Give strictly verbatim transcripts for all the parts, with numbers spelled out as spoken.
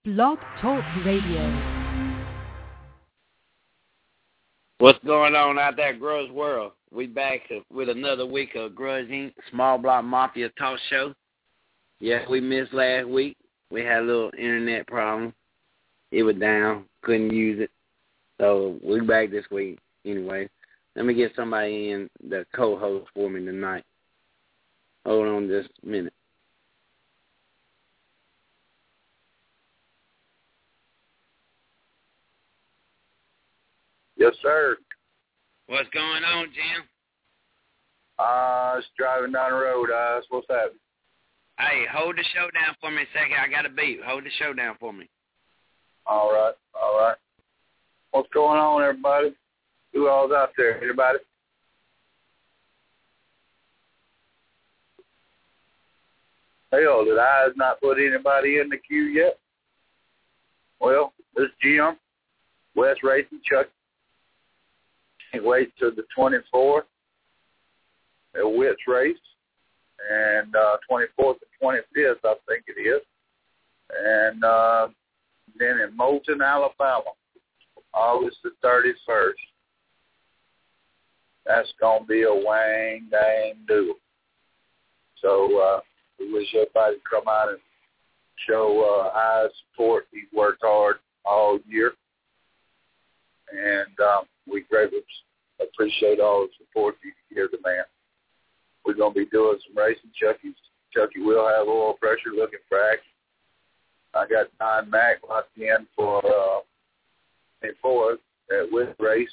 Blog Talk Radio. What's going on out there, Grudge World? We back with another week of Grudge Incorporated. Small Block Mafia Talk Show. Yeah, we missed last week. We had a little internet problem. It was down. Couldn't use it. So we back this week anyway. Let me get somebody in the co-host for me tonight. Hold on just a minute. Yes, sir. What's going on, Jim? Uh, just driving down the road. Uh, what's that? Hey, hold the show down for me a second. I got a beat. Hold the show down for me. All right, all right. What's going on, everybody? Who all's out there? Anybody? Hell, did I not put anybody in the queue yet? Well, this is Jim, West Racing, Chuck. Can't wait till the twenty-fourth, a Wits race, and uh, twenty-fourth and twenty-fifth, I think it is. And uh, then in Moulton, Alabama, August the thirty-first. That's going to be a wang dang do. So uh, we wish everybody to come out and show uh, high support. He's worked hard all year. And um, we greatly appreciate all the support you give the man. We're going to be doing some racing. Chucky's, Chucky will have oil pressure looking for action. I got Don Mack locked in for uh, for at West race.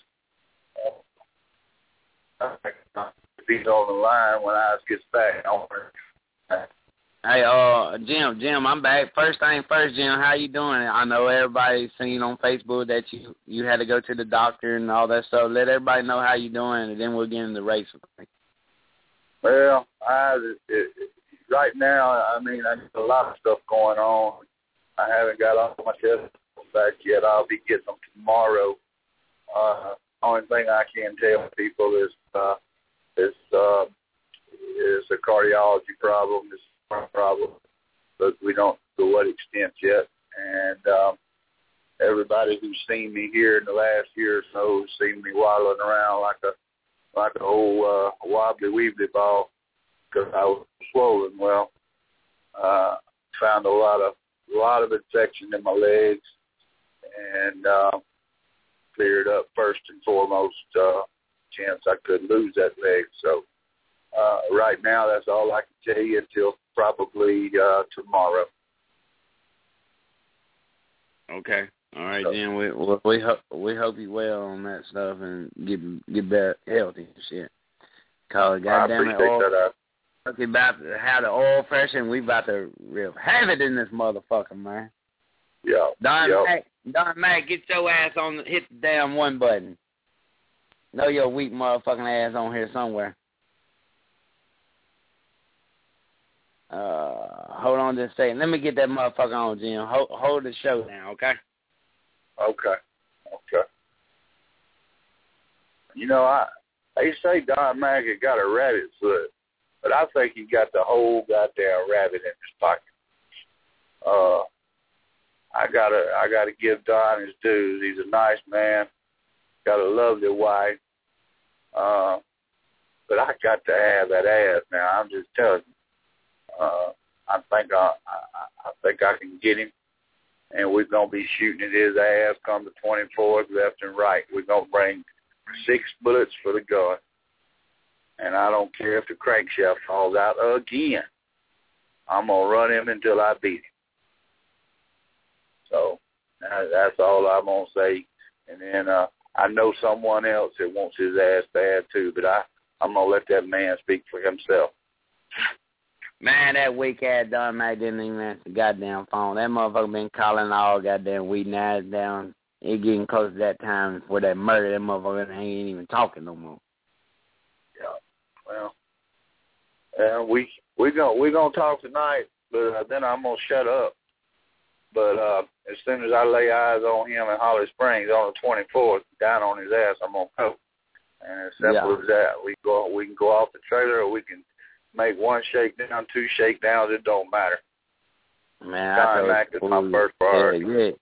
Uh, he's on the line when I gets back. Hey, uh, Jim, Jim, I'm back. First thing first, Jim, how you doing? I know everybody's seen on Facebook that you, you had to go to the doctor and all that stuff. Let everybody know how you doing, and then we'll get in the race. Well, I, it, it, right now, I mean, I got a lot of stuff going on. I haven't got all my tests back yet. I'll be getting them tomorrow. Uh, only thing I can tell people is uh, is uh, is a cardiology problem. It's a problem, but we don't know to what extent yet. And um, everybody who's seen me here in the last year or so has seen me waddling around like a like a old uh, wobbly weebly ball because I was swollen. Well, uh, found a lot of a lot of infection in my legs, and uh, cleared up first and foremost uh, chance I could lose that leg. So uh, right now, that's all I can tell you until probably uh, tomorrow. Okay. All right, so, Jim. We we we hope we hope you well on that stuff and get get better healthy and shit. Cause goddamn it, oil, that, uh, we about to have the oil pressure, and we about to real have it in this motherfucker, man. Yeah. Don yep. Mack, Don Mack, get your ass on, hit the damn one button. Know your weak motherfucking ass on here somewhere. Uh, hold on just a second. Let me get that motherfucker on, Jim. Hold, hold the show down, okay? Okay. Okay. You know, I they say Don Mack got a rabbit foot, but I think he got the whole goddamn rabbit in his pocket. Uh, I gotta, I gotta give Don his dues. He's a nice man, got a lovely wife. Uh, but I got to have that ass now. I'm just telling you. Uh, I think I, I, I think I can get him, and we're gonna be shooting at his ass come the twenty-fourth, left and right. We're gonna bring six bullets for the gun, and I don't care if the crankshaft falls out again. I'm gonna run him until I beat him. So that's all I'm going to say. And then uh, I know someone else that wants his ass bad too, but I, I'm going to let that man speak for himself. Man, that weak ass Don Mack didn't even answer the goddamn phone. That motherfucker been calling all goddamn week. Now it's down. It getting close to that time for that murder. That motherfucker ain't even talking no more. Yeah, well, uh, we we gonna we gonna talk tonight, but uh, then I'm gonna shut up. But uh, as soon as I lay eyes on him in Holly Springs on the twenty-fourth, down on his ass, I'm gonna go. And as simple yeah. as that, we go. We can go off the trailer, or we can make one shakedown, two shakedowns. It don't matter. Man, John I Mack is my fool. first priority. Yeah, yeah.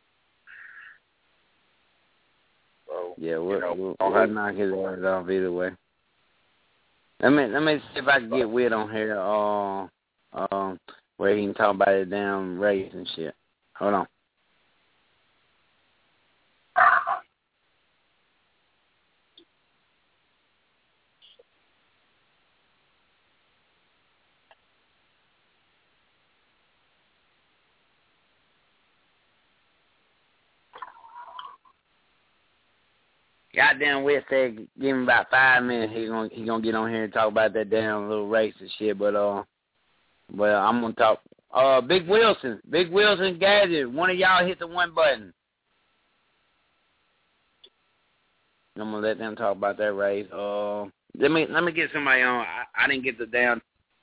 So, Yeah, we'll, you know, we'll, don't we'll have- knock his ass off either way. Let me let me see if I can get Whit on here, uh, um, where he can talk about his damn race and shit. Hold on. Goddamn Whit said give him about five minutes. He gonna he gonna get on here and talk about that damn little race and shit. But uh, well I'm gonna talk. Uh, Big Wilson, Big Wilson Gadget. One of y'all hit the one button. I'm gonna let them talk about that race. Uh, let me let me get somebody on. I, I didn't get the damn.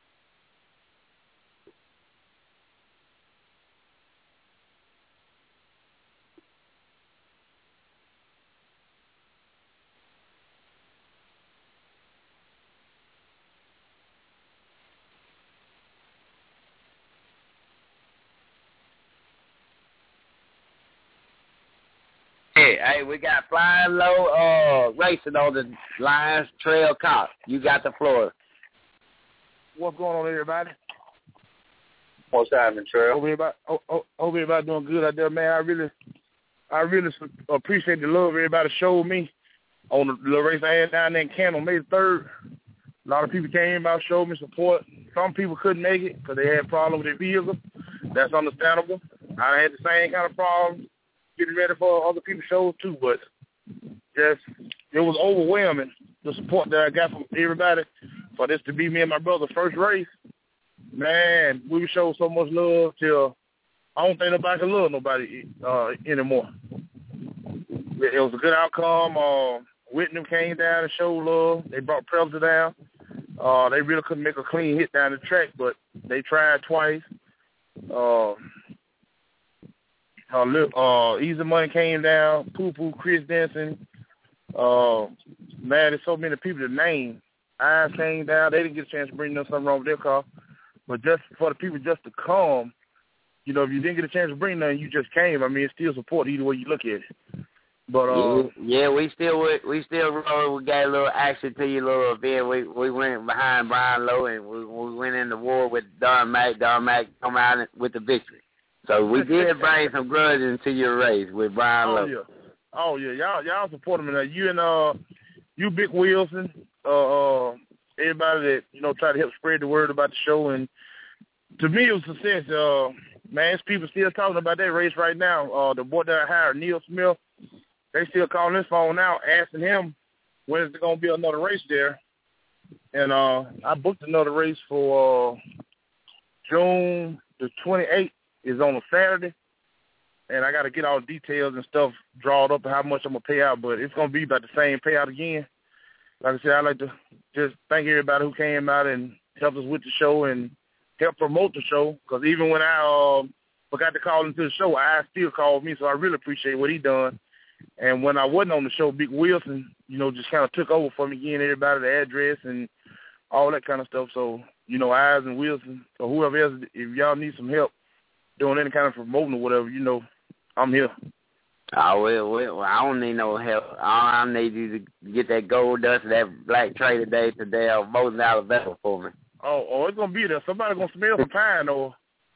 Hey, hey, we got Flying Low uh, racing on the Lions Trail Cop. You got the floor. What's going on, everybody? What's happening, Trail? Hope everybody, hope, hope everybody doing good out there, man. I really, I really appreciate the love everybody showed me on the little race I had down there in Canton on May third. A lot of people came out, showed me support. Some people couldn't make it because they had problems with their vehicle. That's understandable. I had the same kind of problems getting ready for other people's shows too, but just it was overwhelming, the support that I got from everybody for this to be me and my brother's first race. Man, we showed so much love till I don't think nobody can love nobody uh, anymore. It was a good outcome. Uh, Whitney came down and showed love. They brought Predator down. Uh, they really couldn't make a clean hit down the track, but they tried twice. Uh, uh, uh, Easy Money came down. Poo Poo, Chris Denson. Uh, man, there's so many people to name. Eyes came down. They didn't get a chance to bring them something wrong with their car. But just for the people just to come, you know, if you didn't get a chance to bring nothing, you just came. I mean, it's still support either way you look at it. But uh, yeah, yeah, we still we still roll. We got a little action to you, little bit. We we went behind Brian Lowe and we we went in the war with Don Mack. Don Mack come out with the victory. So we did bring some grudge into your race with Brian oh Lowe. yeah, oh yeah, y'all y'all support him in that. You and uh, you Big Wilson, uh, uh, everybody that you know try to help spread the word about the show. And to me, it was a success. Uh, man, people still talking about that race right now. Uh, the boy that I hired, Neil Smith. They still calling his phone now, asking him when is there going to be another race there. And uh, I booked another race for uh, June the twenty-eighth. Is on a Saturday. And I got to get all the details and stuff drawn up and how much I'm going to pay out. But it's going to be about the same payout again. Like I said, I'd like to just thank everybody who came out and helped us with the show and helped promote the show. Because even when I uh, forgot to call into the show, I still called me. So I really appreciate what he done. And when I wasn't on the show, Big Wilson, you know, just kind of took over for me, getting everybody the address and all that kind of stuff. So, you know, Eyes and Wilson or whoever else, if y'all need some help doing any kind of promoting or whatever, you know, I'm here. I will. will. I don't need no help. All I need you to get that gold dust, that black tray today to Dale Moses, Alabama for me. Oh, oh, it's gonna be there. Somebody gonna smell some pine oil.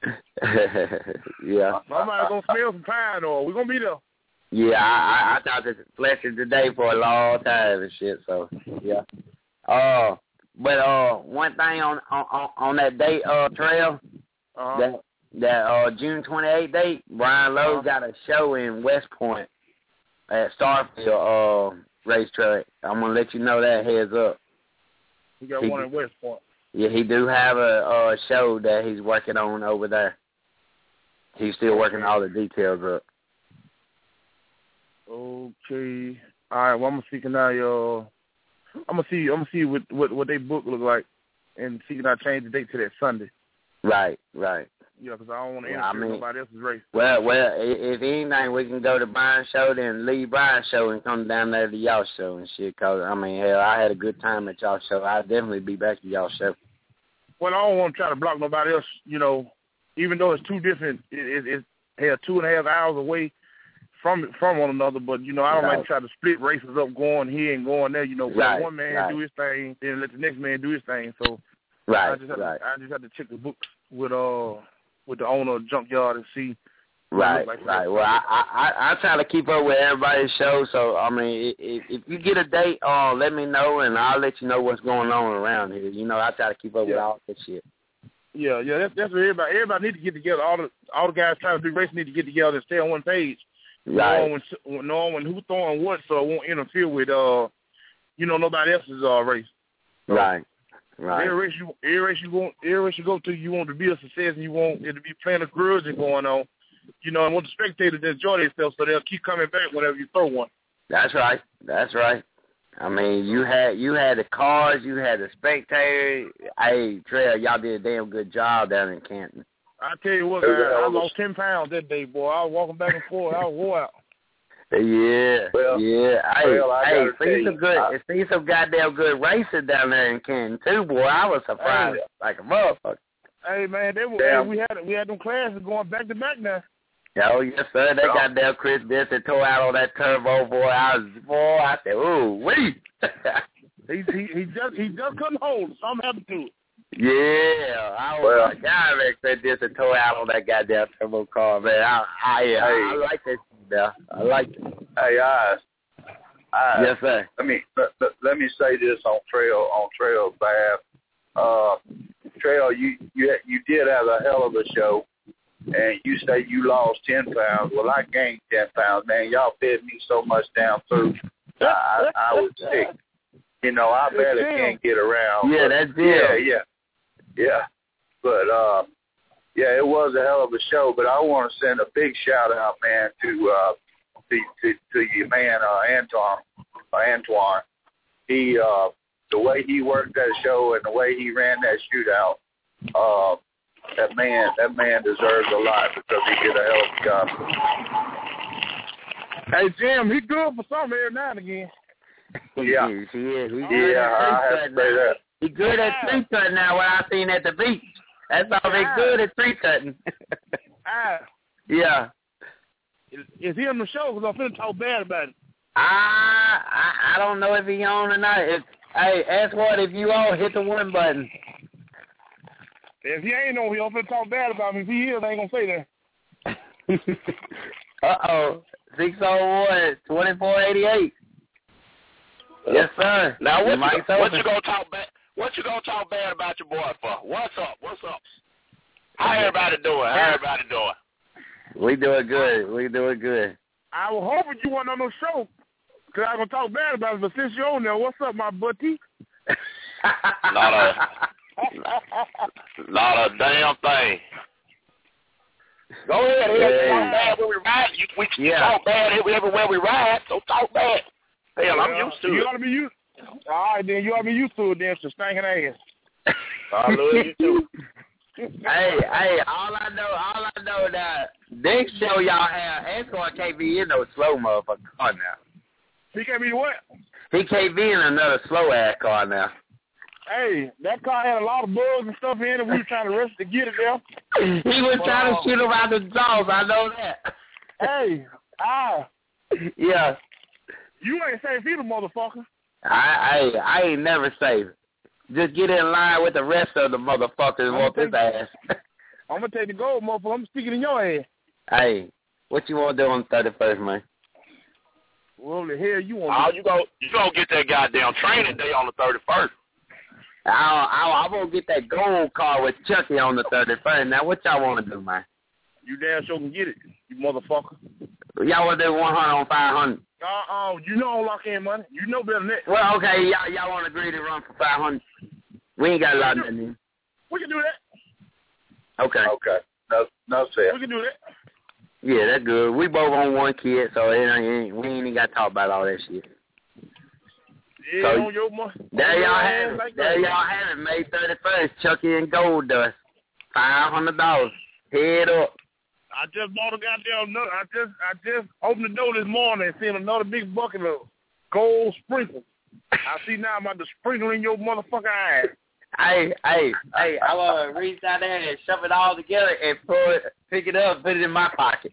Yeah. Somebody gonna smell some pine oil. We're gonna be there. Yeah, I, I, I thought this flexing today for a long time and shit. So yeah. Uh, but uh, one thing on on on that date, uh, Trail, uh-huh. that that uh June twenty-eighth date, Brian Lowe uh-huh. got a show in West Point at Starfield uh racetrack. I'm gonna let you know that, heads up. He got he, one in West Point. Yeah, he do have a, a show that he's working on over there. He's still working all the details up. Okay. All right. Well, I'm gonna see can I uh, I'm gonna see I'm gonna see what what what they book look like, and see can I change the date to that Sunday. Right. Right. Yeah, because I don't want to well, interfere I mean, with nobody else's race. Well, well, if anything, we can go to Brian's show, then leave Brian's show and come down there to y'all show and shit. Cause I mean, hell, I had a good time at y'all show. I'd definitely be back to y'all show. Well, I don't want to try to block nobody else, you know, even though it's two different, it, it, it's hell, two and a half hours away from from one another. But, you know, I don't right. like to try to split races up going here and going there. You know, let right. one man right. do his thing, then let the next man do his thing. So right. I just have right. to, I just have to check the books with uh with the owner of the junkyard and see. Right, like right. Well, I, I I try to keep up with everybody's show. So I mean, if, if you get a date, uh, let me know, and I'll let you know what's going on around here. You know, I try to keep up yeah. with all this shit. Yeah, yeah. That's that's what everybody. Everybody need to get together. All the all the guys trying to do racing need to get together and stay on one page. Right. Knowing when, knowing who's throwing what, so it won't interfere with uh, you know, nobody else's uh race. So, right. Right. Every race you, every race you want, every race you go to, you want to be a success, and you want it to be plenty of grudging going on. You know, and want the spectators to enjoy themselves, so they'll keep coming back whenever you throw one. That's right. That's right. I mean, you had you had the cars, you had the spectators. Hey, Trail, y'all did a damn good job down in Canton. I tell you what, man, I lost ten pounds that day, boy. I was walking back and forth. I was wore out. Yeah, well, yeah. Hey, well, hey, see some good, I, see some goddamn good racing down there in Canton too, boy. I was surprised hey, like a motherfucker. Hey man, they were, hey, we had we had them classes going back to back now. Oh yes, sir. They got goddamn Chris Benson tore out on that turbo, boy. I was, boy. I said, ooh, wait. he he he just he just couldn't hold it, so I'm happy to it. Yeah, I was well, like, God, man, Chris Benson tore out on that goddamn turbo car, man. I I, hey, I, I like that. Yeah, I like it. Hey, eyes. eyes. Yes, sir. Let me let, let, let me say this on Trail on Trail's behalf. Uh, Trail, you you you did have a hell of a show, and you say you lost ten pounds. Well, I gained ten pounds, man. Y'all fed me so much down through. I, I was sick. You know, I barely can't get around. Yeah, but, that's it. Yeah, yeah, yeah. But uh, yeah, it was a hell of a show. But I want to send a big shout out, man, to uh, to, to to your man uh, Antoine. Uh, Antoine. He uh, the way he worked that show and the way he ran that shootout. Uh, that man, that man deserves a lot because he did a hell of a job. Hey Jim, he good for something every now and again. Yeah, he is. He is. He good yeah, at I have to say that. He good at tree cutting now. What I seen at the beach. That's all they good at tree cutting. Ah. Yeah. Is he on the show? Because I'm finna talk bad about it. I, I I don't know if he on or not. If hey, ask what if you all hit the one button. If he ain't on here, I'm finna talk bad about him. If he is, I ain't gonna say that. uh oh, six oh one twenty-four eighty-eight. Yes, sir. Now what you, go, what you gonna talk bad? What you gonna talk bad about your boy for? What's up? What's up? How everybody doing? How everybody doing? We doing good. We doing good. I was hoping you weren't on no show, cause I was gonna talk bad about it. But since you're on there, what's up, my buddy? Not a, not a damn thing. Go ahead, yeah. Talk bad when we ride. You, we yeah. talk bad everywhere we ride, so talk bad. Hell, I'm used to you it. You ought to be used. All right, then you ought to be used to it. Then, so stinking ass. I love you too. Hey, hey, all I know, all I know that next show y'all have, Antoine can't be in no slow motherfucking car now. He can't be what? He can't be in another slow ass car now. Hey, that car had a lot of bugs and stuff in it. We were trying to rush to get it there. He was but, trying uh, to shoot him out the jaws. I know that. Hey, ah. Yeah. You ain't safe either, motherfucker. I, I, I ain't never safe. Just get in line with the rest of the motherfuckers and whoop his ass. I'm going to take the gold, motherfucker. I'm going to stick it in your ass. Hey, what you want to do on the thirty-first, man? Well, the hell you want to do? Oh, you go, you going to get that goddamn training day on the thirty-first. I'm going to get that gold car with Chucky on the thirty-first. Now, what y'all want to do, man? You damn sure can get it, you motherfucker. Y'all want to do one hundred on five hundred? Uh-uh, you know I don't lock in money. You know better than that. Well, okay, y'all, y'all want to agree to run for five hundred? We ain't got a lot of money. We can do that. Okay. Okay. No, no, sir. We can do that. Yeah, that's good. We both on one kid, so it ain't, we ain't even got to talk about all that shit. Yeah, so, on your money. There y'all have it. Like there y'all have it. May thirty-first, Chucky and Gold Dust. five hundred dollars. Head up. I just bought a goddamn nut. I just I just opened the door this morning and seen another big bucket of gold sprinkles. I see now I'm about to sprinkle in your motherfucking eyes. Hey, hey, hey, I want to reach out there and shove it all together and pull it, pick it up, put it in my pocket.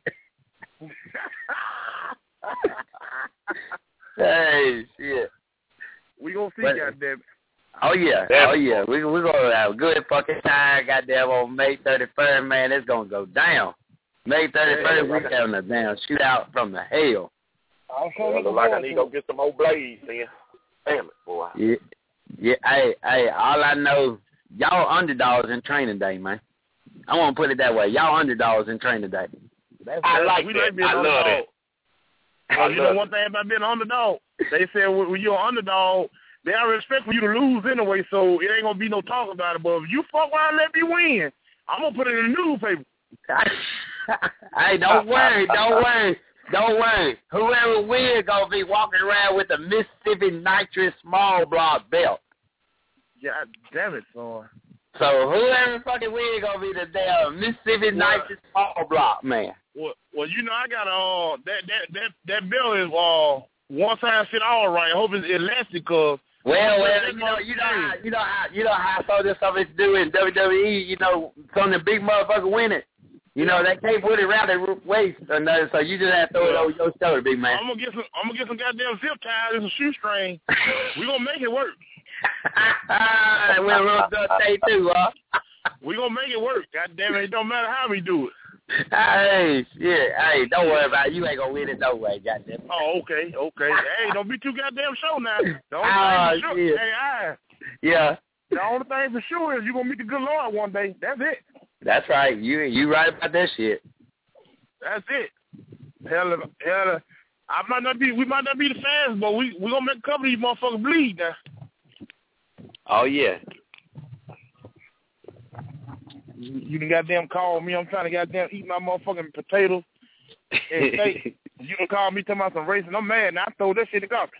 Hey, shit. We gonna see, but, goddamn it. Oh, yeah. Damn. Oh, yeah. We, we're going to have a good fucking time, goddamn, on May thirty-first, man. It's going to go down. May thirty-first, we're having a damn shootout from the hell. Well, look like I need to go get some old blades then. Damn it, boy. Yeah, yeah. Hey, hey, all I know, y'all underdogs in training day, man. I want to put it that way. Y'all underdogs in training day. That's, I that's, like we that. like being I love underdog. it. Well, you know one thing about being an underdog? They said when you're an underdog, they have respect for you to lose anyway, so it ain't going to be no talk about it. But if you fuck around and let me win, I'm going to put it in the newspaper. Hey, don't worry, don't worry, don't worry. Whoever wins going to be walking around with a Mississippi Nitrous small block belt. God damn it, son. So whoever fucking wins going to be the damn Mississippi What? Nitrous small block, man. Well, well, you know, I got a, uh, that, that, that, that belt is uh, one size fit all right. I hope it's elastic, because Well, well, you know, you know how, you know how, you know how some of this stuff is to do in W W E. You know, some of the big motherfuckers win it. You know, they can't put it around their waist or nothing, so you just have to throw it over your shoulder, big man. I'm gonna get some. I'm gonna get some goddamn zip ties and some shoestring. We gonna make it work. We're real good day too, huh? We gonna make it work. God damn it! It don't matter how we do it. Hey, shit. Hey, don't worry about it. You ain't gonna win it no way, goddamn. Oh, okay, okay. Hey, don't be too goddamn sure now. The only Oh, thing for sure, shit. hey, I, Yeah. the only thing for sure is you gonna meet the good Lord one day. That's it. That's right. You you right about that shit. That's it. Hell, hell, I might not be. We might not be the fans, but we we gonna make a couple of these motherfuckers bleed now. Oh yeah. You, you done goddamn call me. I'm trying to goddamn eat my motherfucking potatoes and steak. You done call me talking about some racing. I'm mad now. I throw that shit in the garbage.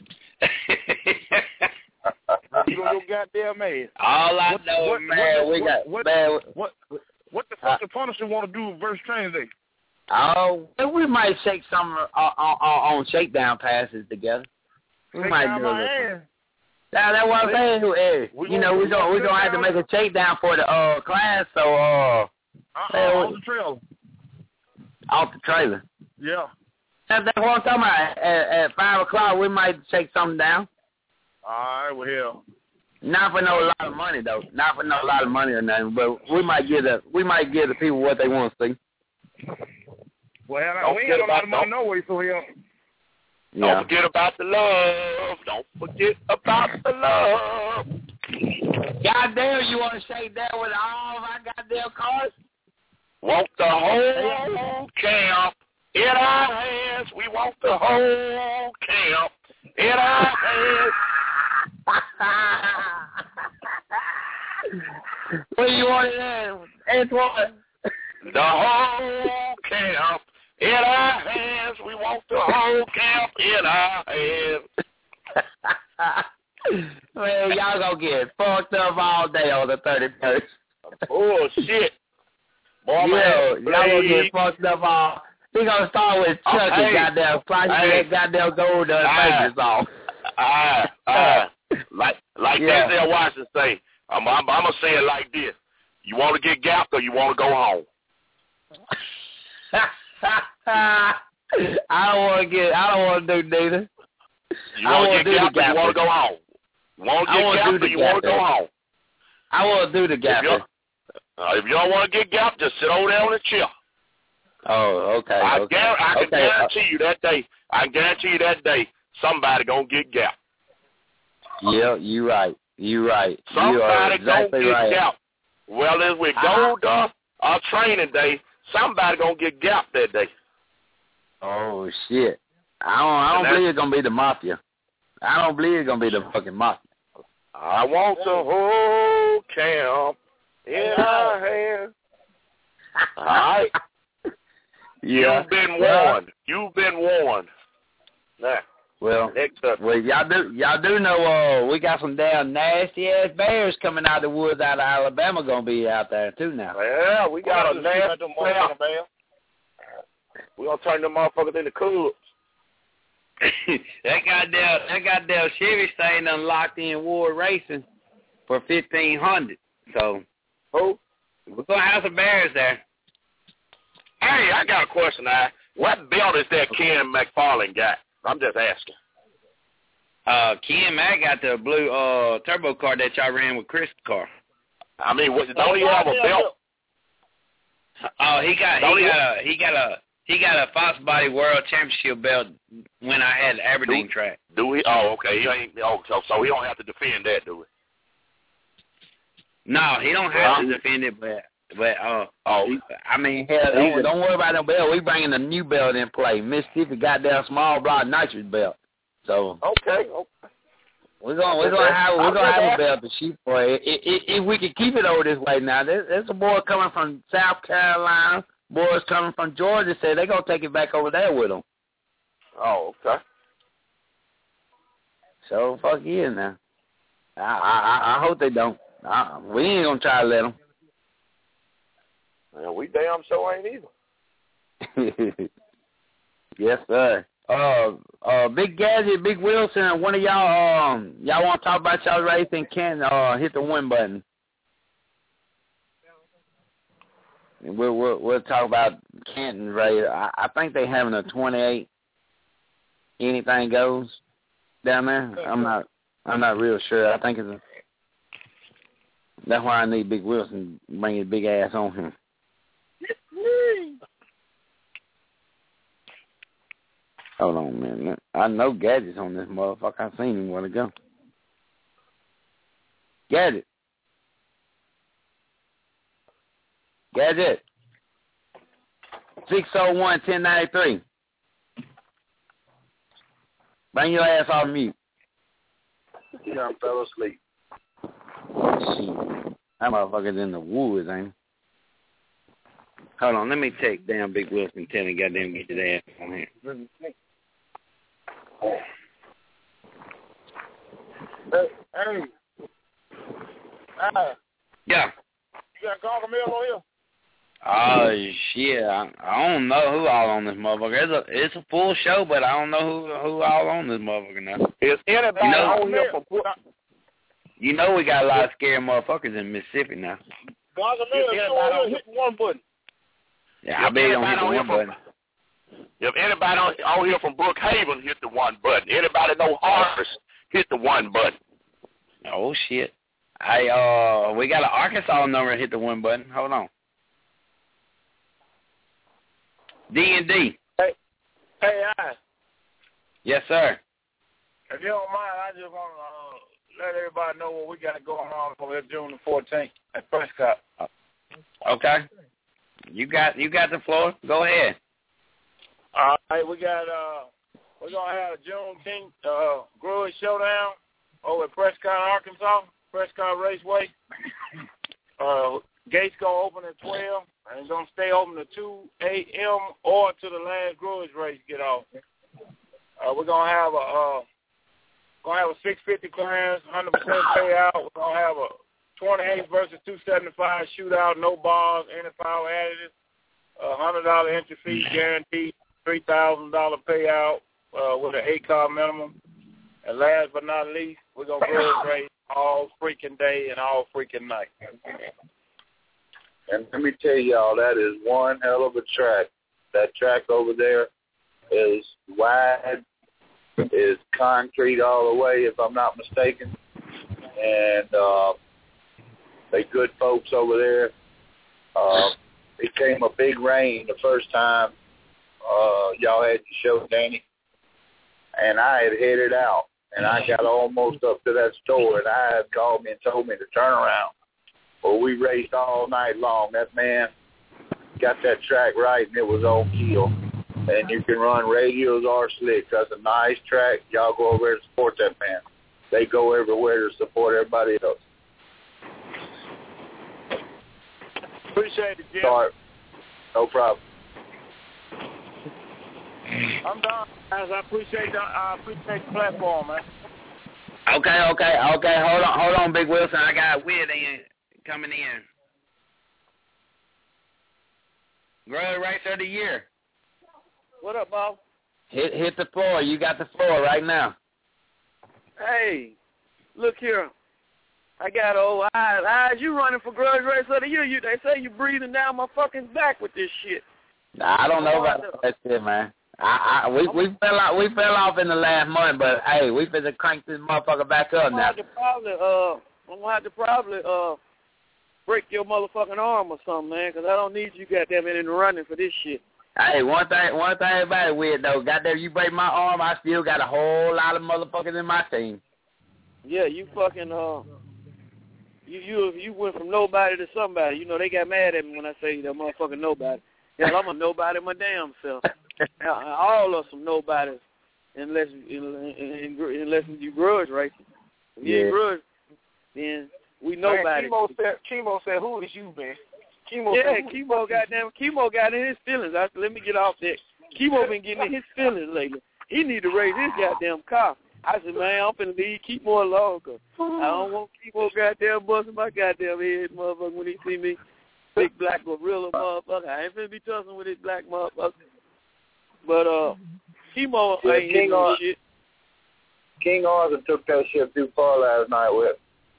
You gonna go goddamn mad. All I What- know, what- man, what- we what- got what- man. What what the fuck the Punisher want to do versus training day? Oh, we might shake some on, on, on shakedown passes together. We Take might down do my it. ass. That, that's what I'm saying. Hey, We you gonna- know, we we're gonna gonna we're gonna have to sit make a shakedown for the uh class. So uh, Uh-uh, Hey, on the trail. off the trailer. Yeah. That's, that's what I'm talking about. At, at five o'clock, we might shake something down. All right, well, hell. Not for no lot of money though. Not for no lot of money or nothing. But we might give the we might give the people what they want to see. Well, hell, Don't we ain't forget got a lot of about- money no way, so hell. Don't Yeah. forget about the love. Don't forget about the love. Goddamn, you want to shake that with all my goddamn cars? Want the whole camp in our hands. We want the whole camp in our hands. What do you want it at? Antoine? The whole camp in our hands. We want the whole camp in our hands. Man, y'all gonna get fucked up all day on the thirty-first. Bullshit. Boy, Yo, man, y'all gonna please. get fucked up all. He gonna start with Oh, Chucky, hey, goddamn, slicing hey. that goddamn gold uh, Ah. faces off. Ah, ah. Like, like Yeah. Denzel Washington say, I'm, I'm, I'm going to say it like this. You want to get gapped or you want to go home? I don't want to get. I don't want to do neither. You I want wanna to do get the gapped or you want to gapping. go home? You want to I get wanna do gapped the or you want to go gapping. home? I want to do the If you, gapping. uh, if you don't want to get gapped, just sit over there on the chair. Oh, okay. I, okay. guar- I can okay. uh, guarantee you that day, I can guarantee you that day, somebody going to get gapped. Yeah, you right. You right. You are Somebody exactly going to get right. gapped. Well, as with Uh-huh. Gold Dust or training day, somebody going to get gapped that day. Oh shit! I don't. I don't And believe it's gonna be the mafia. I don't believe it's gonna be the fucking mafia. I want the whole camp in our hands. All right. Yeah. You've been Well, warned. You've been warned. Now, Well, next up. well, y'all do y'all do know uh we got some damn nasty ass bears coming out of the woods out of Alabama gonna be out there too now. Well, we got a nasty player. man. We're going to turn them motherfuckers into cubs. that goddamn that goddamn Chevy thing done locked in Ward Racing. for fifteen hundred. So, who? We're gonna have some bears there. Hey, I got a question now. What belt is that Ken McFarland got? I'm just asking. Uh, Ken Mack got the blue uh turbo car that y'all ran with Chris' car. I mean, what, don't he have a belt? Oh, he got he got a he got a he got a Fox Body World Championship belt when I had the Aberdeen do, track. Do we? Oh, okay. He ain't. Oh, so, so he don't have to defend that, do we? No, he don't have to defend it, but but uh, oh, I mean, hell, don't, don't worry about no belt. We bringing a new belt in play. Mississippi got that small block nitrous belt. So okay, okay. We're gonna we're gonna have we're gonna have a belt to shoot for. If, if, if we can keep it over this way now, there's, there's a boy coming from South Carolina, boys coming from Georgia. Say they gonna take it back over there with them. Oh, okay. So fuck yeah now. I I, I hope they don't. Uh, we ain't gonna try to let them. Yeah, we damn sure ain't either. Yes, sir. Uh, uh, Big Gadget, Big Wilson, one of y'all, um, y'all want to talk about y'all race and can uh hit the win button. And we'll we'll we'll talk about Canton race. I, I think they having a twenty-eight. Anything goes down there. I'm not I'm not real sure. I think it's a. That's why I need Big Wilson to bring his big ass on him. Hold on, man. I know Gadget's on this motherfucker. I seen him a while ago. Gadget. Gadget. six oh one, ten ninety-three. Bring your ass off mute. Yeah, I fell asleep. Shit. That motherfucker's in the woods, ain't he? Hold on, let me take damn Big Wilson and tell him goddamn get his ass on here. Hey, hey. Uh, yeah. You got Gargamel on here? Oh, shit. I, I don't know who all on this motherfucker. It's a, it's a full show, but I don't know who who all on this motherfucker now. Is anybody you know, on here for... You know we got a lot of scary motherfuckers in Mississippi now. Gargamel is still hitting one button. Yeah, I bet he don't hit the one from, button. If anybody on, on here from Brookhaven hit the one button. Anybody know Harvest hit the one button. Oh, shit. Hey, uh, we got an Arkansas number hit the one button. Hold on. D and D. Hey, hey, I. Yes, sir. If you don't mind, I just want to uh, let everybody know what we got going on for June the fourteenth at Prescott. Okay. You got you got the floor. Go ahead. All right, we got uh, we're gonna have a Juneteenth uh, Growers Showdown over at Prescott, Arkansas, Prescott Raceway. Uh, gates gonna open at twelve and it's gonna stay open to two a.m. or to the last Growers race get off. Uh, we're gonna have a uh, gonna have a six fifty clearance, one hundred percent payout. We're gonna have a twenty-eight versus two seventy-five shootout, no bars, any power additives, a one hundred dollars entry fee guaranteed, three thousand dollars payout uh, with an eight-car minimum. And last but not least, we're going to Growers race all freaking day and all freaking night. And let me tell y'all, that is one hell of a track. That track over there is wide, is concrete all the way, if I'm not mistaken. And uh, they good folks over there. Uh, it came a big rain the first time uh, y'all had the show, Danny. And I had headed out. And I got almost up to that store, and I had called me and told me to turn around. Well, we raced all night long. That man got that track right, and it was on keel. And you can run radios or slicks. That's a nice track. Y'all go over there to support that man. They go everywhere to support everybody else. Appreciate it, Jim. Sorry. No problem. I'm done, guys. I appreciate the, I appreciate the platform, man. Okay, okay, okay. Hold on, hold on, Big Wilson. I got Weird in coming in. Growers Racer of the Year. What up, Bob? Hit hit the floor. You got the floor right now. Hey, look here. I got old eyes. Eyes, you running for Grudge Race of the Year. You, they say you breathing down my fucking back with this shit. Nah, I don't know about that shit, man. I, I we we fell out we fell off in the last month, but hey, we finna crank this motherfucker back up now. I'm gonna have to probably uh I'm gonna have to probably uh break your motherfucking arm or something, man, because I don't need you goddamn in the running for this shit. Hey, one thing one thing about it weird though, goddamn you break my arm, I still got a whole lot of motherfuckers in my team. Yeah, you fucking uh you you you went from nobody to somebody. You know they got mad at me when I say that motherfucking nobody. Yeah, I'm a nobody my damn self. All of some nobodies, unless unless you grudge racing. If you ain't grudge, then we nobody. Chemo said, Chemo said, "Who is you, man?" Chemo yeah, said, Chemo goddamn, Chemo got in his feelings. I said, let me get off that. Chemo been getting in his feelings lately. He need to raise his goddamn car. I said, man, I'm finna leave Chemo alone, cause I don't want Chemo goddamn busting my goddamn head, motherfucker, when he see me. Big black gorilla motherfucker. I ain't finna be tussling with this black motherfucker. But uh, Chemo yeah, ain't King no Ar- shit. King Arthur took that shit too far last night with.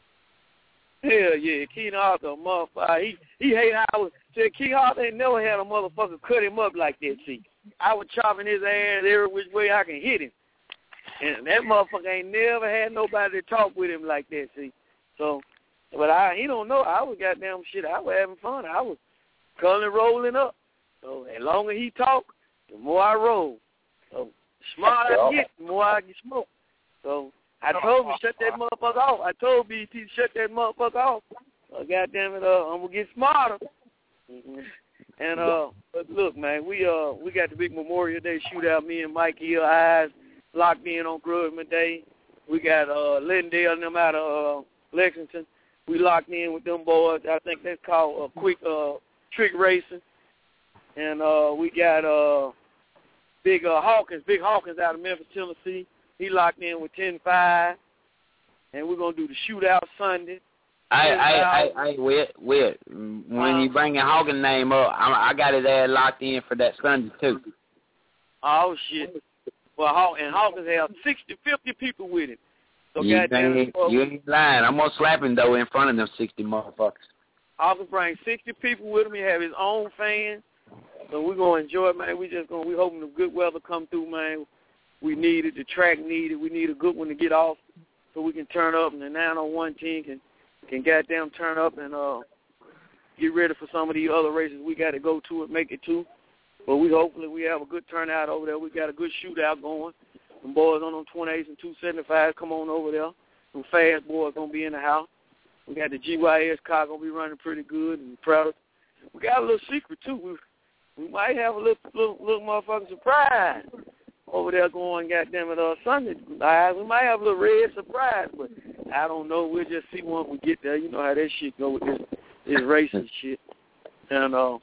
Hell yeah, King Arthur, motherfucker. He he hate how I was. Said King Arthur ain't never had a motherfucker cut him up like that. See, I was chopping his ass every which way I can hit him, and that motherfucker ain't never had nobody to talk with him like that. See, so. But I, he don't know. I was goddamn shit. I was having fun. I was currently rolling up. So as long as he talk, the more I roll. So the smarter I get, the more I get smoked. So I told him to shut that motherfucker off. I told B T to shut that motherfucker off. Uh, goddamn it, uh, I'm gonna get smarter. Mm-hmm. And uh, but look, man, we uh we got the big Memorial Day shootout. Me and Mike Hill eyes locked in on Grudman Day. We got uh Lindale and them out of uh, Lexington. We locked in with them boys. I think that's called uh, quick uh, trick racing. And uh, we got uh, Big uh, Hawkins, Big Hawkins out of Memphis, Tennessee. He locked in with ten five. And we're going to do the shootout Sunday. Hey, hey, hey, hey, Whit, Whit. When uh, you bring your Hawkins name up, I, I got his ass locked in for that Sunday, too. Oh, shit. Well, Haw- and Hawkins has sixty, fifty people with him. So you, ain't, you ain't lying. I'm going to slap him, though, in front of them sixty motherfuckers. Hawkins brings sixty people with him. He have his own fans. So we're going to enjoy it, man. We just going to, we hoping the good weather come through, man. We need it. The track need it. We need a good one to get off so we can turn up and the nine oh one team can, can goddamn turn up and uh get ready for some of the other races we got to go to and make it to. But we hopefully we have a good turnout over there. We got a good shootout going. Some boys on them twenty-eights and two seventy-fives come on over there. Some fast boys going to be in the house. We got the G Y S car going to be running pretty good and proud of. We got a little secret, too. We we might have a little little, little motherfucking surprise over there going, goddamn it, uh, Sunday. Uh, we might have a little red surprise, but I don't know. We'll just see once we get there. You know how that shit go with this, this racing shit. And, uh,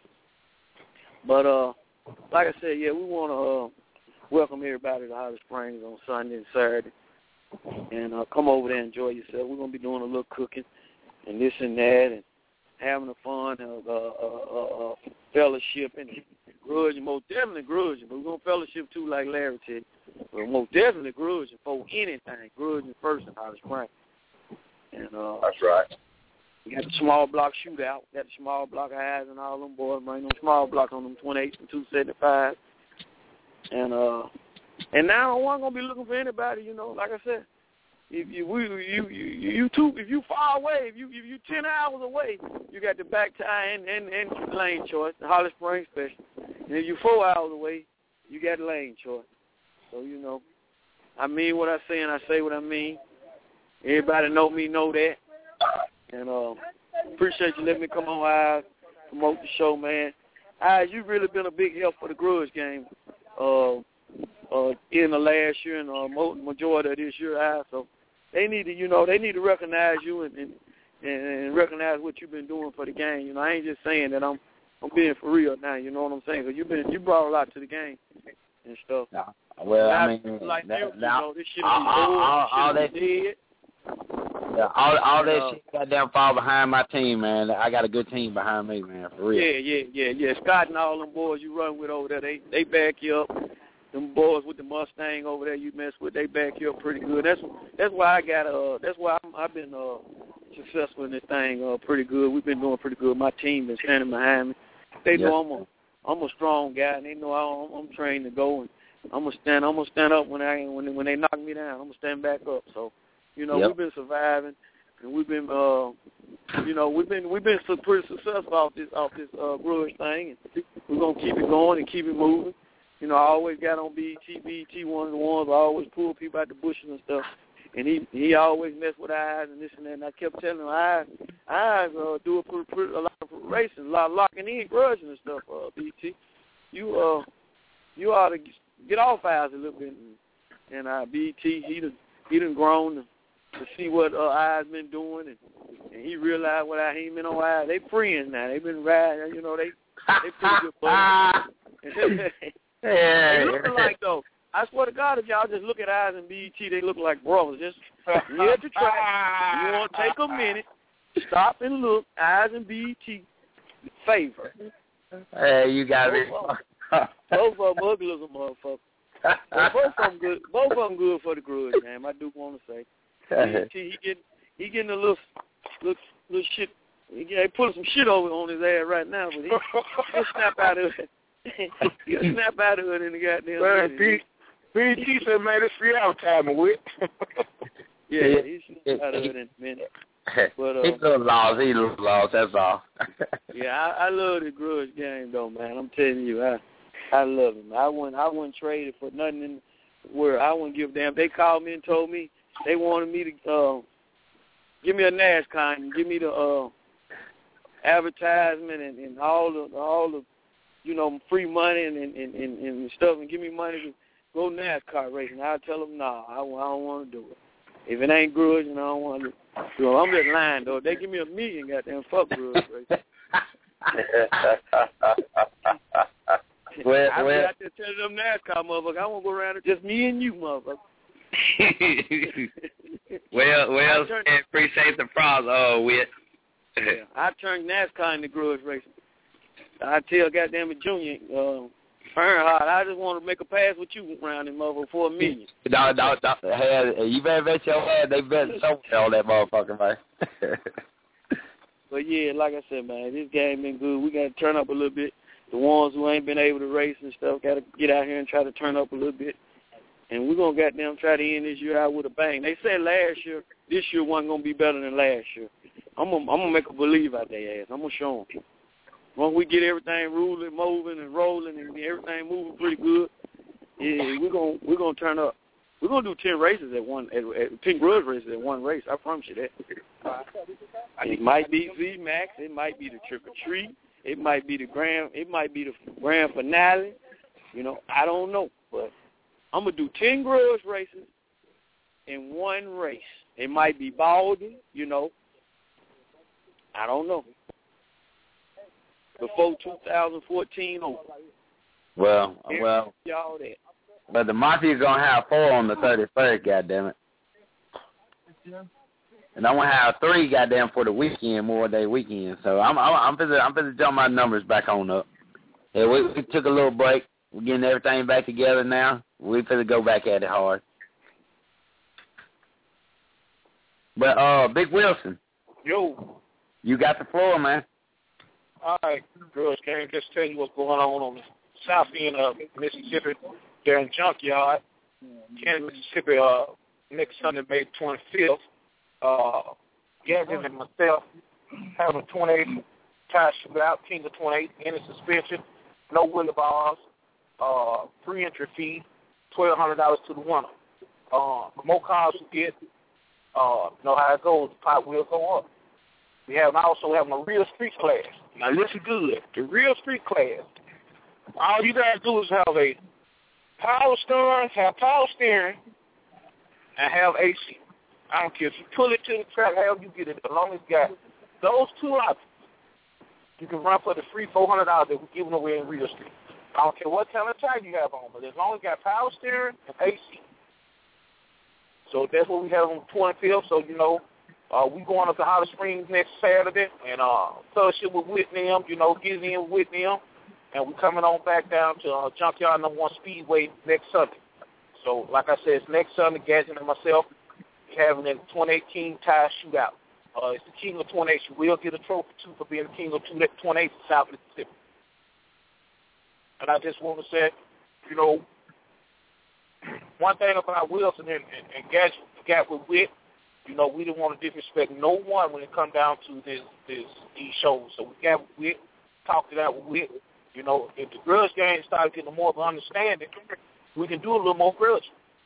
but, uh, like I said, yeah, we want to uh, welcome everybody to Holly Springs on Sunday and Saturday. And uh, come over there and enjoy yourself. We're going to be doing a little cooking and this and that and having a fun uh, uh, uh, uh, fellowship and grudging, most definitely grudging. But we're going to fellowship, too, like Larry said. But most definitely grudging for anything. Grudging first in Holly Springs. And, uh, That's right. We got the small block shootout. We got the small block eyes and all them boys. Bring them small blocks on them twenty-eights and two seventy-fives. And, uh, and now I'm going to be looking for anybody, you know, like I said. If you we, you you you too if you far away, if you if you ten hours away, you got the back tie and, and, and lane choice, the Holly Springs special. And if you four hours away, you got the lane choice. So you know, I mean what I say and I say what I mean. Everybody know me, know that. And uh, appreciate you letting me come on Eyes, promote the show, man. Eyes, you've really been a big help for the grudge game. Uh, uh, in the last year and uh, majority of this year, Eyes. So they need to, you know, they need to recognize you and, and and recognize what you've been doing for the game. You know, I ain't just saying that I'm I'm being for real now. You know what I'm saying? Because you've been you brought a lot to the game and stuff. Yeah. Well, I mean, like that, you, that, you know, this shit all, be all, old, all, all this that, shit yeah, all, all that uh, shit goddamn fall behind my team, man. I got a good team behind me, man, for real. Yeah, yeah, yeah, yeah. Scott and all them boys you run with over there, they they back you up. Them boys with the Mustang over there you mess with, they back you up pretty good. That's that's why I got uh that's why I'm, I've been uh successful in this thing uh, pretty good. We've been doing pretty good. My team been standing behind me. They know yep. I'm a I'm a strong guy, and they know I'm, I'm trained to go. And I'm gonna stand. I'm gonna stand up when I when when they knock me down. I'm gonna stand back up. So, you know, yep. we've been surviving, and we've been, uh, you know, we've been we've been pretty successful off this off this uh, grudge thing, and we're gonna keep it going and keep it moving. You know, I always got on B E T. B E T one of the ones I always pull people out the bushes and stuff. And he he always messed with eyes and this and that. And I kept telling him, eyes, eyes uh, do a, pretty, pretty, a lot of racing, a lot of locking in, grudging and stuff. Uh, B T, you uh, you ought to get off eyes a little bit. And, and uh, B T, he done he done grown to, to see what uh, eyes been doing, and, and he realized what I ain't been on eyes. They friends now. They been riding. You know, they they pretty good buddies. They look alike though. I swear to God, if y'all just look at eyes and B E T, they look like brothers. Just near the track. You want to take a minute, stop and look. Eyes and B E T favor. Hey, you got it. Both of them ugly as a motherfucker. Well, both of them good. Both of them good for the grudge, man. I do want to say. B E T, he get he getting a little little, little shit. He, he putting some shit over on his ass right now, but he, he'll snap out of it. He'll snap out of it in the goddamn. Man, B E T said, man, it's free advertising with. Yeah, he's out of it in a minute. But, uh, he's a little lost. He's a little lost, that's all. Yeah, I, I love the grudge game, though, man. I'm telling you, I I love it, man. I wouldn't, I wouldn't trade it for nothing in the world. I wouldn't give a damn. They called me and told me they wanted me to uh, give me a NASCAR and give me the uh, advertisement and, and all the, all the, you know, free money and, and, and, and stuff, and give me money to go NASCAR racing. I'll tell them, no, nah, I, I don't want to do it. If it ain't grudge, and I don't want to do it. I'm just lying, though. If they give me a million, goddamn, fuck grudge racing. well, I well. be out there telling them NASCAR, motherfucker, I want to go around it just me and you, motherfucker. well, well, turn, appreciate the props, oh, with. Yeah, I turned NASCAR into grudge racing. I tell goddamn it, Junior, uh, Earnhardt, I just want to make a pass with you around him, motherfucker, for a million. No, no, no. Hey, you better bet your ass they better show all that motherfucker, man. But, yeah, like I said, man, this game been good. We got to turn up a little bit. The ones who ain't been able to race and stuff got to get out here and try to turn up a little bit. And we're going to goddamn try to end this year out with a bang. They said last year, this year wasn't going to be better than last year. I'm going I'm to make a believe out their ass. I'm going to show them. Once we get everything ruling, moving, and rolling, and everything moving pretty good, yeah, we're gonna we're gonna turn up. We're gonna do ten races at one, at, at ten grudge races at one race. I promise you that. It might be V Max. It might be the Trick or Treat. It might be the grand. It might be the grand finale. You know, I don't know, but I'm gonna do ten grudge races in one race. It might be Baldwin. You know, I don't know. Before two thousand fourteen over. Well, well, y'all that. But the Mafia's gonna have four on the thirty-first, goddamn it. And I'm gonna have three, goddamn, for the weekend, more day weekend. So I'm I'm I'm busy I'm busy jump my numbers back on up. Yeah, we, we took a little break. We're getting everything back together now. We finna go back at it hard. But uh, Big Wilson. Yo. You got the floor, man. All right, girls, can I just tell you what's going on on the south end of Mississippi, there in Junkyard, Kansas, Mississippi, uh, next Sunday, May twenty-fifth. Uh, Gavin and myself having a twenty-eight tire shootout, King of twenty-eight, any suspension, no willy bars, uh, free entry fee, twelve hundred dollars to the winner. Uh, the more cars you get, uh, know how it goes, the pot will go up. We have also having a real street class. Now listen good. The real street class. All you gotta do is have a power steering, have power steering, and have A C. I don't care if you pull it to the track, however you get it, as long as you got those two options, you can run for the free four hundred dollars that we're giving away in Real Street. I don't care what kind of tire you have on, but as long as you got power steering and A C. So that's what we have on the twenty-fifth. So, you know, Uh, we going up to Holly Springs next Saturday and uh, fellowship with Whitney, you know, get in with Whitney, and we coming on back down to uh, Junkyard Number One Speedway next Sunday. So, like I said, it's next Sunday. Gadget and myself having a twenty eighteen tire shootout. Uh, it's the King of twenty-eight. You will get a trophy, too, for being the King of twenty-eight in South Mississippi. And I just want to say, you know, one thing about Wilson and, and, and Gat with Wit, you know, we didn't want to disrespect no one when it come down to this, this these shows. So we got with Wit, talked it out with Wit. You know, if the grudge game started getting more of an understanding, we can do a little more grudge.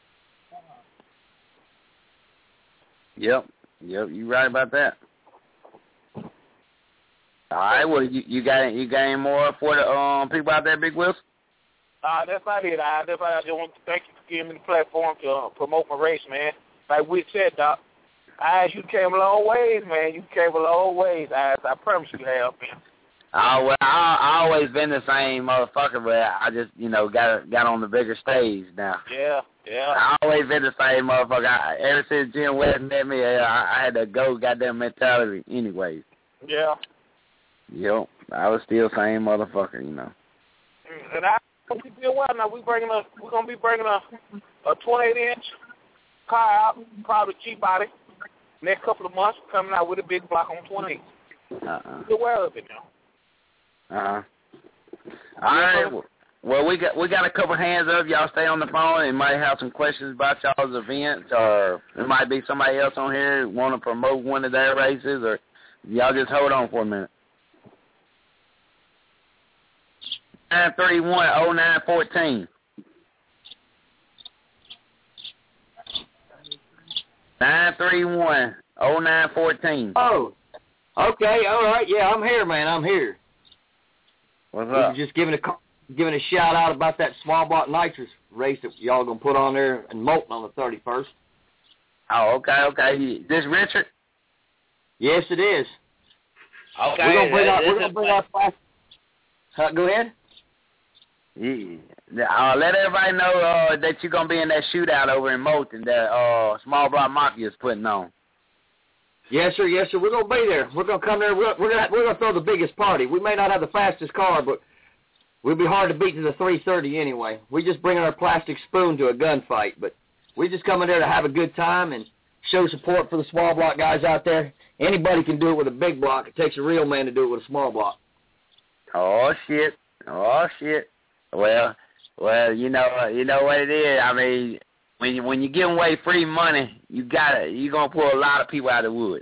Yep, yep, you right about that. All right, well, you, you got you got any more for the um people out there, Big Wilson? Uh, that's not it. I, that's I just want to thank you for giving me the platform to uh, promote my race, man. Like Witt said, Doc, I, you came a long ways, man. You came a long ways, I, I promise you have, man. Oh, well, I, I always been the same motherfucker, but I just, you know, got got on the bigger stage now. Yeah, yeah. I always been the same motherfucker. I, ever since Jim West met me, I, I had to go goddamn mentality anyways. Yeah. Yep, I was still same motherfucker, you know. And I hope we did well. Now we bringing a, we're gonna be bringing a a twenty-eight inch car out, probably cheap body. Next couple of months, coming out with a big block on twenty-eight. Uh-uh. Be aware of it now. Uh-huh. All right. Well, we got we got a couple hands up. Y'all stay on the phone and might have some questions about y'all's events, or it might be somebody else on here who want to promote one of their races, or y'all just hold on for a minute. nine three one oh nine one four. nine three one oh nine one four. Oh, okay, all right, yeah, I'm here, man, I'm here. What's we up? were just giving a giving a shout out about that small block nitrous race that y'all gonna put on there in Moulton on the thirty-first. Oh, okay, okay. This Richard? Yes, it is. Okay. We're gonna bring uh, our we're gonna bring our class. Uh, go ahead. Yeah. Uh, let everybody know uh, that you're gonna be in that shootout over in Moulton that uh, Small Block Mafia is putting on. Yes, sir. Yes, sir. We're gonna be there. We're gonna come there. We're, we're gonna we're gonna throw the biggest party. We may not have the fastest car, but we'll be hard to beat to the three thirty anyway. We just bringing our plastic spoon to a gunfight, but we just coming there to have a good time and show support for the small block guys out there. Anybody can do it with a big block. It takes a real man to do it with a small block. Oh shit! Oh shit! Well, well, you know, uh, you know what it is. I mean, when you when you give away free money, you gotta you gonna pull a lot of people out of the woods.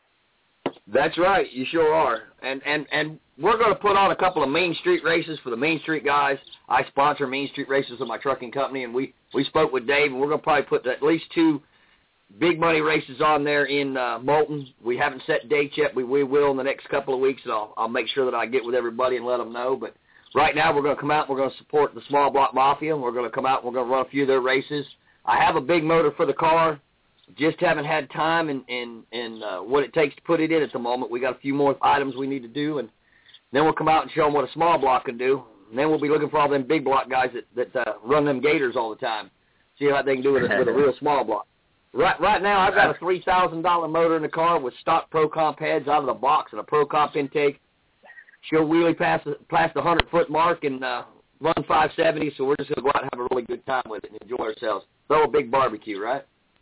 That's right. You sure are. And and and we're gonna put on a couple of Main Street races for the Main Street guys. I sponsor Main Street races with my trucking company, and we we spoke with Dave, and we're gonna probably put at least two big money races on there in uh, Moulton. We haven't set dates yet. We we will in the next couple of weeks, and I'll I'll make sure that I get with everybody and let them know. But right now, we're going to come out and we're going to support the Small Block Mafia, and we're going to come out and we're going to run a few of their races. I have a big motor for the car. Just haven't had time and, and, and uh, what it takes to put it in at the moment. We got a few more items we need to do, and then we'll come out and show them what a small block can do. And then we'll be looking for all them big block guys that, that uh, run them gators all the time, see how they can do it with a real small block. Right right now, I've got a three thousand dollars motor in the car with stock Pro Comp heads out of the box and a Pro Comp intake. She'll wheelie past the, past the one hundred foot mark and uh, run five seventy, so we're just going to go out and have a really good time with it and enjoy ourselves. Throw a big barbecue, right?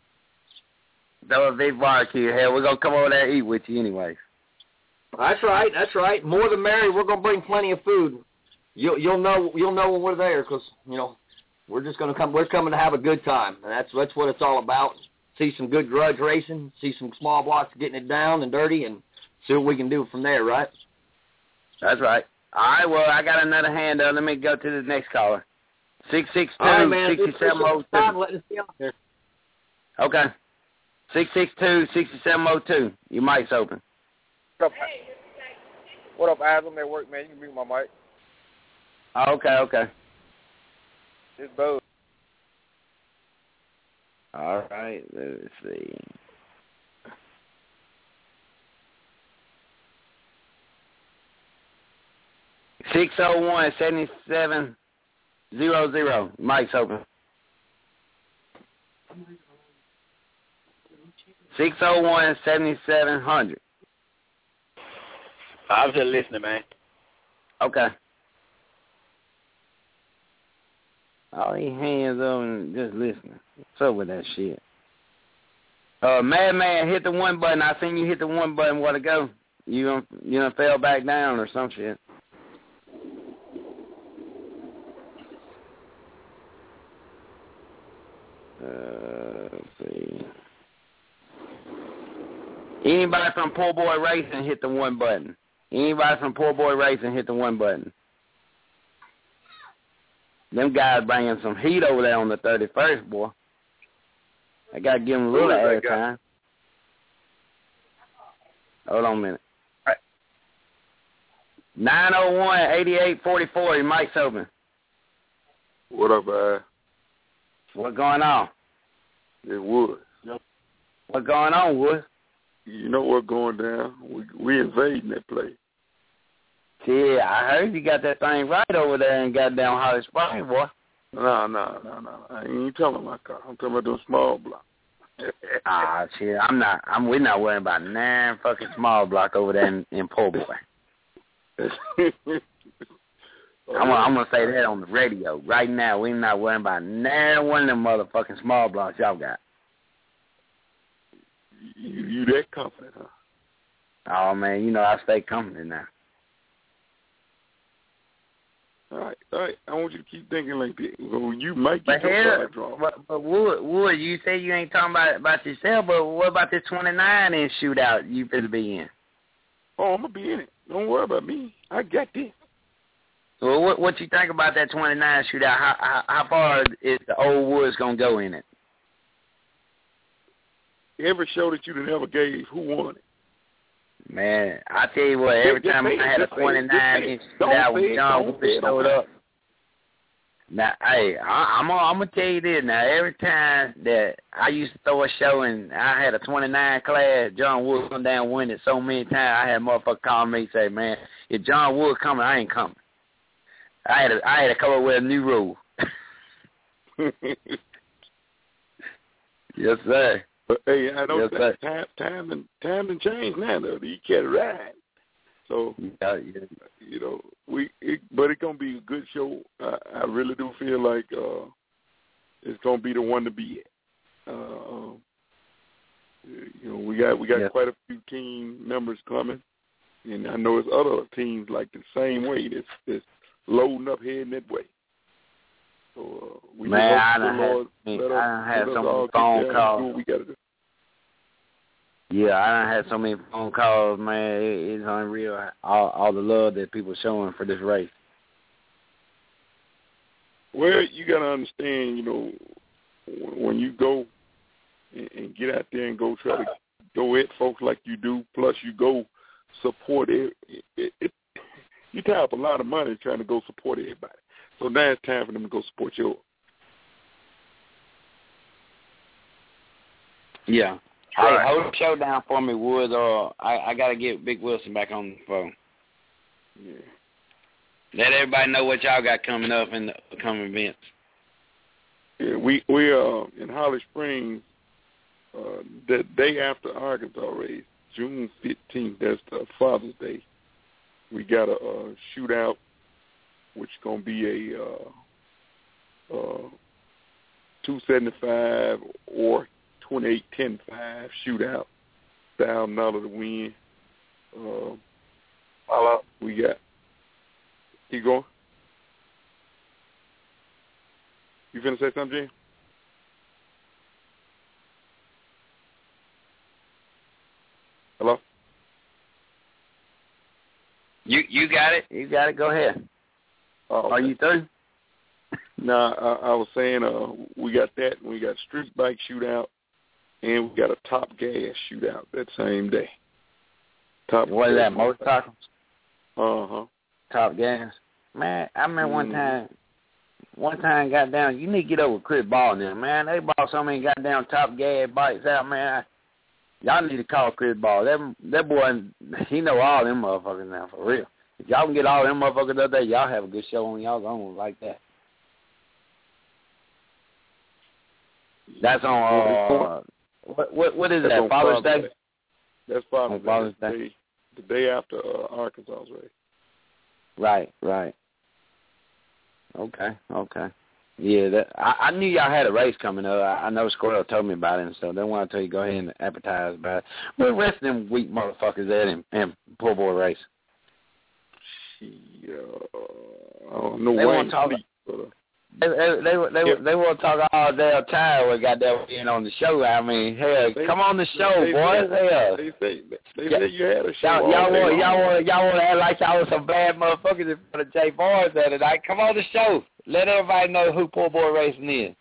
Throw a big barbecue. Hell, we're going to come over there and eat with you anyway. That's right, that's right. More the merrier. We're going to bring plenty of food. You'll, you'll know you'll know when we're there because, you know, we're just going to come. We're coming to have a good time, and that's, that's what it's all about. See some good grudge racing, see some small blocks getting it down and dirty, and see what we can do from there, right? That's right. All right, well, I got another hand up. Let me go to the next caller. six six two, six seven oh two. Let us be out there. Okay. six six two, six seven oh two. Your mic's open. What up, what up, Adam? I'm at work, man. You can bring my mic. Okay, okay. It's Bo. All right, let's see. six oh one, seven seven zero zero. Mike's open. six oh one, seven seven hundred. I was just listening, man. Okay. All these hands up and just listening. What's up with that shit? Uh, Madman, hit the one button. I seen you hit the one button. Where to go? You done, you done fell back down or some shit. Uh, let's see. Anybody from Poor Boy Racing, hit the one button. Anybody from Poor Boy Racing, hit the one button. Them guys bringing some heat over there on the thirty-first, boy. I got to give them a little air time. Hold on a minute. Right. nine oh one, eighty-eight forty-four, your mic's open. What up, man? What's going on? It Woods. Yep. What's going on, Woods? You know what's going down. We we invading that place. Yeah, I heard you got that thing right over there in goddamn Holly Springs, boy. No, no, no, no. I ain't even talking about my car. I'm talking about those small blocks. Ah, shit. I'm not. I'm. We're not worrying about nine fucking small block over there in, in Poor Boy. I'm. Gonna, I'm gonna say that on the radio right now. We're not worrying about nine one of them motherfucking small blocks y'all got. You, you that confident, huh? Oh man, you know I stay confident now. All right, all right. I want you to keep thinking like that. Well, you might get but your here, card drawn. But, but Wood, Wood, you say you ain't talking about about yourself, but what about this twenty-nine inch shootout you finna be in? Oh, I'm gonna be in it. Don't worry about me. I got this. Well, what what you think about that twenty-nine shootout? How how, how far is the old Woods gonna go in it? Every show that you done ever gave, who won it? Man, I tell you what, every just time I had a twenty-nine inch shootout when John Woods showed up. Now, hey, I, I'm gonna I'm gonna tell you this. Now, every time that I used to throw a show and I had a twenty-nine class, John Woods come down and win it so many times. I had motherfuckers call me and say, "Man, if John Woods coming, I ain't coming." I had to, I had to come up with a new rule. Yes, sir. But hey, I know yes, that time, time and time and change now though. You can't ride. So yeah, yeah. you know we, it, but it's gonna be a good show. I, I really do feel like uh, it's gonna be the one to be at. Uh, you know, we got we got yeah. quite a few team members coming, and I know it's other teams like the same way. That's that's loading up heading that way. So uh, we Man, I done done Lord, had, let I us, done had let so us all many get phone down calls. and do what we gotta do. Yeah, I done had so many phone calls, man. It, it's unreal, all, all the love that people showing for this race. Well, you got to understand, you know, when you go and, and get out there and go try to go at folks like you do, plus you go support it, it, it you tie up a lot of money trying to go support everybody. So now it's time for them to go support yours. Yeah. Hey, right. Hold the show down for me, Woods, or I, I got to get Big Wilson back on the phone. Yeah. Let everybody know what y'all got coming up in the upcoming events. Yeah, we we uh in Holly Springs, uh, the day after Arkansas race, June fifteenth. That's the Father's Day. We got a uh, shootout, which is gonna be a uh, uh, two seventy five or twenty eight ten five shootout, thousand dollar to win. Uh, Hello. We got. Keep going. You finna say something, Jim? Hello? You you got it. You got it. Go ahead. Oh, okay. Are you through? No, I, I was saying uh, we got that. We got street bike shootout, and we got a Top Gas shootout that same day. Top what is that, motorcycles? Uh-huh. Top Gas. Man, I remember mm. one time, one time goddamn, you need to get over Chris Ball and them, man. They bought so many goddamn Top Gas bikes out, man. I, y'all need to call Chris Ball. That, that boy, he know all them motherfuckers now, for real. If y'all can get all them motherfuckers up there, y'all have a good show on y'all's own like that. That's on, uh, what, what, what is That's that, Father's Day? Day? That's Father's Day. Father's Day. Day. The day after uh, Arkansas's race. Right, right. Okay, okay. Yeah, that, I, I knew y'all had a race coming up. I, I know Squirrel told me about it and stuff. They want to tell you go ahead and advertise about it. Where the rest of them weak motherfuckers at in, in poor boy race? Yeah, I don't know they why. Want to talk, sleep, but, uh, they they they, they, yeah. they want to talk all damn time. We got that being on the show. I mean, hell, they, come on the show, they, boys. They, hell, they say they yeah. say you had a show. Y'all, y'all all want day y'all long. want y'all want to act like y'all was some bad motherfuckers in front of Jay Barnes the other night. Come on the show. Let everybody know who poor boy racing is.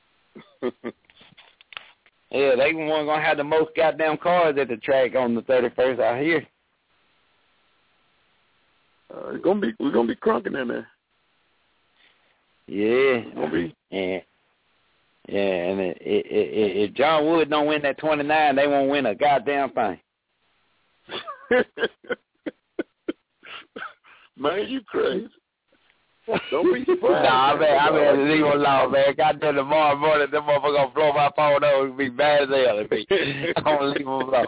Yeah, they one gonna have the most goddamn cars at the track on the thirty-first out here. Uh, it's gonna be we're gonna be crunking in there. Yeah, it's gonna be. Yeah, yeah, and it, it, it, if John Wood don't win that twenty-nine, they won't win a goddamn thing. Man, you crazy. Don't be surprised. Nah, I mean, I mean, leave him alone, man. Goddamn, tomorrow morning, them motherfuckers gonna blow my phone over. It'll be bad as hell. I'm gonna leave him alone.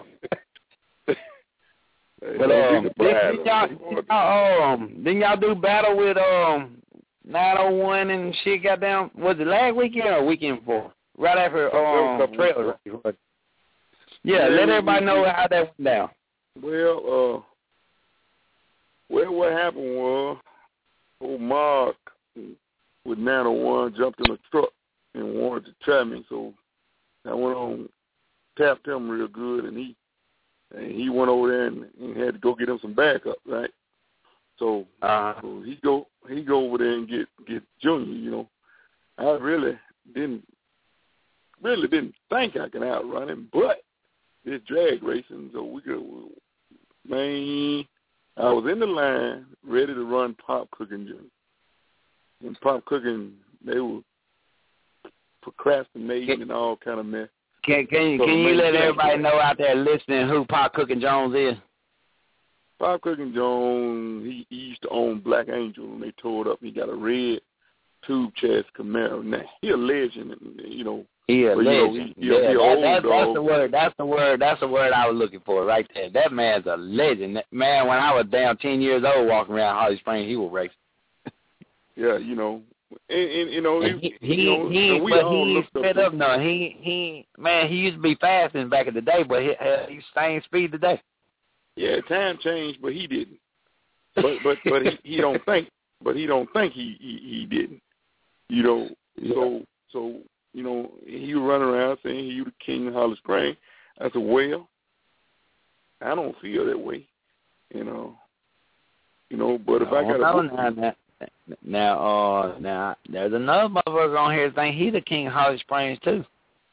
Hey, But um, didn't, didn't y'all, didn't y'all um, didn't y'all do battle with um nine oh one and shit? Goddamn, was it last weekend or weekend before? Right after um trailer. Yeah, yeah, let everybody know how that went down. Well, uh, well, what happened was, old Mark with nine oh one jumped in a truck and wanted to try me, so I went on, tapped him real good, and he and he went over there and, and had to go get him some backup, right? So, uh, so he go he go over there and get get Junior. You know, I really didn't really didn't think I could outrun him, but it's drag racing, so we could. Man, I was in the line ready to run Pop Cooking Junior And Pop Cooking, they were procrastinating and all kind of mess. Can can you, so can you let everybody that. know out there listening who Pop Cooking Jones is? Pop Cooking Jones, he, he used to own Black Angel, and they tore it up. He got a red tube chest Camaro. Now he a legend, you know. He a but, legend. You know, he, yeah, he that, old that, that's dog. the word. That's the word. That's the word I was looking for right there. That man's a legend. That, man, when I was down ten years old, walking around Holly Springs, he was racing. Yeah, you know. And, and you know, and he, he, you know, he, and we but all he looked sped up. up. No, he, he, man, he used to be fasting back in the day, but he, uh, he's same speed today. Yeah, time changed, but he didn't. But but but he, he don't think. But he don't think he he, he didn't. You know. Yeah. So so you know he was running around saying he was the king of Holly Springs. I said, well, I don't feel that way. You know. You know, but if no, I got no, a now, now, now, uh, now, there's another motherfucker on here that think he the king of Holly Springs too.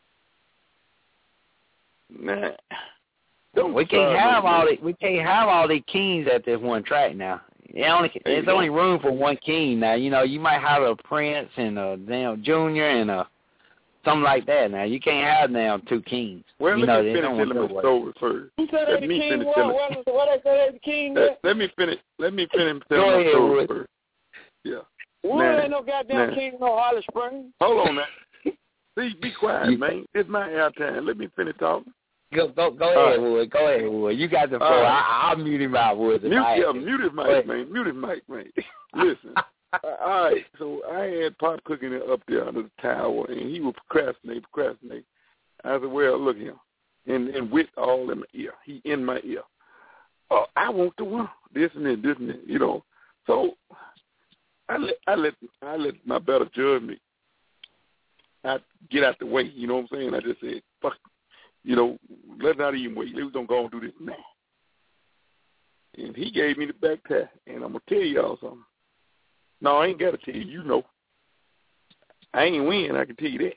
Nah. Don't we can't have all the, we can't have all the kings at this one track now. It only there's hey, only room for one king now. You know, you might have a Prince and a damn Junior and a something like that. Now you can't have now two kings. Well, you let know, me finish telling my story first. Who said let they me the king? finish What, telling. what, what they say they the king? Let, let me finish. Let me finish telling Go my ahead, story Wood. first. Yeah. Wood now, ain't no goddamn now. king no Holly Springs. Hold on, man. Be be quiet, man. It's my air time. Let me finish talking. Go go go All ahead, right. Wood. Go ahead, Wood. You got the floor. All right. I, I'll mute him out, Wood. Mute, yeah, mute his mic, man. Mute his mic, man. Listen. uh, all right. So I had Pop Cooking up there under the tower, and he would procrastinate, procrastinate. I said, well, look here. And, and with all in my ear. He in my ear. Oh, I want to win. This and that, this and that, you know. So I let I let I let my better judgment I get out the way, you know what I'm saying? I just said, fuck, you know, let's not even wait. Let's don't go and do this now. And he gave me the back tap, and I'm gonna tell y'all something. No, I ain't gotta tell you, you know. I ain't win, I can tell you that.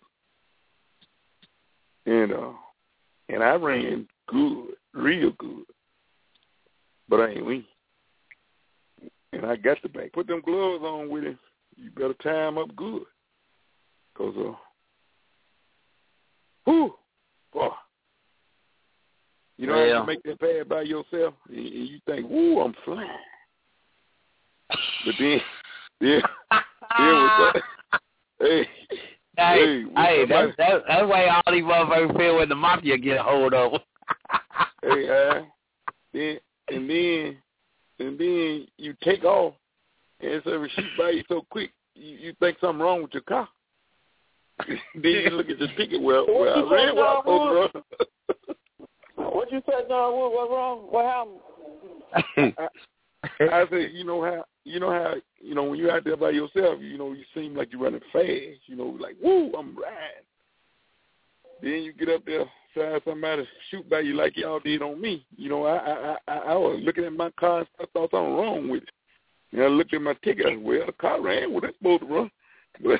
And uh and I ran good, real good. But I ain't win. And I got the back. Put them gloves on with it. You better tie them up good. Because, uh, whew, boy. You know yeah. how you make that pad by yourself? And you think, woo, I'm flying. But then, yeah, yeah, hey, Hey, hey, hey, somebody, that's, that's, that's why all these motherfuckers feel when the mafia get a hold of them. hey, uh, then, and then, and then you take off, and so if it shoots by you so quick, you, you think something wrong with your car. Then you look at the ticket where, What where I you say, ran, where I John supposed to run. What you said, John Wood? What's wrong? What happened? I, I said, you know how, you know how, you know when you're out there by yourself, you know you seem like you're running fast. You know, like woo, I'm riding. Then you get up there, side somebody shoot by you like y'all did on me. You know, I I I, I was looking at my car and I thought something wrong with it. And I looked at my ticket. I said, well, the car ran with it supposed to run. You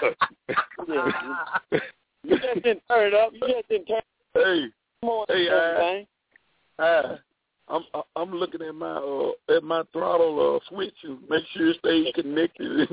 just didn't turn it up. You just didn't turn it up. Hey, hey, I, I, I'm I'm looking at my uh, at my throttle uh, switch and make sure it stays connected.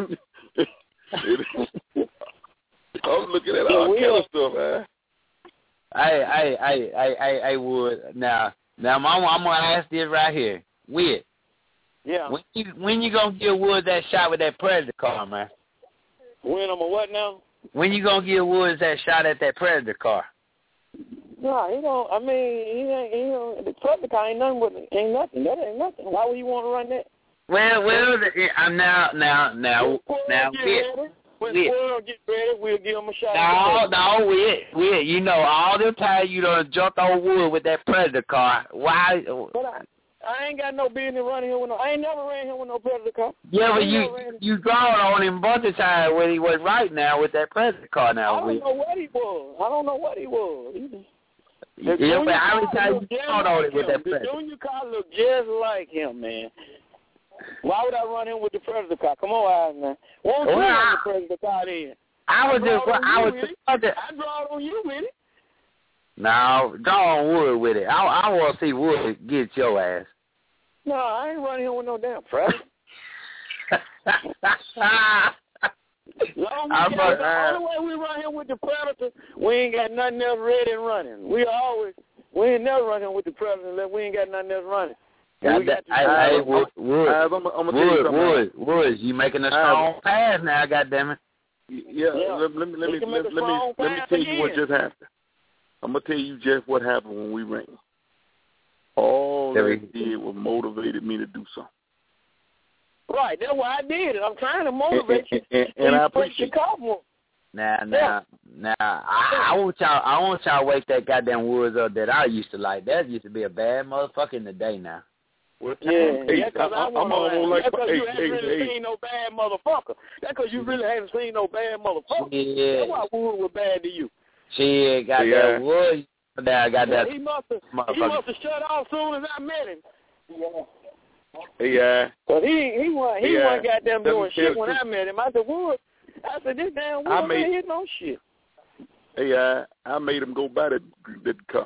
I'm looking at all kind of stuff, man. Hey, hey, hey, hey, hey, hey, Wood. Now, now, Mama, I'm gonna ask this right here. Whit. Yeah. When you when you gonna give Woods that shot with that Predator car, man? When I'm a what now? When you gonna give Woods that shot at that Predator car? No, he don't. I mean, he ain't. He don't, the Predator car ain't nothing. With, ain't nothing. That ain't nothing. Why would you want to run that? Well, well, I'm now, now, now, now, Whit. When Squirrel get ready, we'll give him a shot. No, no, Whit, Whit. You know, all the time you done jumped on Wood with that Predator car. Why? But I, I ain't got no business running here with no. I ain't never ran here with no Predator car. Yeah, but you you drawing on him a bunch of times when he was right now with that Predator car now. I don't Whit. know what he was. I don't know what he was. He, yeah, but how many times you drawing on it with that Predator? The junior car look just like him, man. Why would I run him with the Predator car? Come on, man. Won't you run the Predator car then? I was just, I was just, I draw on you with it. No, draw on Wood with it. I, I want to see Wood get your ass. No, I ain't running him with no damn Predator. Long as about, the uh, only way we run him with the Predator, we ain't got nothing else ready and running. We always, we ain't never run him with the Predator unless we ain't got nothing else running. Got that, I, I, Wood, Wood, I'm, I'm, I'm Wood, Wood, Wood, you making a strong pass now, goddammit. Yeah, yeah. let, let me let me let, let me let me tell you what just happened. I'm gonna tell you just what happened when we ran. All there that did was motivated me to do something. Right, that's why I did it. I'm trying to motivate and, you. And, and, and I appreciate it. Now, now, now, I, I want y'all, I want y'all to wake that goddamn Woods up that I used to like. That used to be a bad motherfucker in the day now. What yeah, hey, that's because I, I'm almost like that's because hey, you haven't hey, really hey. seen no bad motherfucker. That's because you really haven't seen no bad motherfucker. Yeah. That's why Wood was bad to you. Shit, got yeah. that Wood. Now I got that. He must have. He must have shut off as soon as I met him. Yeah. Yeah. But he he wasn't he yeah. wasn't goddamn doing shit when too. I met him. I said, Wood. I said, this damn Wood I ain't made, hit no shit. Hey, I I made him go buy that that car.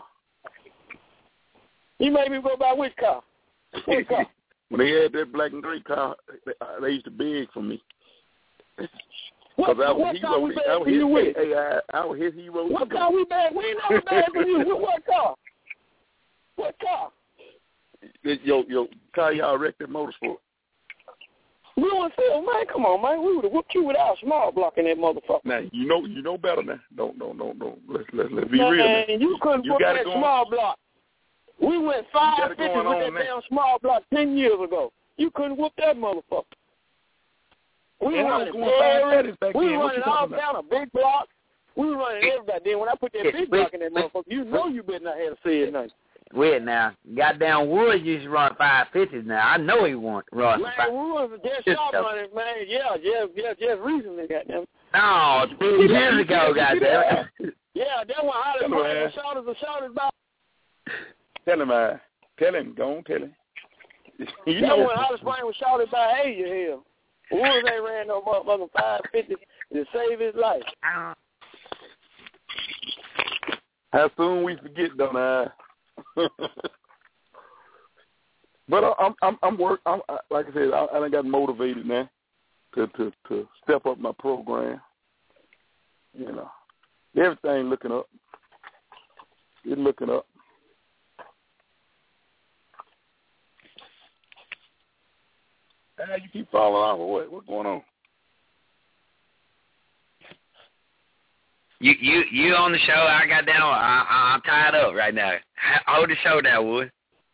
You made me go buy which car? Which car? When they had that black and gray car, they, they used to beg for me. What, I was what hero, car we I beg was for his, you with? Hey, I, I was his hero. What car we beg? We ain't never beg for you. With what car? What car? Yo, yo, car y'all wrecked at Motorsport. We want to say, man, come on, man. We would have whooped you without small blocking that motherfucker. Now, you know you know better now. Don't, don't, don't, don't. Let's, let's, let's be man, real. Man, you couldn't you whoop that going, small block. We went five fifty with that now. damn small block ten years ago. You couldn't whoop that motherfucker. We yeah, were running every, back we then. were running all kind of big blocks. We were running everybody. Then when I put that big block in that motherfucker, you know you better not have said nothing. Wait now, goddamn Wood used to run five fifties now. I know he won't run. Man, we was just stop running, man. Yeah, yeah, yeah, just recently, goddamn. No, three years ago, goddamn. Yeah, that one Hollis Springs shot us a shot us about. Tell him, uh, tell him, go on, tell him. You that know when Hollis Springs was shot us by eight hell. Woods ain't ran no motherfucking five fifty to save his life. How soon we forget, don't I? But I, I'm I'm I'm work. I'm I, like I said, I, I done got motivated now to, to to step up my program. You know, everything looking up. It's looking up. Ah, you keep falling off. What what's going on? You you you on the show? I got down. I, I, I'm tied up right now. Hold the show down, Wood.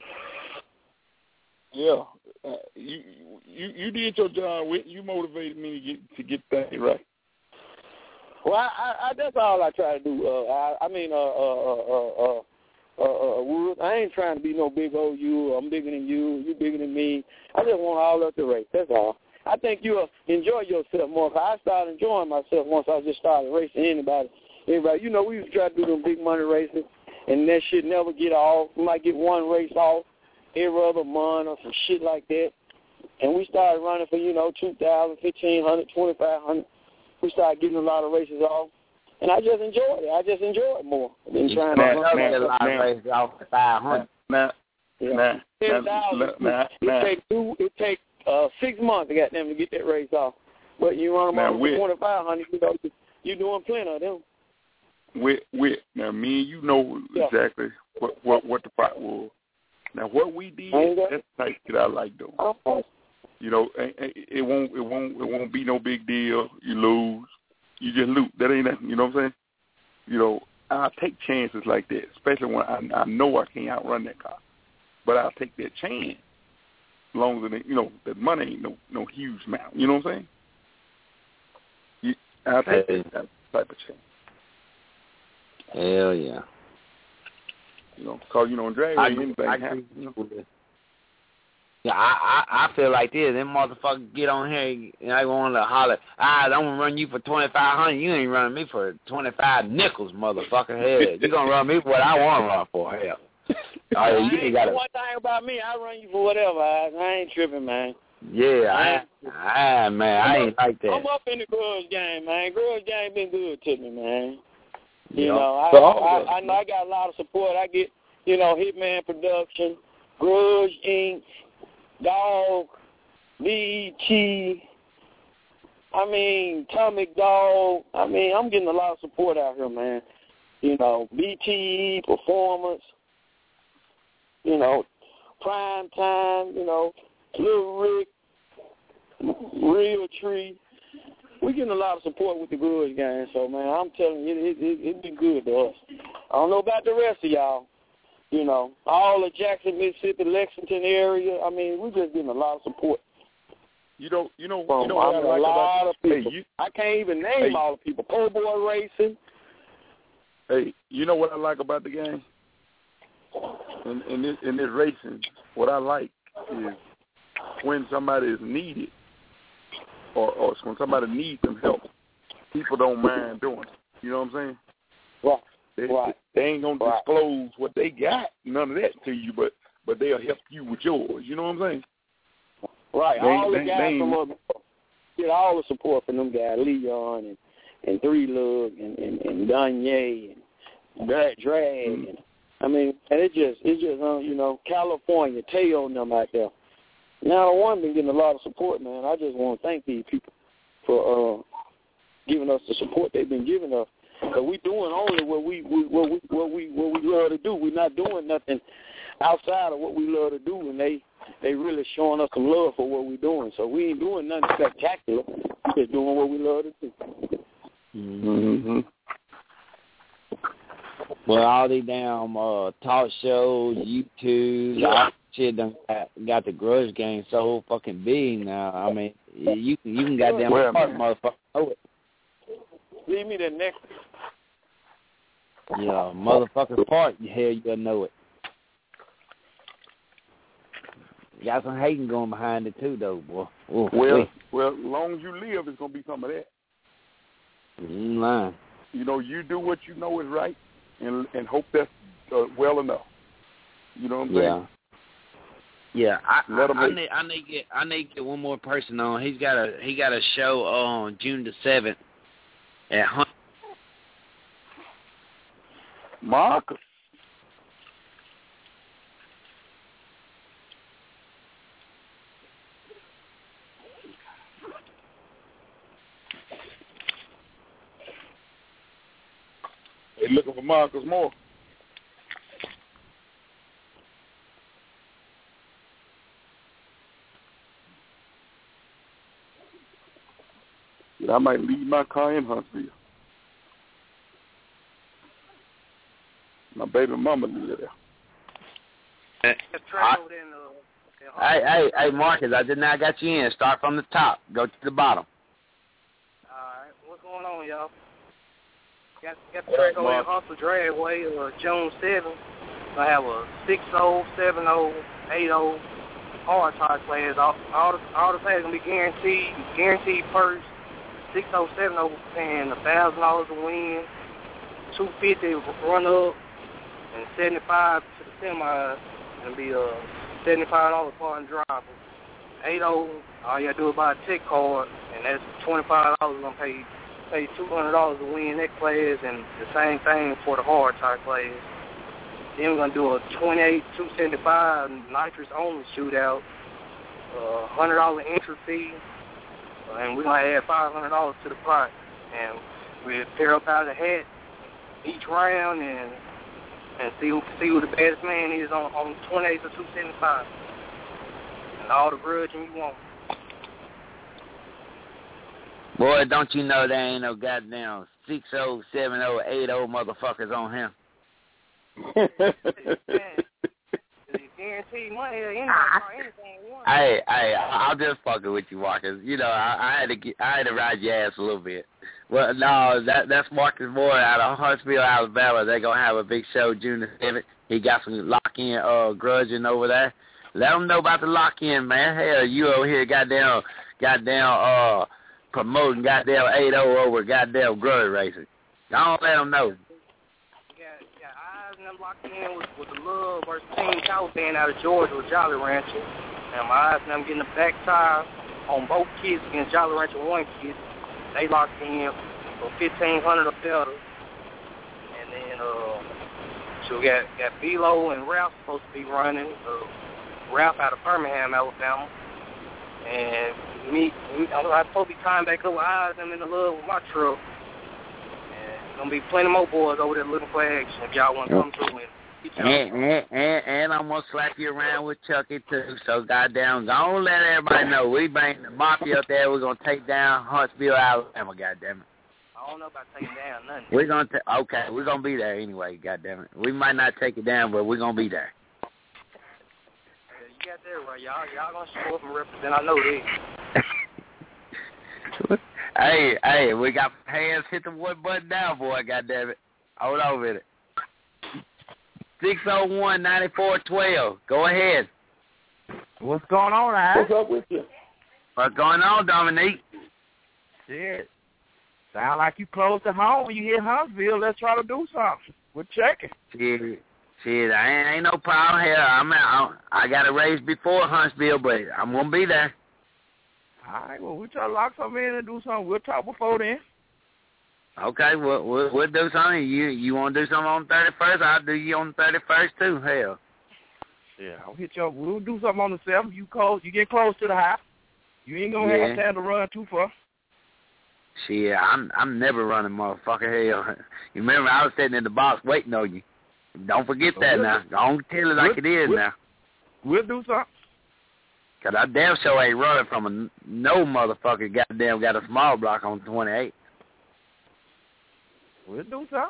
Yeah, uh, you you you did your job. With you motivated me to get to get things right. Well, I, I, I, that's all I try to do. Uh, I, I mean, uh, uh, uh, uh, uh, uh, Wood, I ain't trying to be no big old you. I'm bigger than you. You bigger than me. I just want all of the race. That's all. I think you'll enjoy yourself more. Cause I started enjoying myself once I just started racing anybody. Everybody, you know, we used to try to do them big money races, and that shit never get off. We might get one race off every other month or some shit like that. And we started running for, you know, two thousand, fifteen hundred, twenty-five hundred. We started getting a lot of races off. And I just enjoyed it. I just enjoy it more than trying now, to run now, a lot of races off for five hundred. Now, yeah. now, ten thousand. now, It now, take two. It take uh, six months to get them to get that race off. But you run them now, off for twenty-five hundred. You know, you doing plenty of them. With, with, now, me and you know yeah. exactly what, what, what the fight was. Now, what we did, that's the type that I like doing. Okay. You know, it won't, it won't, it won't be no big deal. You lose, you just lose. That ain't nothing. You know what I'm saying? You know, I'll take chances like that, especially when I, I know I can't outrun that car. But I'll take that chance, as long as it, you know, that money ain't no, no huge amount. You know what I'm saying? You, I'll take hey. that type of chance. Hell yeah. You know, because you know, in drag I, race, anything I, happens. You know? Yeah, I, I I feel like this. Them motherfuckers get on here and I want to holler, ah, I'm going to run you for twenty-five hundred. You ain't running me for twenty-five nickels, motherfucker. Hell, you going to run me for what I want to run for. Hell. Oh, yeah, you ain't got to. One thing about me, I run you for whatever. I, I ain't tripping, man. Yeah, I, I, man, I ain't like that. I'm up in the grudge game, man. Grudge game been good to me, man. You yep. know, I, I, I know I got a lot of support. I get, you know, Hitman Production, Grudge Incorporated, Dog, B E T, I mean, Comic Dog. I mean, I'm getting a lot of support out here, man. You know, B T E, Performance, you know, Prime Time, you know, Little Rick, Real Tree. We getting a lot of support with the Grudge game, so, man, I'm telling you, it, it, it been good to us. I don't know about the rest of y'all. You know, all the Jackson, Mississippi, Lexington area. I mean, we're just getting a lot of support. You know, you know, From, you know what I, I mean, like a lot about of people. Hey, you, I can't even name hey, all the people. Po' Boy Racing. Hey, you know what I like about the game? In, in this in this racing, what I like is when somebody is needed, or, or when somebody needs some help, people don't mind doing it. You know what I'm saying? Right. They, right. they ain't gonna right. disclose what they got, none of that to you, but but they'll help you with yours. You know what I'm saying? Right. They, all the they, guys they, from up, get all the support from them guys, Leon and and Three Lug and and, and Danye and Drag Drag. Mm-hmm. And, I mean, and it just it's just uh, you know, California, Teo and them out there. Now the one been getting a lot of support, man. I just want to thank these people for uh, giving us the support they've been giving us. Because we doing only what we, we what we what we what we love to do. We're not doing nothing outside of what we love to do, and they they really showing us some love for what we're doing. So we ain't doing nothing spectacular. We're just doing what we love to do. Mm-hmm. Well, all these damn uh, talk shows, YouTube, yeah. all that shit done got, got the Grudge game so fucking big now. I mean, you can you can goddamn well, part, motherfucker. Know it. Leave me the next. Yeah, motherfucker's part. Hell, you know it. You got some hating going behind it too, though, boy. Ooh, well, wait. well, as long as you live, it's gonna be some of that. You ain't lying. You know, you do what you know is right, and and hope that's uh, well enough. You know what I'm yeah. saying? Yeah, I, Let I, I need I need get I need to get one more person on. He's got a he got a show on June the seventh at Hunt. Marcus. They looking for Marcus Moore. I might leave my car in Huntsville. My baby mama live there. I, hey, hey, hey, Marcus, I did not got you in. Start from the top. Go to the bottom. All right. What's going on, y'all? Got, got the track over at Hustle Dragway, uh, June seventh. I have a six oh, seven oh, eight oh hard tire class. All, all, the, all the classes going to be guaranteed, guaranteed purse. six oh, seven oh paying one thousand dollars to win, two hundred fifty dollars run up, and seventy-five dollars to the semi. Going to be uh, seventy-five dollars for a driver. eight oh, all you got to do is buy a tech card, and that's twenty-five dollars. Going to pay pay two hundred dollars to win that class, and the same thing for the hard tire class. Then we're going to do a twenty-eight, two seventy-five nitrous only shootout, uh, one hundred dollars entry fee, and we're going to add five hundred dollars to the pot. And we'll pair up out of the hat each round and and see who, see who the baddest man is on, on twenty-eight or two seventy-five. And all the grudging you want. Boy, don't you know there ain't no goddamn six oh, seven oh, eight oh motherfuckers on him. Guaranteed money or anything, anything you want. Hey, hey, I'm just fucking with you, Marcus. You know, I, I had to get, I had to ride your ass a little bit. Well, no, that that's Marcus Moore out of Huntsville, Alabama. They're gonna have a big show June the seventh. He got some lock-in uh, grudging over there. Let them know about the lock-in, man. Hell, you over here, goddamn, goddamn, uh, promoting goddamn eight oh over goddamn grudge racing. Don't let them know. And I'm locked in with, with the Love versus Team Caliban out of Georgia with Jolly Rancher. And my eyes and I'm getting the back tire on both kids against Jolly Rancher one kid. They locked in for fifteen hundred dollars or better. And then, uh, so we got, got B-Lo and Ralph supposed to be running. Uh, Ralph out of Birmingham, Alabama. And me, me I'm supposed to be tying back up with eyes. I'm in the Love with my truck. Gonna be plenty more boys over there looking for action if y'all want to come through and get y'all. And, and, and, and I'm gonna slap you around with Chucky too. So goddamn, don't let everybody know we bring the mafia up there. We're gonna take down Huntsville, Alabama. Goddamn it. I don't know about taking down nothing. We're gonna ta- okay. We're gonna be there anyway. Goddamn it. We might not take it down, but we're gonna be there. Yeah, you got that right. Y'all, y'all gonna show up and represent. I know this. Hey, hey, we got hands hit the one button down, boy, goddammit. Hold on a minute. six oh one, nine four one two. Go ahead. What's going on, Al? What's up with you? What's going on, Dominique? Shit. Sound like you close to home when you hit Huntsville. Let's try to do something. We're checking. Shit, shit, I ain't, ain't no problem here. I'm, I, I got a race before Huntsville, but I'm going to be there. All right, well, we'll try to lock something in and do something. We'll talk before then. Okay, we'll, we'll, we'll do something. You you want to do something on the thirty-first? I'll do you on the thirty-first, too. Hell. Yeah, I'll hit you up. We'll do something on the seventh. You close. You get close to the house. You ain't going to yeah. have time to run too far. Shit, I'm I'm never running, motherfucker. Hell. You remember I was sitting in the box waiting on you. Don't forget that we'll, now. Don't tell it like we'll, it is we'll, now. We'll do something. Because I damn sure ain't running from a no motherfucker goddamn got a small block on twenty-eight. We'll do something.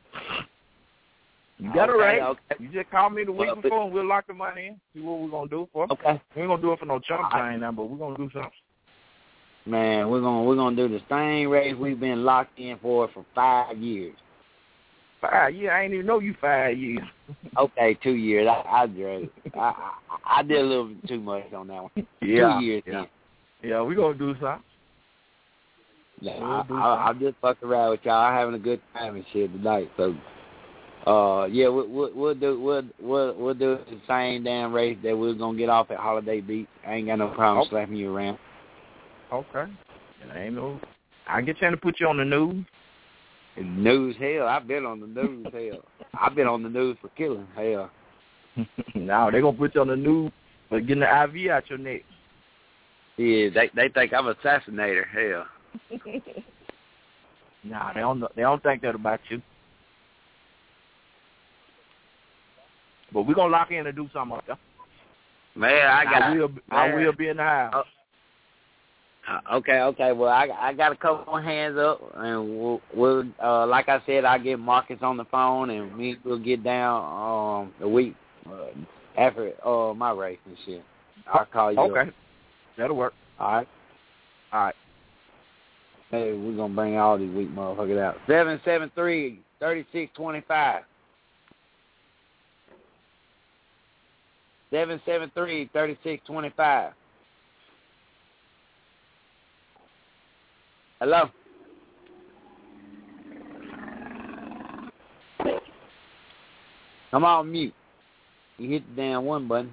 You got okay, it right. Okay. You just call me the week well, before and we'll lock the money in. See what we're going to do for. Okay. We ain't going to do it for no chump thing now, but we're going to do something. Man, we're gonna we're gonna do the same race we've been locked in for for five years. Five years? I ain't even know you five years. Okay, two years. I I drove. I, I I did a little bit too much on that one. Yeah, two years. Yeah, then. yeah, we gonna do something. Yeah, we'll I, do I, I'm just fucking around with y'all, having a good time and shit tonight. So, uh, yeah, we'll we'll, we'll do we'll we'll we'll do the same damn race that we're gonna get off at Holiday Beach. I ain't got no problem okay. slapping you around. Okay. It ain't no. I get trying to put you on the news. News, hell, I've been on the news, hell. I've been on the news for killing, hell. No, they gonna put you on the news for getting the I V out your neck. Yeah, they they think I'm an assassinator, hell. Nah, they don't. They don't think that about you. But we gonna lock in and do something up there. Man, I got. I will. Man. I will be in the house. Uh, Uh, okay, okay. Well, I I got a couple of hands up, and we'll, we'll uh, like I said, I'll get Marcus on the phone, and we will get down um a week uh, after uh my race and shit. I'll call you. Okay, up. That'll work. All right. All right. Hey, we're going to bring all these weak motherfuckers out. seven seven three, three six two five. seven seven three, three six two five. Hello? I'm on mute. You hit the damn one button.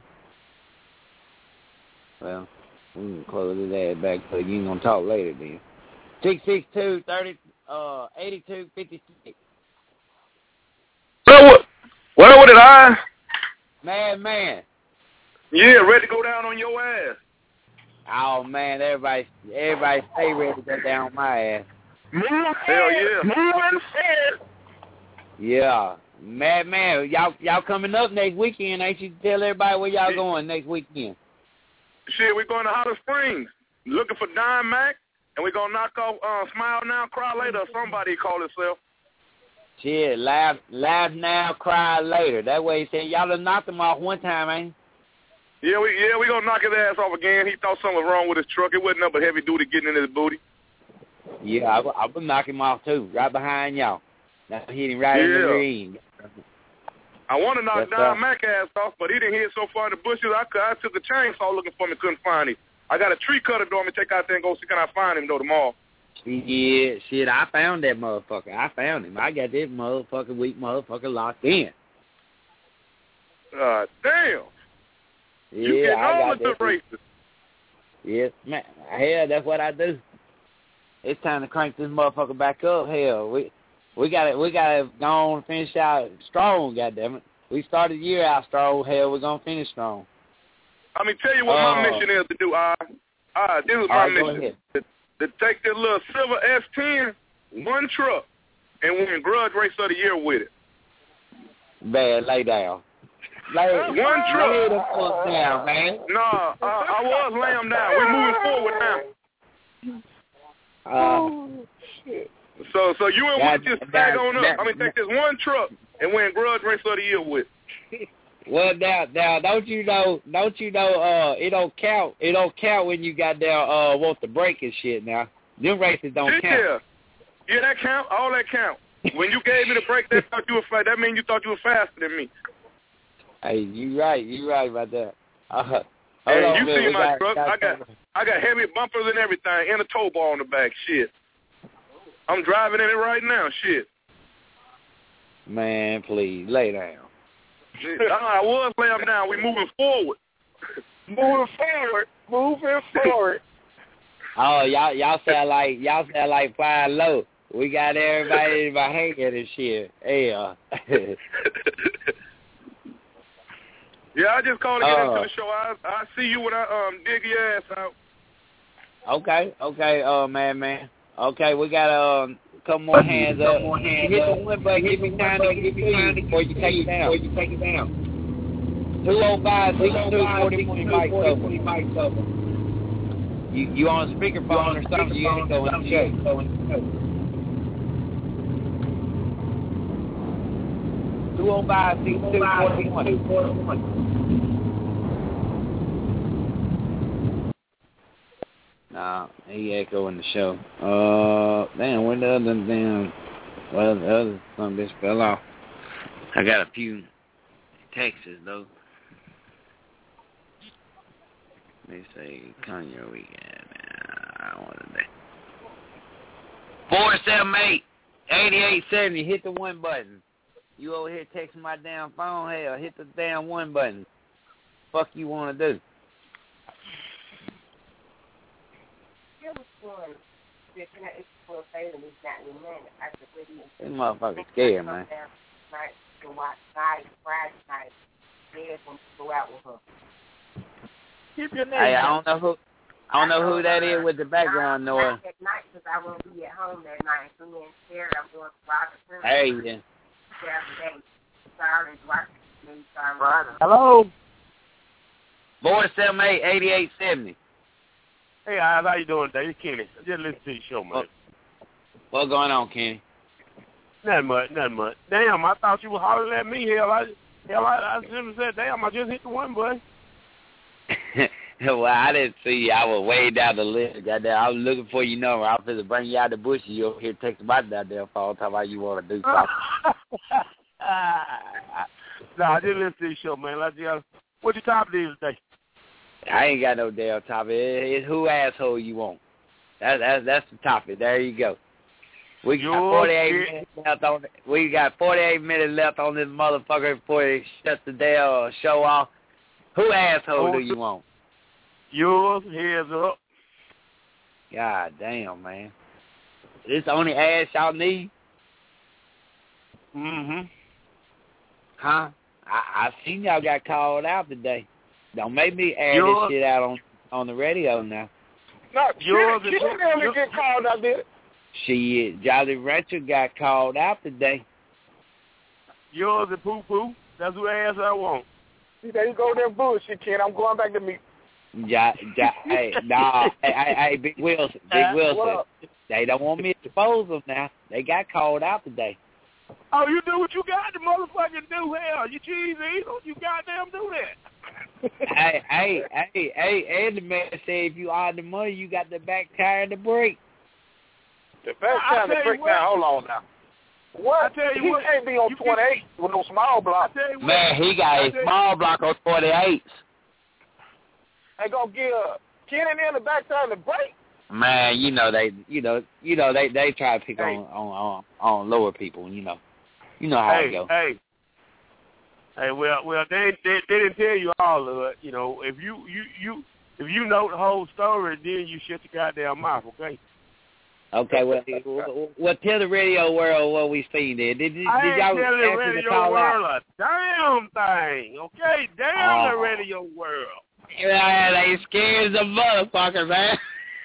Well, we can close his ass back so you ain't going to talk later then. six six two, thirty, uh, eighty-two fifty-six. Well, what? Well, what did I? Man, man. Yeah, ready to go down on your ass. Oh, man, everybody, everybody stay ready to go down on my ass. Hell yeah. Moving forward. Yeah. Man, man, y'all y'all coming up next weekend, ain't you? Tell everybody where y'all going next weekend. Shit, we're going to Hollis Springs, looking for Don Mac, and we're going to knock off uh, Smile Now, Cry Later, or somebody call itself. Shit, laugh, laugh now, cry later. That way he said, y'all done knocked him off one time, ain't you? Yeah, we yeah we going to knock his ass off again. He thought something was wrong with his truck. It wasn't nothing but heavy duty getting in his booty. Yeah, I, I would knock him off, too, right behind y'all. Now hit him right yeah. in the ring. I want to knock That's Don right. Mac ass off, but he didn't hit so far in the bushes. I, I took a chainsaw looking for him and couldn't find him. I got a tree cutter door. I'm going to take out there and go see can I find him, though, tomorrow. Yeah, shit, I found that motherfucker. I found him. I got this motherfucker, weak motherfucker locked in. God damn. Yeah, you getting I all got the good that. races. Yes, man. Hell, that's what I do. It's time to crank this motherfucker back up. Hell, we we got to we got to go on and finish out strong. Goddammit, we started the year out strong. Hell, we're gonna finish strong. I mean, tell you what uh, my mission is to do. I, I this is my right, go mission ahead. to, to take this little silver S ten, one truck, and win grudge race of the year with it. Bad, lay down. Lay, one truck. Lay the fuck down, man. Nah, uh, I was laying down. We're moving forward now. Oh, shit. So, so you and That- we just that- tag on up. that- I mean, take this one truck and win grudge race of the year with. Well, now, now, don't you know? Don't you know? Uh, it don't count. It don't count when you got down. Uh, want the break and shit. Now, them races don't yeah. count. Yeah, that count. All that count. When you gave me the break, that thought you were fast. That means you thought you were faster than me. Hey, you right. You right about that. Uh, hold And on, you man, see we my got, truck? got I got, I got heavy bumpers and everything, and a tow bar on the back. Shit. I'm driving in it right now. Shit. Man, please lay down. I was laying down. We moving forward. Moving forward. Moving forward. Oh, y'all, y'all sound like y'all sound like Fire Low. We got everybody in my hand and shit. Yeah. Yeah, I just called to get uh, into the show. I I see you when I um dig your ass out. Okay, okay, uh, man, man. Okay, we got um, a couple more hands up. More hands hit up. the one button. Give me time to give me time before you take it down. Before you take it down. Two oh five six two forty forty mic cover. Mic cover. You you on speakerphone or something? You ain't going to check. Two oh five six two forty one. Nah, he echoing the show. Uh, damn, where the other damn, well, the other some bitch fell off. I got a few texts though. They say Kanye weekend. I don't want to say. Four seven eight eighty eight seventy. Hit the one button. You over here texting my damn phone? Hell, hit the damn one button. Fuck you want to do? This motherfucker scared, man. Keep your name. Hey, I don't know who. I don't know who that is with the background noise. Hey, yeah. Hello. Four seven eight eighty eight seventy. Hey, Oz, how you doing today? It's Kenny. I just listen to your show, man. What, what's going on, Kenny? Nothing much, nothing much. Damn, I thought you were hollering at me. Hell, I, hell, I, I simply said, damn, I just hit the one button. Well, I didn't see you. I was way down the list. Goddamn, I was looking for your number. I was going to bring you out the bush. You over here texting my goddamn phone, talking about you want to do something. No, I didn't listen to the show, man. Let's just, what's your topic is today? I ain't got no damn topic. It's who asshole you want. That, that, that's the topic. There you go. We got forty-eight minutes left on. We got forty-eight minutes left on this motherfucker before they shut the damn show off. Who asshole do you want? Yours, heads up. God damn, man. This the only ass y'all need? Mm-hmm. Huh? I, I seen y'all got called out today. Don't make me air yours, this shit out on on the radio now. No, yours you didn't yours, get called out, did it? Shit, Jolly Rancher got called out today. Yours and Poo Poo. That's who ass I want. See, there you go, that bullshit, kid. I'm going back to me. Ja, ja, hey, nah, hey, hey, hey, Big Wilson, Big Wilson. They don't want me to expose them now. They got called out today. Oh, you do what you got to motherfucking do, hell. You cheese eater. You goddamn do that. hey, hey, hey, hey, and the man said if you owe the money, you got the back tire and the brake. The back tire and the brake now, hold on now. What? I tell you he what, can't be on twenty-eight with no small block. Man, he got a small block on forty-eights. They gonna give Kenny in the back tire and the brake? Man, you know they, you know, you know they, they try to pick hey. on, on on on lower people. You know, you know how hey, it go. Hey, hey, well, well, they, they they didn't tell you all of it. You know, if you you you if you know the whole story, then you shut your goddamn mouth, okay? Okay, well, well, tell the radio world what we seen there. Did, did, I did y'all tell the radio world out? a damn thing, okay? Damn oh. the radio world. Yeah, they scared as a motherfucker, man.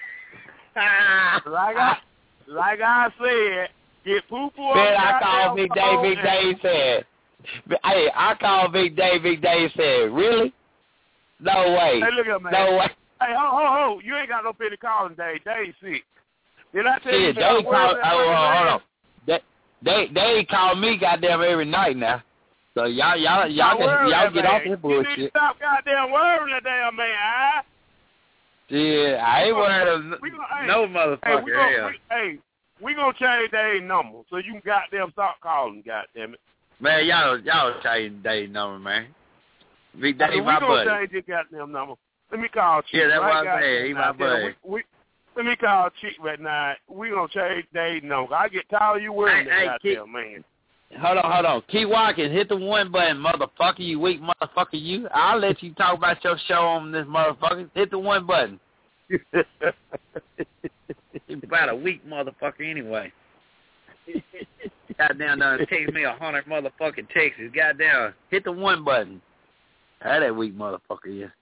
like I, like I said, get poo poo on Man, I called Big Dave. Big Dave said, "Hey, I called Big Dave. Big Dave said, really? No way. Hey, look at me. No way. Hey, ho, ho, ho! You ain't got no pity calling Dave. Dave sick. Did I tell Shit, you? They call. Oh, hold on. They they they call me goddamn every night now. So y'all y'all y'all can, y'all get off that bullshit. You need to stop goddamn worrying that damn man. Huh? Yeah, I ain't worried of no motherfucker. Hey, we gonna, we, hey, we gonna change Dave's number so you can goddamn stop calling. Goddamn it. Man, y'all y'all change Dave's number, man. Big Dave, I mean, my buddy. We gonna change your goddamn number. Let me call Chick. Yeah, that's right what I'm saying. He my buddy. We, we, let me call Chick right now. We gonna change Dave's number. I get tired of you worrying hey, that hey, goddamn man. Hold on, hold on. Keep walking. Hit the one button, motherfucker. You weak motherfucker. You. I'll let you talk about your show on this motherfucker. Hit the one button. You're about a weak motherfucker anyway. Goddamn, done text me a hundred motherfucking texts. Goddamn, hit the one button. How that weak motherfucker is.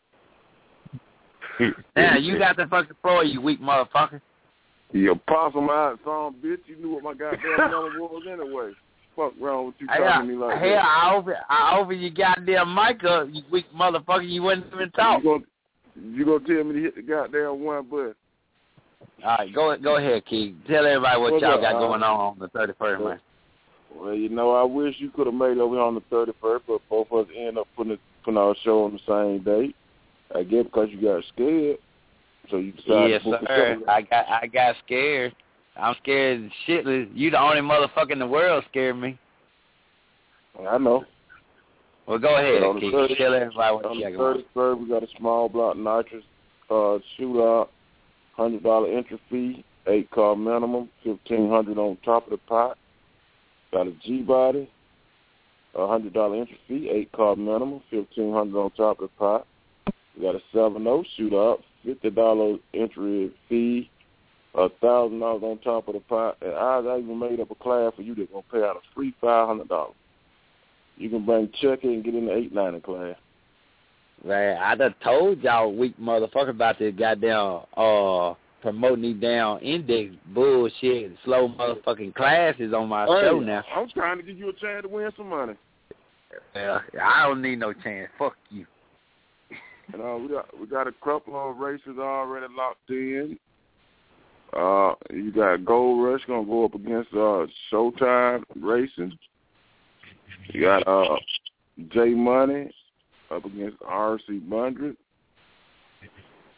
Now you got the fucking floor, you weak motherfucker. You possum-eyed son bitch. You knew what my goddamn number was anyway. Fuck wrong with you talking hey, to me like hey, that? I over, I over your goddamn mic up, you weak motherfucker. You wouldn't even talk. You gonna, you gonna tell me to hit the goddamn one button? All right, go go ahead, Keith. Tell everybody what What's y'all up, got uh, going on on the thirty-first, man. Well, you know, I wish you could have made it over here on the thirty-first, but both of us ended up putting, it, putting our show on the same date. I guess because you got scared, so you decided yes, to book sir. I got I got scared. I'm scared shitless. You the only motherfucker in the world scared me. I know. Well, go ahead, Keith. thirty, Tell everybody what on you got the going on. thirty-first, we got a small block nitrous uh, shootout, one hundred dollars entry fee, eight car minimum, fifteen hundred dollars on top of the pot. Got a G-body, a one hundred dollars entry fee, eight car minimum, fifteen hundred dollars on top of the pot. We got a seven oh shootout, fifty dollars entry fee, one thousand dollars on top of the pot. And I, I even made up a class for you that's going to pay out a free five hundred dollars. You can bring check and get in the eight ninety class. Man, I done told y'all weak motherfucker about this goddamn uh promoting these down index bullshit, slow motherfucking classes on my hey, show now. I'm trying to give you a chance to win some money. Yeah, I don't need no chance. Fuck you. And uh, we got we got a couple of races already locked in. Uh, you got Gold Rush gonna go up against uh Showtime Racing. You got uh J Money up against R C one hundred.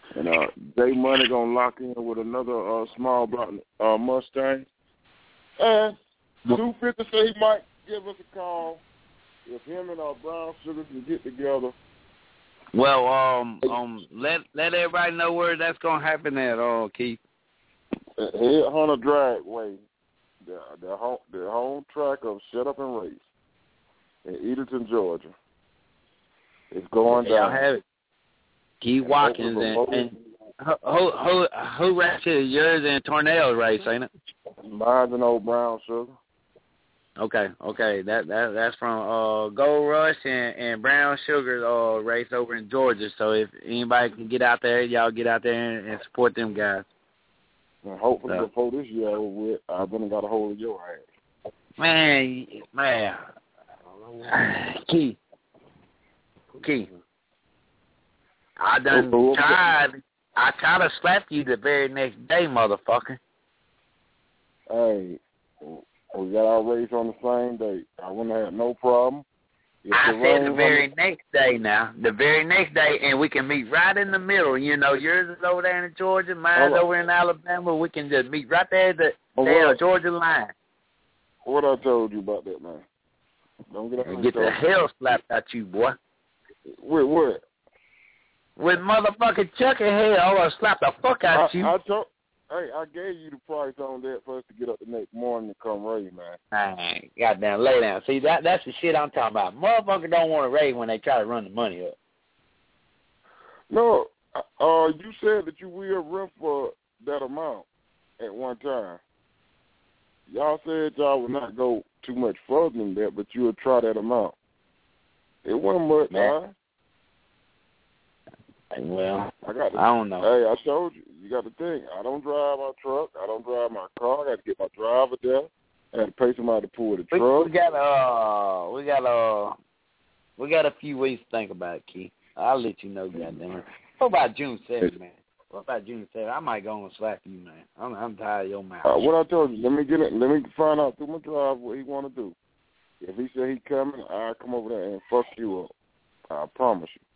And uh, Jay Money gonna lock in with another uh, small block uh, Mustang. And two fifty say he might give us a call if him and our Brown Sugar can get together. Well, um, um, let let everybody know where that's gonna happen at, uh, Keith. Headhunter Dragway, the the home the home track of Shut Up and Race in Edenton, Georgia. It's going yeah, down. I have it. Keith Watkins and, and who who who races yours and Tornell race, ain't it? Mine's an old Brown Sugar. Okay, okay, that that that's from uh, Gold Rush and, and Brown Sugar uh, race over in Georgia. So if anybody can get out there, y'all get out there and, and support them guys. And hopefully so. before this year over with, I've been got a hold of your ass. Man, man, Keith, Keith, I done oh, tried. I tried to slap you the very next day, motherfucker. Hey. We got our race on the same day. I wouldn't have had no problem. If I the said the very hundred... next day now. The very next day, and we can meet right in the middle. You know, yours is over there in Georgia, mine's Hold over on. in Alabama. We can just meet right there at the Oh, there, what? Georgia line. What I told you about that, man? Don't get And get the hell slapped out you, boy. With what? With motherfucking Chucky hell, I'm going to slap the fuck out I, you. I told... Hey, I gave you the price on that for us to get up the next morning to come race, man. Man, goddamn, lay down. See, that that's the shit I'm talking about. Motherfuckers don't want to race when they try to run the money up. No, uh, you said that you will run for that amount at one time. Y'all said y'all would not go too much further than that, but you would try that amount. It wasn't much, man. Well, I, got to, I don't know. Hey, I showed you. You got to think. I don't drive my truck. I don't drive my car. I got to get my driver there. I had to pay somebody to pull the We, truck. we got uh, we got uh, we got a few weeks to think about it, Keith. I'll let you know, goddamn. What about June seventh, man? What about June seventh? I might go and slap you, man. I'm, I'm tired of your mouth. Uh, what I told you, let me get it. Let me find out through my driver what he want to do. If he say he coming, I'll come over there and fuck you up. I promise you.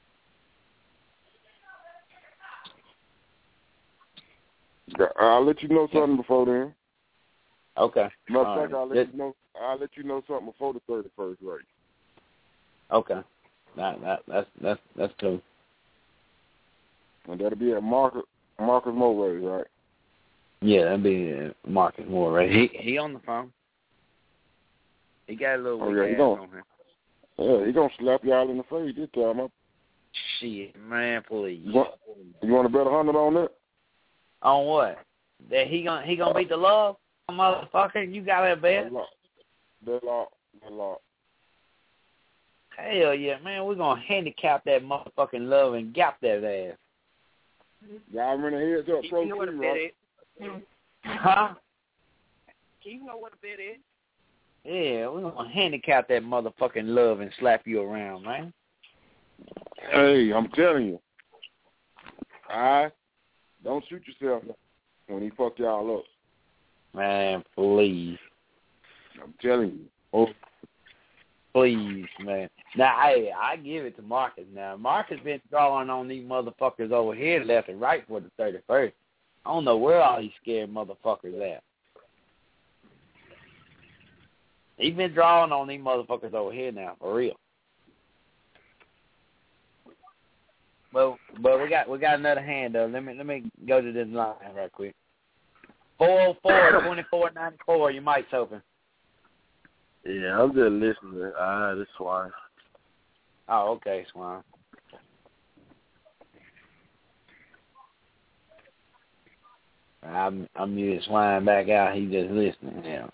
I'll let you know something before then. Okay. Matter of All fact, right. I'll let Just, you know. I'll let you know something before the thirty-first race. Okay. That, that that's that's that's cool. And that'll be at Marcus Marcus Moore race, right? Yeah, that'd be uh, Marcus Moore, right? He he on the phone. He got a little Oh, weak yeah, he ass gonna, on him. Yeah, he gonna slap y'all in the face this time. Up. Shit, man, please. You want, you want to bet a hundred on that? On what? That he gonna he gonna beat the love, motherfucker? You got that bet? That law, that law. Hell yeah, man. We're gonna handicap that motherfucking love and gap that ass. Y'all remember the heads up pro You know what a three, bet right? is? Huh? You know what a bet is? Yeah, we're gonna handicap that motherfucking love and slap you around, man. Hey, I'm telling you. Alright? Don't shoot yourself when he fuck y'all up. Man, please. I'm telling you. Oh, please, man. Now, hey, I give it to Marcus now. Marcus been drawing on these motherfuckers over here left and right for the thirty-first. I don't know where all these scared motherfuckers at. He been drawing on these motherfuckers over here now, for real. But but we got we got another hand though. Let me let me go to this line right quick. Four oh four twenty four ninety four. Your mic's open. Yeah, I'm just listening. Ah, this swine. Oh, okay, Swan. I'm I'm muted Swine back out. He just listening now.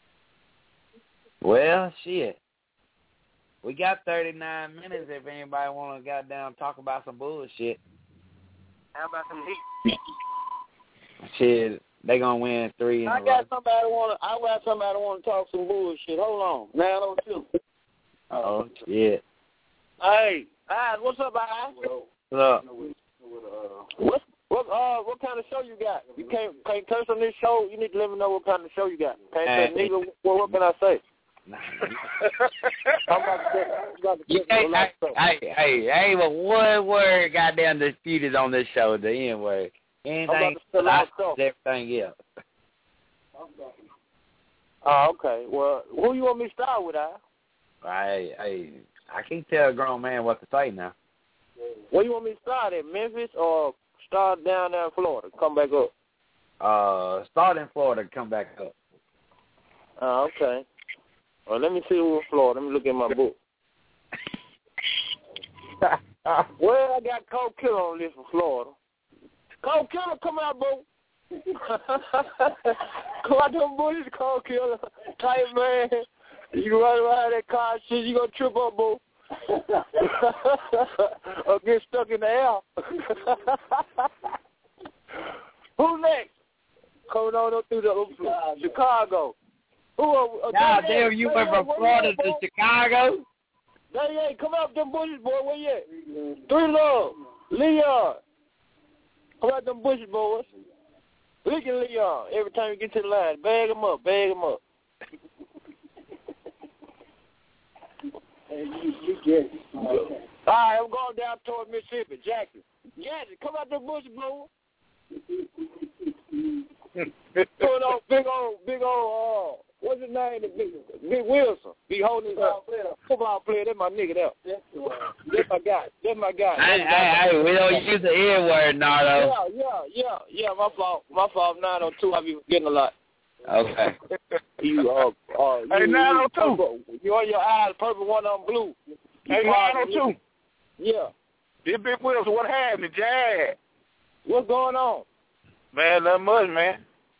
Well, shit. We got thirty-nine minutes if anybody want to goddamn talk about some bullshit. How about some heat? Shit, they gonna win three in I a row. got somebody want to. I got somebody want to talk some bullshit. Hold on, nine oh two. Oh shit. Hey, Eyes, what's up, Eyes? What's up? What what uh what kind of show you got? You can't can't curse on this show. You need to let me know what kind of show you got. Can't say Hey. nigga. What, what can I say? I'm about to, I'm about to You can't, I, hey, hey, hey, but one word goddamn disputed on this show, the N word. Anything, everything else. Oh, okay. Well, who you want me to start with, Al? Hey, hey, I can't tell a grown man what to say now. Where you want me to start at, Memphis or start down there in Florida? Come back up. Uh, start in Florida, come back up. Oh, okay. Well, let me see who in Florida. Let me look at my book. Well, I got Cold Killer on this for Florida. Cold Killer, come out, bro. Come out them bushes, Cold Killer. Tight man. You run around that car shit, you gonna trip up, bro. Or get stuck in the air. Who next? Coming on up through the uh, Chicago. Who? Uh, God damn, you went from Florida to Chicago? Hey, hey, come out them bushes, boy. Where you at? Three Love. Leon. Come out them bushes, boys. Look at Leon. Every time you get to the line, bag him up, bag him up. Hey, you, you get it. Okay. All right, I'm going down toward Mississippi. Jackson. Jackson, come out the bush, bro. Put on big old, big old, uh, what's his name? Big, big Wilson. Be holding his uh, football player. That's my nigga there. That's my guy. That's my guy. Hey, hey, hey, we don't use the N word, Nardo. Yeah, yeah, yeah, yeah, my fault. My fault. nine oh two, I be getting a lot. Okay. You, uh, uh, you, hey, nine oh two. You on your eyes, purple, one on blue. You hey, nine oh two. Yeah. This Big Wilson, what happened, Jad? What's going on? Man, nothing much, man.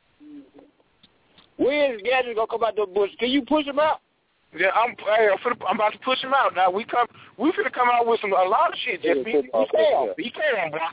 When is Gadget gonna come out the bush? Can you push him out? Yeah, I'm. Hey, I'm, finna, I'm about to push him out now. We come. We finna come out with some a lot of shit. Just be, he can. He can, bro.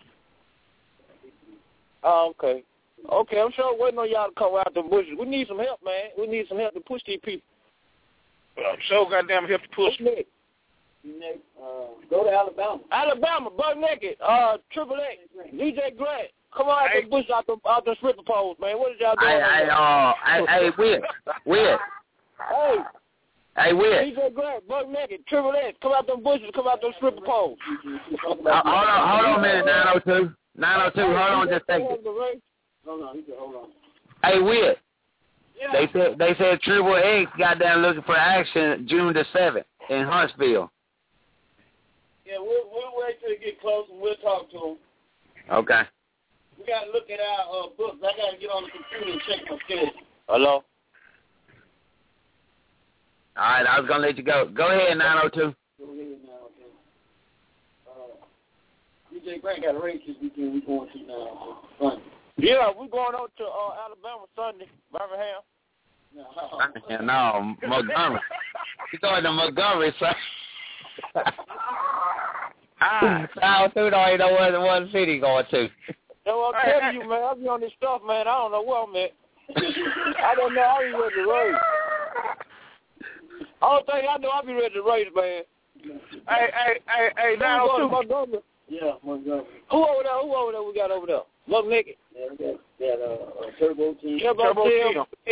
Oh, okay. Okay, I'm sure waiting on y'all to come out the bushes. We need some help, man. We need some help to push these people. I'm sure goddamn help to push. Next? Next, uh, go to Alabama. Alabama, butt naked. Uh, Triple X, D J Grant. Come on out hey. the bush out the out the stripper poles, man. What is y'all doing? Hey, hey, uh, hey, hey, Whit, Whit. Hey. Hey, Whit. D J Grant, butt naked. Triple X, come out them bushes. Come out them stripper poles. Uh, hold on, hold on a minute. Nine oh two. Nine oh two. Hold on, just a second. Hold on, he said, hold on. Hey, Whit. Yeah. They said they said Triple X got down looking for action June the seventh in Huntsville. Yeah, we'll we'll wait till they get close and we'll talk to them. Okay. We gotta look at our uh, books. I gotta get on the computer and check my schedule. Hello. All right, I was gonna let you go. Go ahead, nine oh two. Go ahead, nine oh two. Uh, D J Grant got a race this weekend. We going to now Sunday. Yeah, we going on to uh, Alabama Sunday, Birmingham. No, no Montgomery. You going to Montgomery, son? Ah, nine oh two don't even know what what city going to. So I'm telling you, man, I be on this stuff, man. I don't know where I'm at. I don't know. I be ready to race. All thing I know, I be ready to race, man. Hey, hey, hey, hey, nine oh two. Montgomery. Yeah, Montgomery. Who over there? Who over there we got over there? Look, Nicky. Yeah, we got, got uh, uh, Turbo Team. Turbo, Turbo Team. Team.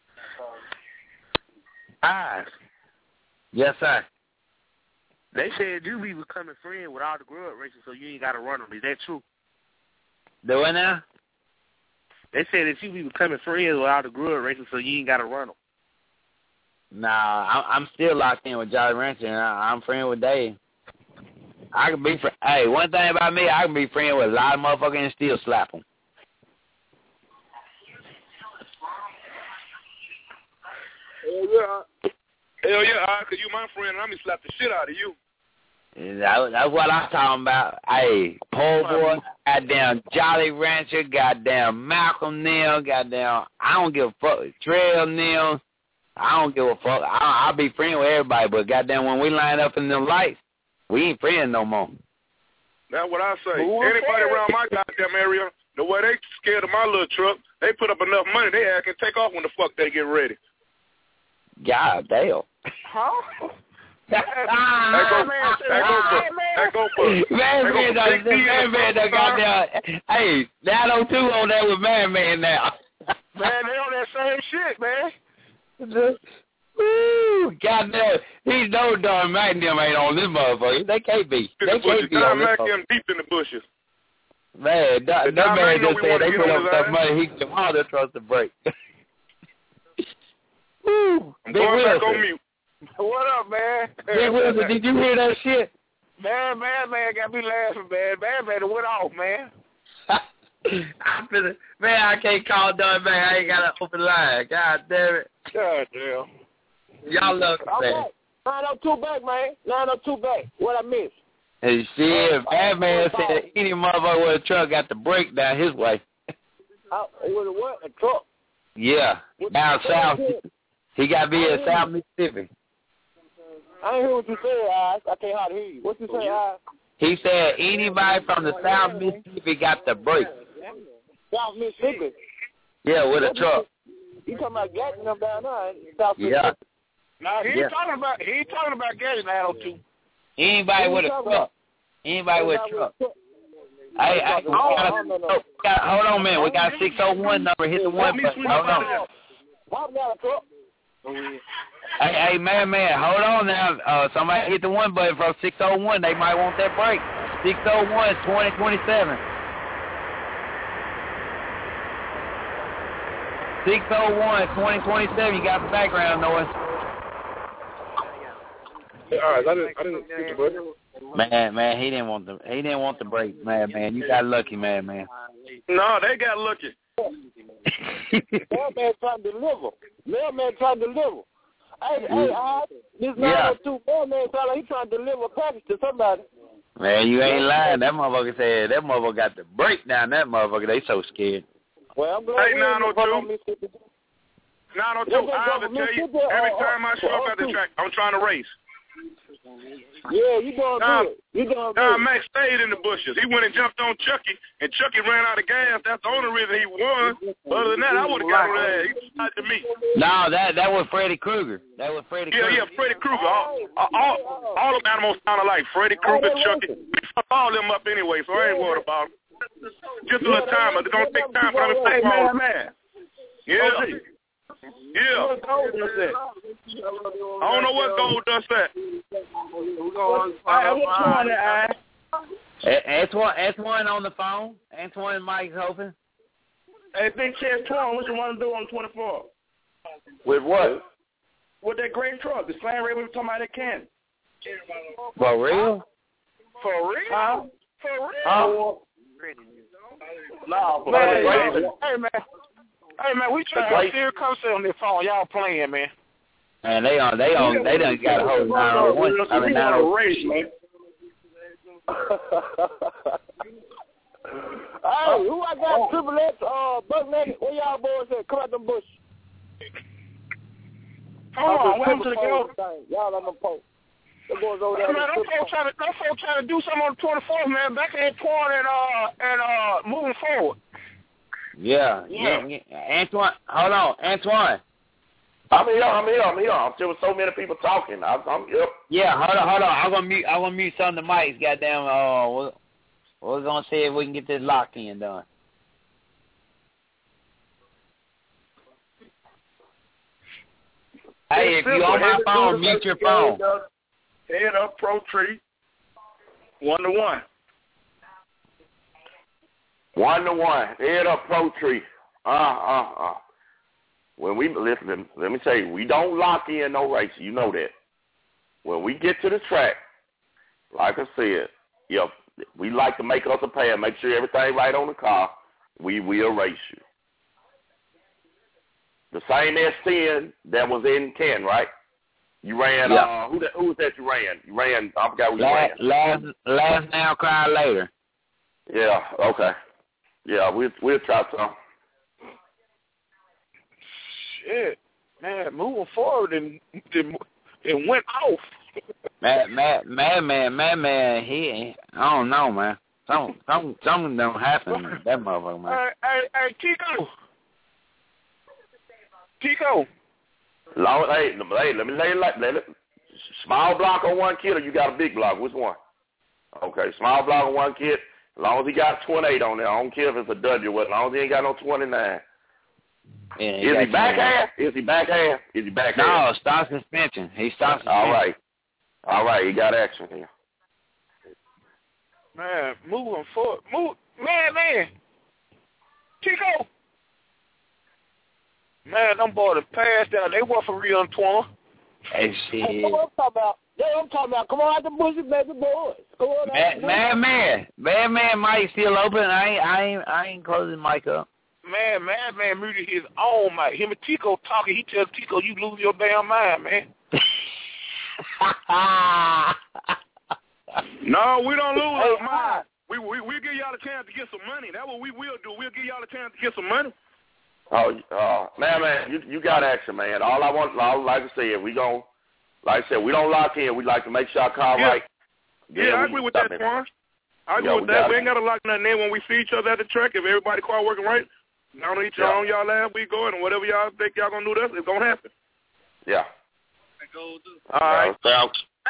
Ah. Yes, sir. They said you be becoming friends with all the grub racers, so you ain't got to run them. Is that true? Do what now? They said that you be becoming friends with all the grub racers, so you ain't got to run them. Nah, I'm still locked in with Jolly Rancher, and I'm friends with Dave. I can be fr- Hey, one thing about me, I can be friends with a lot of motherfuckers and still slap them. Hell yeah. Hell yeah, because you my friend, and I'm going to slap the shit out of you. That, that's what I'm talking about. Hey, Paul Boy, goddamn Jolly Rancher, goddamn Malcolm Neal, goddamn, I don't give a fuck. Trail Neal, I don't give a fuck. I, I'll be friends with everybody, but goddamn, when we line up in them lights, we ain't friends no more. That's what I say. Anybody around my goddamn area, the way they scared of my little truck, they put up enough money, they can take off when the fuck they get ready. God damn. Huh? That go, that go for, that go for, Man, man, that go man, man, that got down. Hey, nine oh two on there with Man Man now. Man, they on that same shit, man. Woo! Goddamn, he's no darn Mac them ain't on this motherfucker. They can't be. In They the can't bushes. be on Don this Mac motherfucker. him deep in the bushes. Man, that, that Don man Mac know just we said wanna they get put on up his enough ass. money, he can all their trust to break. Woo! I'm Big going back Wilson. on mute. What up, man? Big Wilson, did you hear that shit? Man, man, man, got me laughing, man. Man, man, it went off, man. I'm finna, man, I can't call Don Mac. I ain't got an open line. God damn it. God damn. Y'all love I'm man. back. nine oh two back, man. nine oh two back. What I missed? Hey, shit, that man said any motherfucker with a truck got the brake down his way. Uh, with a what? A truck? Yeah, down south. He got to be in South Mississippi. I ain't hear what you said, Eyes. I can't hardly hear you. What you say, Eyes? He said anybody from the South Mississippi got the brake. South Mississippi? Yeah, with a What truck. You, you talking about getting them down there in South Yeah. Mississippi? No, he ain't Yeah. talking about he ain't talking about getting nine oh two. Anybody with a truck. Anybody with a truck. Hey, hey, we got a, oh, got, hold on a minute. We got a six oh one number. Hit the one button. Hold on. Pop got a truck. Hey, hey, man, man, hold on now. Uh, somebody hit the one button from six oh one. They might want that break. six oh one, twenty twenty-seven. six oh one, twenty twenty-seven. You got the background noise. All right, I didn't, I didn't get the button. Man, man, he didn't want the he didn't want the break, man, man. You got lucky, man, man. No, they got lucky. Mailman trying to deliver. Mailman trying to deliver. Hey, hey, I, this Yeah. nine oh two mailman sound like he trying to deliver a package to somebody. Man, you ain't lying. That motherfucker said that motherfucker got the break down. That motherfucker, they so scared. Well, I'm glad Hey, we nine oh two. Mississippi. nine oh two, I have to tell you, every time I show up at the track, I'm trying to race. Yeah, you doing Nah, good. You doing Nah, good. Max stayed in the bushes. He went and jumped on Chucky, and Chucky ran out of gas. That's the only reason he won. Other than that, I would have got on that. He tried to me. No, that that was Freddy Krueger. That was Freddy Yeah, Krueger. yeah, Freddy Krueger. All, all, all of the animals sound alike. Freddy Krueger, Chucky. We fuck all them up anyway, so I ain't worried about them. Just a little time. It's going to take time for them to Hey, fuck all. man, man. Yeah. Yeah. What gold does that? I don't know what gold does that. All right, what's going on, A- Antoine, Antoine on the phone. Antoine and Mike's open. Hey, Big Chad Torn, what you want to do on twenty-four? With what? With that great truck, the same rate we were talking about at Canton. For real? For real? Huh? For real? Huh? No, man, man, man. hey, man. Hey, man, we trying to have a serious conversation on this phone. Y'all playing, man. Man, they on, they on, they done got a whole nine oh one. I mean, nine oh race, man. Hey, who I got? Triple X, uh, Buck Naked. Where y'all boys at? Come out them bush. Hold on, what happened to the girl? Y'all on the post. The boys over Hey, there. man, them folks trying to, them folks trying to do something on the twenty-fourth, man. Back in Torn and uh and uh moving forward. Yeah, yeah, yeah. Antoine, hold on, Antoine. I'm here, I'm here, I'm here. I'm still with so many people talking. I'm, I'm here. Yeah, hold on, hold on. I'm gonna mute. I'm gonna mute some of the mics. Goddamn. Uh, we're, we're gonna see if we can get this locked in done. Hey, if you on my phone, mute your phone. Head up, Pro Tree. One to one. One to one. Head up, Pro Tree. Uh, uh, uh. When we listen, let me tell you, we don't lock in no race. You know that. When we get to the track, like I said, yep, we like to make us a pair, make sure everything right on the car. We will race you. The same S ten that was in Ken, right? You ran. Yeah. Uh, who that? Who was that you ran? You ran. I forgot who you Last, ran. last, last now, cry later. Yeah. Okay. Yeah, we'll we'll try some. Shit, man, moving forward and it went off. Man, man, man, man, man, man, he, I don't know, man. Some, some, something don't happen to that motherfucker, man. Hey, hey, hey, Tico. Tico. Long, hey, hey, let me lay it like let it. Small block on one kid, or you got a big block? Which one? Okay, small block on one kid. As long as he got twenty-eight on there, I don't care if it's a W. As long as he ain't got no twenty-nine. Yeah, Is he back half? Is he back half? Is he back no, half? No, stop suspension. He stopped suspension. All right. All right, he got action here. Man, moving forward. Move. Man, man. Chico. Man, them boys have passed out. They were for real in twenty. Hey, shit. Hey, what I'm talking about? Yeah, I'm talking about. Come on out the bushes, baby boys. Come on out the Man, man, man, man, Mike still open. I ain't, I ain't, I ain't closing Mike up. Man, man, man, muted his own mic. Him and Tico talking. He tells Tico, "You lose your damn mind, man." No, we don't lose our mind. We we we give y'all a chance to get some money. That's what we will do. We'll give y'all a chance to get some money. Oh, uh, man, man, you you got action, man. All I want, all like I said, we gon' like I said, we don't lock in. We like to make sure our car Yeah. right. Yeah, Then I we agree with stop that, it. Twan. I agree Yeah, with we that. got We it. ain't got to lock nothing in when we see each other at the track. If everybody car working right, down each Yeah. on y'all lab, we go, and whatever y'all think y'all going to do, that's it's going to happen. Yeah. All right. Uh,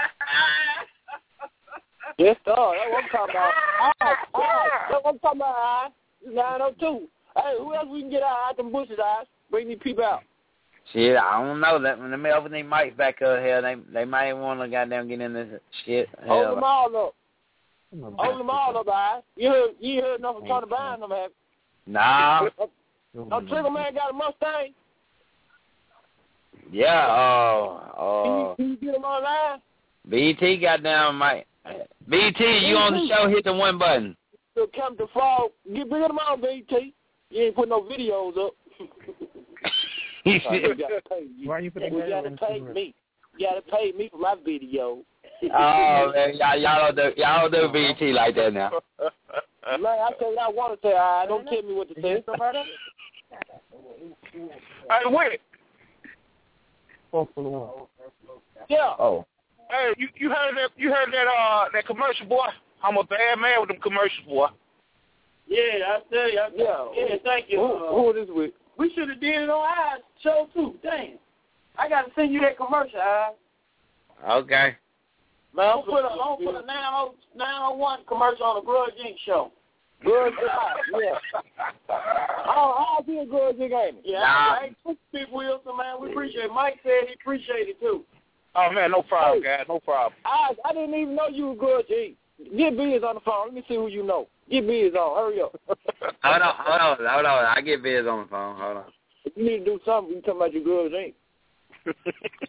Yes, sir. That's what I'm talking about. All right, all right. That's what I'm talking about, all right. nine oh two. Hey, who else we can get out out them bushes, eyes? Bring these people out. Shit, I don't know. That when they open their mics back up here, they they might want to goddamn get in this shit. Hold Hell. them all up. Hold them all up, eyes. You heard, you heard enough from Tony Bond, them have. Nah. No Trigger Man got a Mustang. Yeah. Uh. Uh. Can you, can you get them online? B T goddamn Mike. B T, you on the show? Hit the one button. So Captain Frog, get bring them on, B T. You ain't put no videos up. You gotta pay me. Why you put You gotta pay me. You gotta pay me for my video. Oh man, y'all, y'all don't do y'all don't do B T like that now. Man, I tell you what I want to say. I don't tell me what to say. Hey, wait. Yeah. Oh. Hey, you, you heard that? You heard that? Uh, that commercial, boy. I'm a bad man with them commercials, boy. Yeah, I tell you. I, yeah. Yeah, thank you. Who, uh, who is this with? We should have did it on our show too. Damn. I got to send you that commercial, Eyes. Okay. Man, I'm put a I'm put a nine oh one commercial on the Grudge Incorporated show. Grudge Incorporated, yeah. Oh, I'll be a Grudge Incorporated. Yeah, nah. I ain't Big Wilson, man. We appreciate it. Mike said he appreciated it too. Oh man, no problem, guys. No problem. I I didn't even know you were Grudge Incorporated. Get Biz on the phone. Let me see who you know. Get Biz on. Hurry up. Hold on, hold on, hold on. I get Biz on the phone. Hold on. If you need to do something, you talking about your Grudge Incorporated.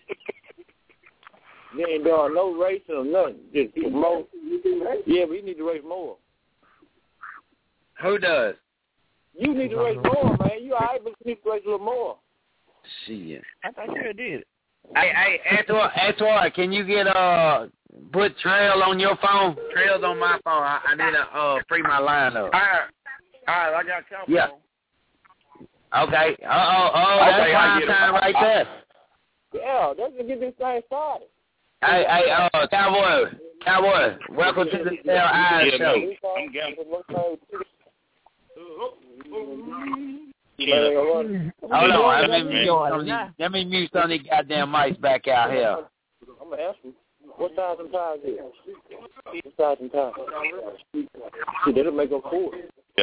You ain't doing no racing or nothing. Just promote. Yeah, but you need to race more. Who does? You need to race more, man. You all right, but you need to race a little more. Shit. I thought you did. Hey, hey, Antoine, Antoine, can you get uh put Trail on your phone? Trail's on my phone. I, I need to uh free my line up. All right. All right, I got Cowboy. Yeah. Okay. Uh oh, oh, that's Okay, I prime get it. time right there. Yeah, let's get this thing started. Hey, hey, uh, Cowboy, Cowboy, welcome to the Tell Eyes Yeah, show. man. I'm gambling. Yeah. Hold on, let me mute some of these, let me mute some of these goddamn mics back out here. I'm gonna ask you, what thousand times is it? What thousand times? See, that'll make up for it. Yeah.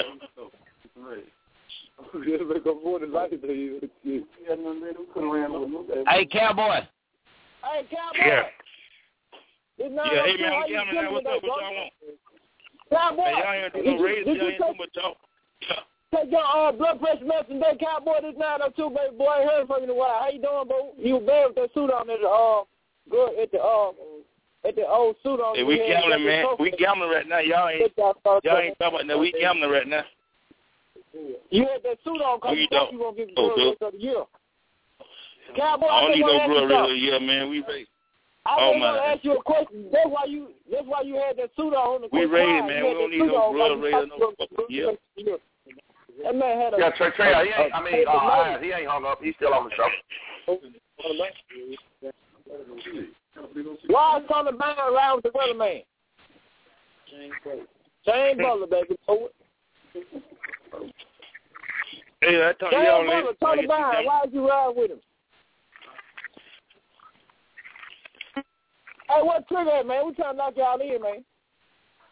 That'll make up for it like it. Hey, Cowboy. Hey, Cowboy. Yeah. It's not Yeah, up hey to man, how I'm you gambling now. feeling What's up? today, What bro? y'all want? Cowboy. Hey, y'all ain't did doing no you- raise. did Y'all you ain't too take- much talk. Yeah. Take your uh, blood pressure medicine today, Cowboy. This nine oh two, baby boy. I ain't heard from you in a while. How you doing, bro? You was bad with that suit on at the uh, good at the uh, at the old suit on. Hey, we you had gambling, at the man. sofa. We gambling right now. Y'all ain't y'all ain't talking about that. We gambling right now. You had that suit on because Who you you thought talking? you gonna get the Oh, girl dude. rest of the year. Cowboy, I I don't just need want to no ask girl you really something. yeah, man. We raised. I Oh, just want to man. ask you a question. That's why you. That's why you had that suit on. The We quick raised, line. man. You We had don't that need suit no on girl like you raised. thought No. you were- Yeah. That man had a. Yeah, Trey, Trey, he ain't, a- I mean, uh, Eyes, he ain't hung up. He's still on the show. Why is Tony Bang around with the weatherman? Shane Butler, baby. Oh, Hey, I told Shane y'all Butler, later. Tony Bang, why did you ride with him? Hey, what trigger at, man? We trying to knock y'all in, man.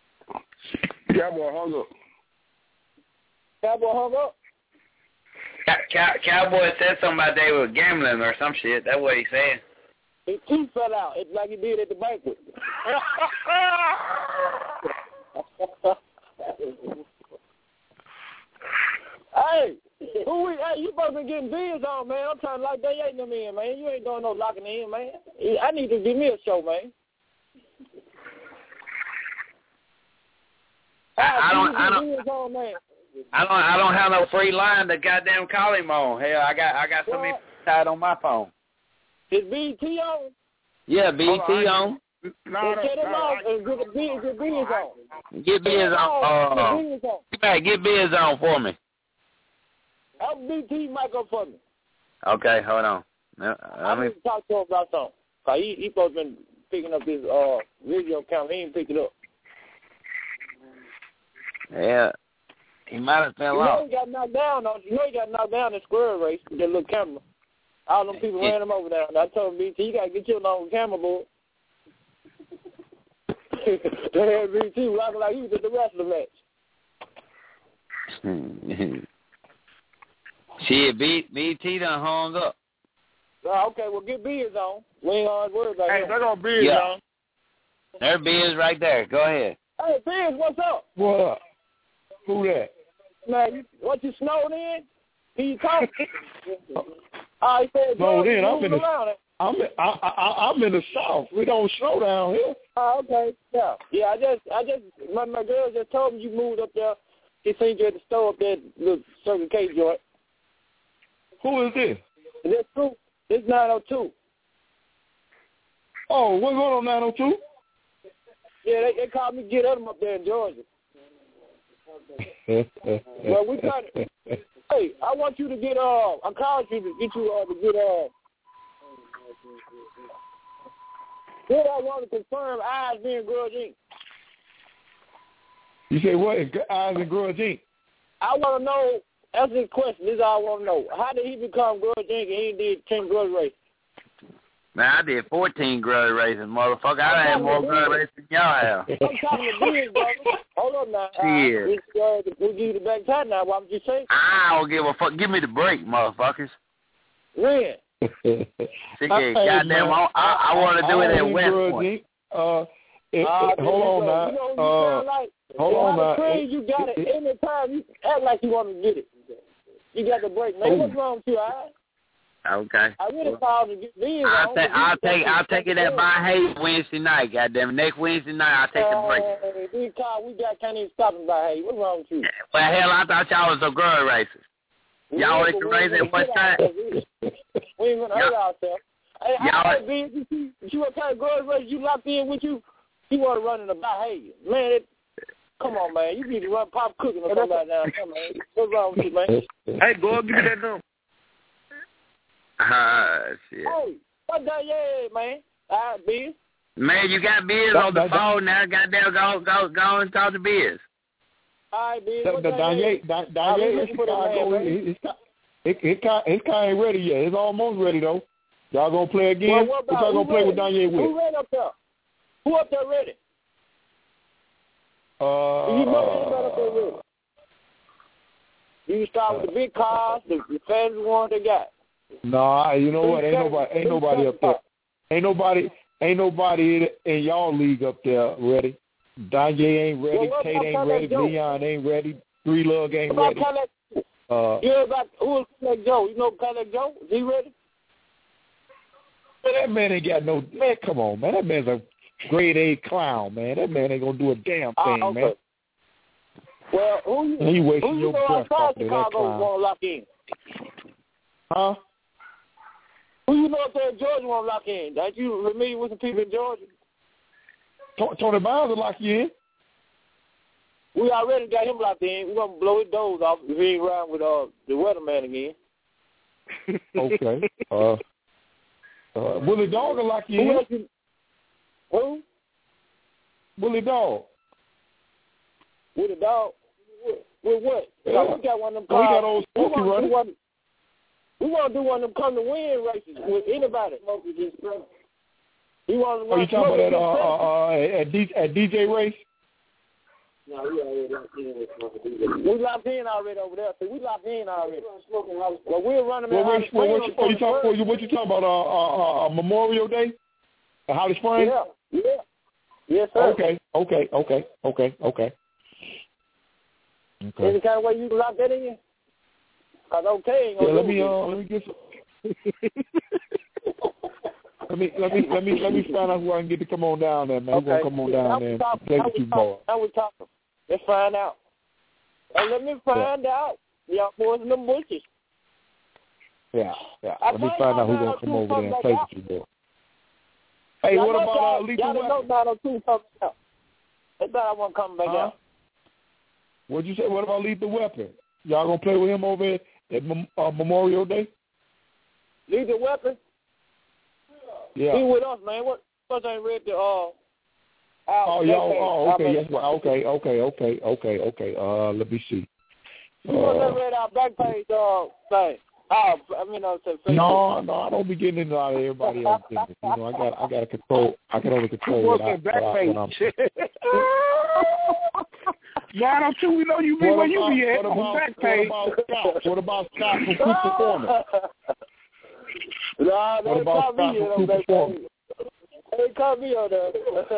Cowboy hung up. Cowboy hung up. Cow- Cow- Cowboy said something about they were gambling or some shit. That's what he said. His teeth fell out. It's like he did at the banquet. Hey, who we? Hey, you supposed to be getting bids on, man. I'm trying to lock they ain't them in, man. You ain't doing no locking in, man. I need to give me a show, man. I, I don't. I don't. Bids on, man. I don't. I don't have no free line to goddamn call him on. Hell, I got. I got so many tied on my phone. Is B T on? Yeah, B T on. No, no, get them no, on. I, Get the bids. Get bids on. Get biz on. Uh, hey, get biz on for me. Have B T mic up for me. Okay, hold on. Now, I me... need to talk to him about something. Cause he he supposed to been picking up his uh video camera. He ain't pick it up. Yeah, he might have fell you off. know he got knocked down, don't you? You know he got knocked down in squirrel race with that little camera. All them people ran him over there. And I told him, B T, you got to get your own camera, boy. They had B T walking like he was at the wrestling match. Shit, B, BT done hung up. Oh, okay, well, get Biz on. We ain't hard words like hey, that. they're going to Biz yeah. on. There Biz right there. Go ahead. Hey, Biz, what's up? What up? Who that? Man, you, what, you snowed in? Can you talk? I said, snowed in. I'm in, the, it. I'm, in, I, I, I'm in the South. We don't snow down here. Oh, okay. Yeah. Yeah, I just, I just, my, my girl just told me you moved up there. She seen you at the store up there, the Circle K joint. Who is this? This two. This nine oh two. Oh, what's going on nine oh two? Yeah, they, they called me get them up there in Georgia. Well, we got it. Hey, I want you to get uh, I called you to get you uh to get uh. Then I want to confirm eyes being Grudge Incorporated. You say what? Eyes and Grudge Incorporated? I want to know. Answer the question. This is all I want to know. How did he become Grudge Incorporated and he did ten grudge races? Man, I did fourteen grudge races, motherfucker. I had more grudge races than y'all have. I'm talking to Biz, brother. Hold on now. Shit. Uh, uh, we'll give you the back time now. Why would you say? I don't give a fuck. Give me the break, motherfuckers. When? See, goddamn, I, I, I want to do it at West Point. Uh, it, uh, it, hold on now. You know, you uh, like, hold on now. Train, you got it, it any time. You act like you want to get it. You got the break, man. Oh. What's wrong with you, all right? Okay. I really called to get Biz I'll on. take I'll take I'll take it at my Hayes Wednesday night, goddamn. Next Wednesday night I'll take the break. Uh, we call, we got can't even stop him by Hayes. What's wrong with you? Well, hell, I thought y'all was a girl racers. Y'all like to race at what time? We ain't gonna hurt ourselves. Hey, y'all I Biz, you see, you what kind of girl race you locked in with you? You want to run in the by Hayes, man. It, come on, man. You need to run pop cooking or something like that. Come on, what's wrong with you, man? Hey, go up, give me that number. Ah, shit. Hey, what that yeah, man? All right, Biz. Man, you got Biz on the phone now. Goddamn, go, go, go and talk to Biz. All right, Biz. The, the Danye, Danye, it's it kind it kind of ready yet. It's almost ready though. Y'all gonna play again? Well, what what y'all gonna play ready? with Danye with? Who ready up there? Who up there ready? Uh, you know anybody up there ready? You can start with the big cars, the, the fancy ones they got. Nah, you know what? Ain't nobody, ain't nobody up there. Ain't nobody, ain't nobody in y'all league up there ready. Danye ain't ready. Well, Tate ain't ready. Leon ain't ready. Three Lug ain't about ready. Cadillac, uh, you know about who is Cadillac Joe? You know Cadillac Joe? Is he ready? Man, that man ain't got no. Man, come on, man. That man's a grade A clown, man. That man ain't gonna do a damn thing, uh, okay. man. Well, who you, he wasting who you your know breath outside talking to that Chicago clown. want to lock in? Huh? Who you know up there in Georgia want to lock in? Are you familiar with some people in Georgia? Tony Bowers will lock you in. We already got him locked in. We're going to blow his doors off if he ain't around with uh, the weatherman again. Okay. uh, uh, Willie Dog will lock you who in. Else you, who? Willie Dog. Willie Dog? With what? Yeah. We got one of them We got cars. old We Smokey want to running. do one- We want to do one of them come to win races with anybody. You want to Oh, you talking about that uh, uh, uh, at, D, at D J race? No, we already locked in. We locked in already over there. See, we locked in already. Well, we're running. Well, what, what, what, you, what, you talk, what, you, what you talking about? Uh, uh, uh, Memorial Day, uh, Holly Springs. Yeah, yeah, yes, sir. Okay, okay, okay, okay, okay. Okay. Any kind of way you can lock that in? Cause okay, yeah, let me uh, let me get some. Let me let me let me let me find out who I can get to come on down there, man. Okay. We're gonna come on down there and talking, play with you, boy. I was talking. Let's find out. And let me find yeah. out. Y'all boys in the bushes. Yeah, yeah. I let me find out who's gonna come over there and play with you, boy. Hey, y'all what about uh, Lethal Weapon? Y'all know nine oh two coming out. They thought I wasn't coming back huh? out. What'd you say? What about Lethal Weapon? Y'all gonna play with him over at, at uh, Memorial Day? Lethal Weapon? Yeah. He with us, man. What? What ain't read the uh? Oh, y'all. Oh, okay. Yes. Well, okay. Okay. Okay. Okay. Okay. Uh, let me see. You uh, want to read our back page uh thing? Oh, I mean, I said Facebook. No, no, I don't be getting into all everybody else business. You know, I got, I got to control. I can only control what, I, back what, I, what I'm. nine oh two, we know you be what where about, you be at what on about, back page. What about Scott? What about Scott from Coup Performance? Nah, what about Scott from Coup Performance? They caught me on that.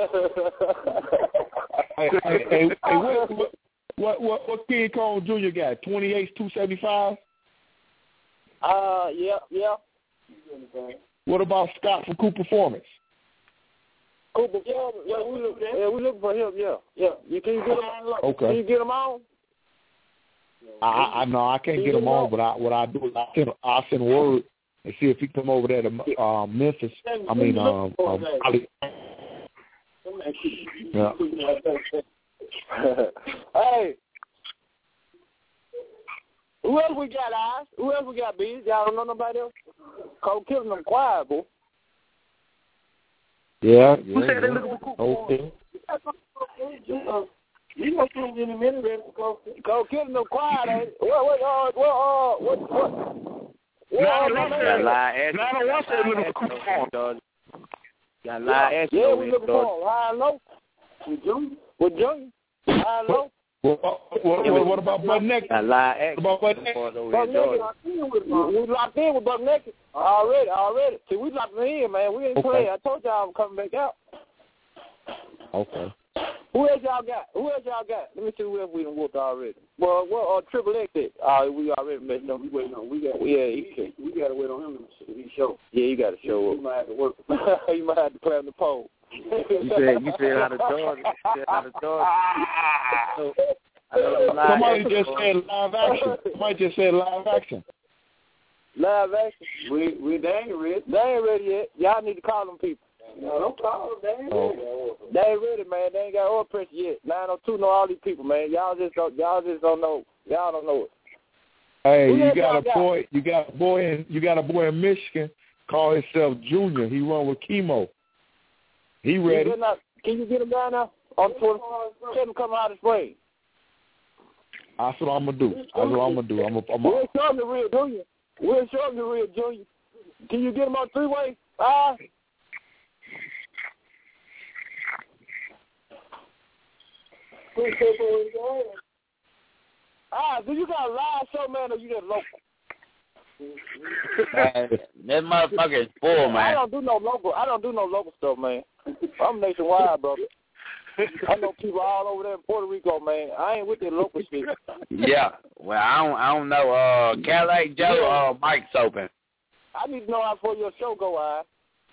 hey, hey, hey, hey, what, what, what, what King Kong Junior got? twenty-eight, two seventy-five? Uh, yeah, yeah. What about Scott from Coup Performance? Coup Performance? Yeah, we look. Yeah, we looking for him. Yeah, yeah. You can you get him on? Okay. Can you get him on? I, I no, I can't get him on, but I, what I do is I send, I send word and see if he come over there to um, Memphis. I mean, um, um Ali. Yeah. Hey. Who else we got, Eyes? Who else we got, Bees? Y'all don't know nobody else? Cold killing them quiet, boy. Yeah, yeah. Who said yeah. they looking for cool? Okay. You know, in a minute, ready for cold. Cold killing them quiet, ain't it? What, what, uh, what, uh, what, what? Got a lie ass. Got a lot of looking for cool. Got a lie ass. Yeah, we looking for high and low. With Junior. With Junior. High and low. What, what, what, what about Buck Naked? What about Buck Naked? Buck Naked. We locked in with Buck Naked already, already. See, we locked in, man. We ain't okay. playing. I told y'all I'm coming back out. Okay. Who else y'all got? Who else y'all got? Let me see who else we done whooped already. Well, well, uh, Triple X did. Uh, we already messed up. We waiting on. We got. Yeah, he, we got to wait on him to he show. Yeah, you got to show up. You might have to work. You might have to climb the pole. You said you said how to dog. You said how to dog. Somebody just said live action. Somebody just said live action. Live action. We we they ain't ready. They ain't ready yet. Y'all need to call them people. No, don't call them. They ain't ready. Oh. They ain't ready, man. They ain't got oil pressure yet. nine oh two know all these people, man. Y'all just don't. Y'all just don't know. Y'all don't know it. Hey, Who you got a got? boy. You got a boy in. You got a boy in Michigan. Call himself Junior. He run with chemo. He ready. Can you, not, can you get him down now? On Twitter. Tell him come out of spring. That's what I'm gonna do. That's what I'm gonna do. I'm gonna. I'm gonna we'll show him the real Junior. We'll show him the real Junior. Can you get him on three way? Ah. Ah, do you got a live show, man, or you just local? Man, that motherfucker is full, man. I don't do no local. I don't do no local stuff, man. I'm nationwide, brother. I know people all over there in Puerto Rico, man. I ain't with the local shit. Yeah. Well, I don't. I don't know. Uh, Cadillac Joe. Yeah. Uh, Mike's open. I need to know how far your show go, I.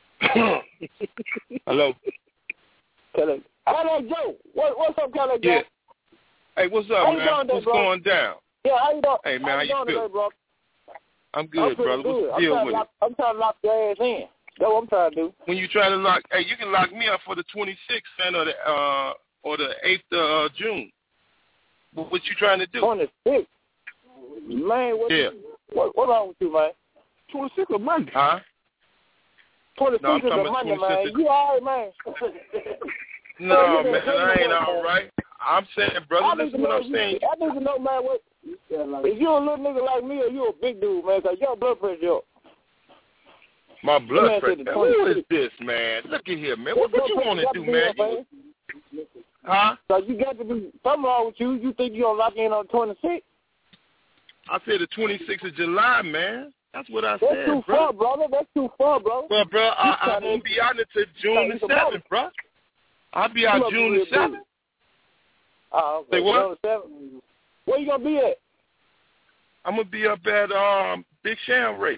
Hello. Cadillac. Cadillac Joe. What, what's up, Cadillac Joe? Yeah. Hey, what's up, how man? You doing what's today, going down? Yeah, how you doing? Hey, man, how, how you you doing feel? today, bro? I'm good, I'm brother. good. What's the I'm deal trying with lock, it? I'm trying to lock your ass in. That's what I'm trying to do. When you try to lock, hey, you can lock me up for the twenty-sixth, man, or the uh, or the eighth of uh, June. What, what you trying to do? twenty-sixth. Man, what? Yeah. What, what wrong with you, man? twenty-sixth of Monday, huh? twenty-sixth no, is a Monday, man. You all right, man? No, man, I ain't all right. I'm saying, brother, listen what I'm you, saying. I need to know, man, what, if you a little nigga like me or you a big dude, man, because your blood pressure up. My blood man pressure. Who is this, man? Look at here, man. What, what you want to do, man? Huh? So you got to be something wrong with you. You think you're going to lock in on the twenty-sixth? I said the twenty-sixth of July, man. That's what I That's said, too bro. far, brother. That's too far, bro. Well, bro, I, I won't be out until June the seventh, bro. I'll be out June the seventh. Oh, okay. Say what? June the seventh. Where you going to be at? I'm going to be up at um, Big Sham Race.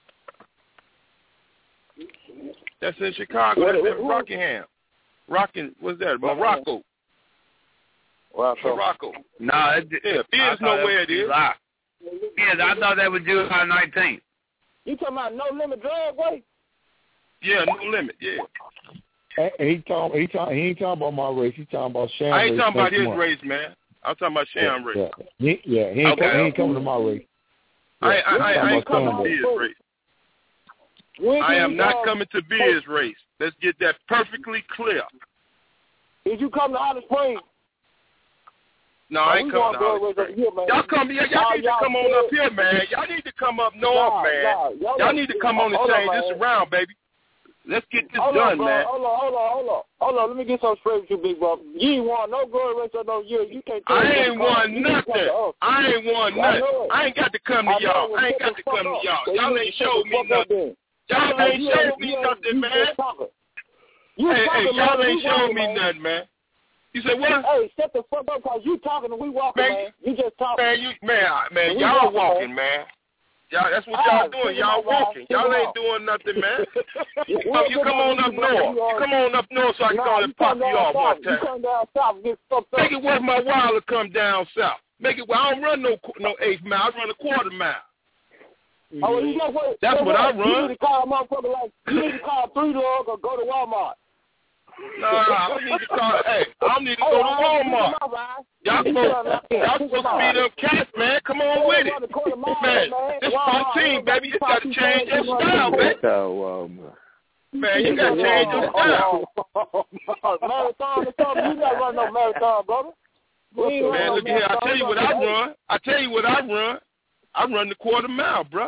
That's in Chicago. What, That's what, in what? Rockingham. Rockin', what's that? Morocco. Morocco. Morocco. No, it, Yeah, Biz know where it is. July. Yes, I thought that was July nineteenth. You talking about No Limit Dragway? Yeah, No Limit, yeah. And he talking, he talking, he ain't talking about my race. He talking about Sham. I ain't race talking about next his month. race, man. I'm talking about Sham race. Yeah, he, yeah, he ain't, Okay. com- he ain't coming to my race. I, I, I, I ain't talking coming about to Sham Biz race. I am not coming to Biz race. Let's get that perfectly clear. Did you come to Holly Springs? No, I ain't coming to Holly Springs. Y'all come here. Y'all Nah, need to y'all come on up here, man. Y'all need to come up north, Nah, man. nah, y'all Y'all like- need to come on and hold on, change this man. around, baby. Let's get this Hold done, on, bro. man. Hold on, hold on, hold on. Hold on, let me get some straight with you, big bro. You ain't won no glory race or no year. You can't tell I me ain't to come. won You need to come nothing. to us. I ain't won I nothing. know it. I ain't got to come to I know y'all. it. I ain't Shut got the to come fuck to up. y'all. So you Y'all need ain't to shut showed the me fuck up nothing. then. Y'all Hey, ain't you showed me you nothing, you man. just talking. You Hey, talking, hey, y'all man. ain't We showed walking, me man. nothing, man. You say what? Hey, shut the fuck up, cause you talking and we walking, Man, man. You just talking. Man, you man, I- man, We y'all walking, walking, man. Y'all, that's what Ah, y'all doing. figure Y'all my ride, walking. figure Y'all it ain't out. doing nothing, man. You You come, you come on up north. You come on up north so I can nah, go you and pop come you down off one south. You time. come down south and get fucked up. Make it worth my while to come down south. Make it. Well, I don't run no no eighth mile. I run a quarter mile. Oh, well, you know what? That's you know what I You run. need to call a motherfucker like, you need to call Three Dog or go to Walmart. Nah, I don't need to call. Hey, I don't need to go to Walmart. Y'all supposed, y'all supposed to be them cats, man. Come on with it, man. This fourteen, baby. You got to change your style, baby. Man, you got to change your style. Marathon or something? You not run no marathon, brother. Man, look here. I tell you what I run. I tell you what I run. I run the quarter mile, bro.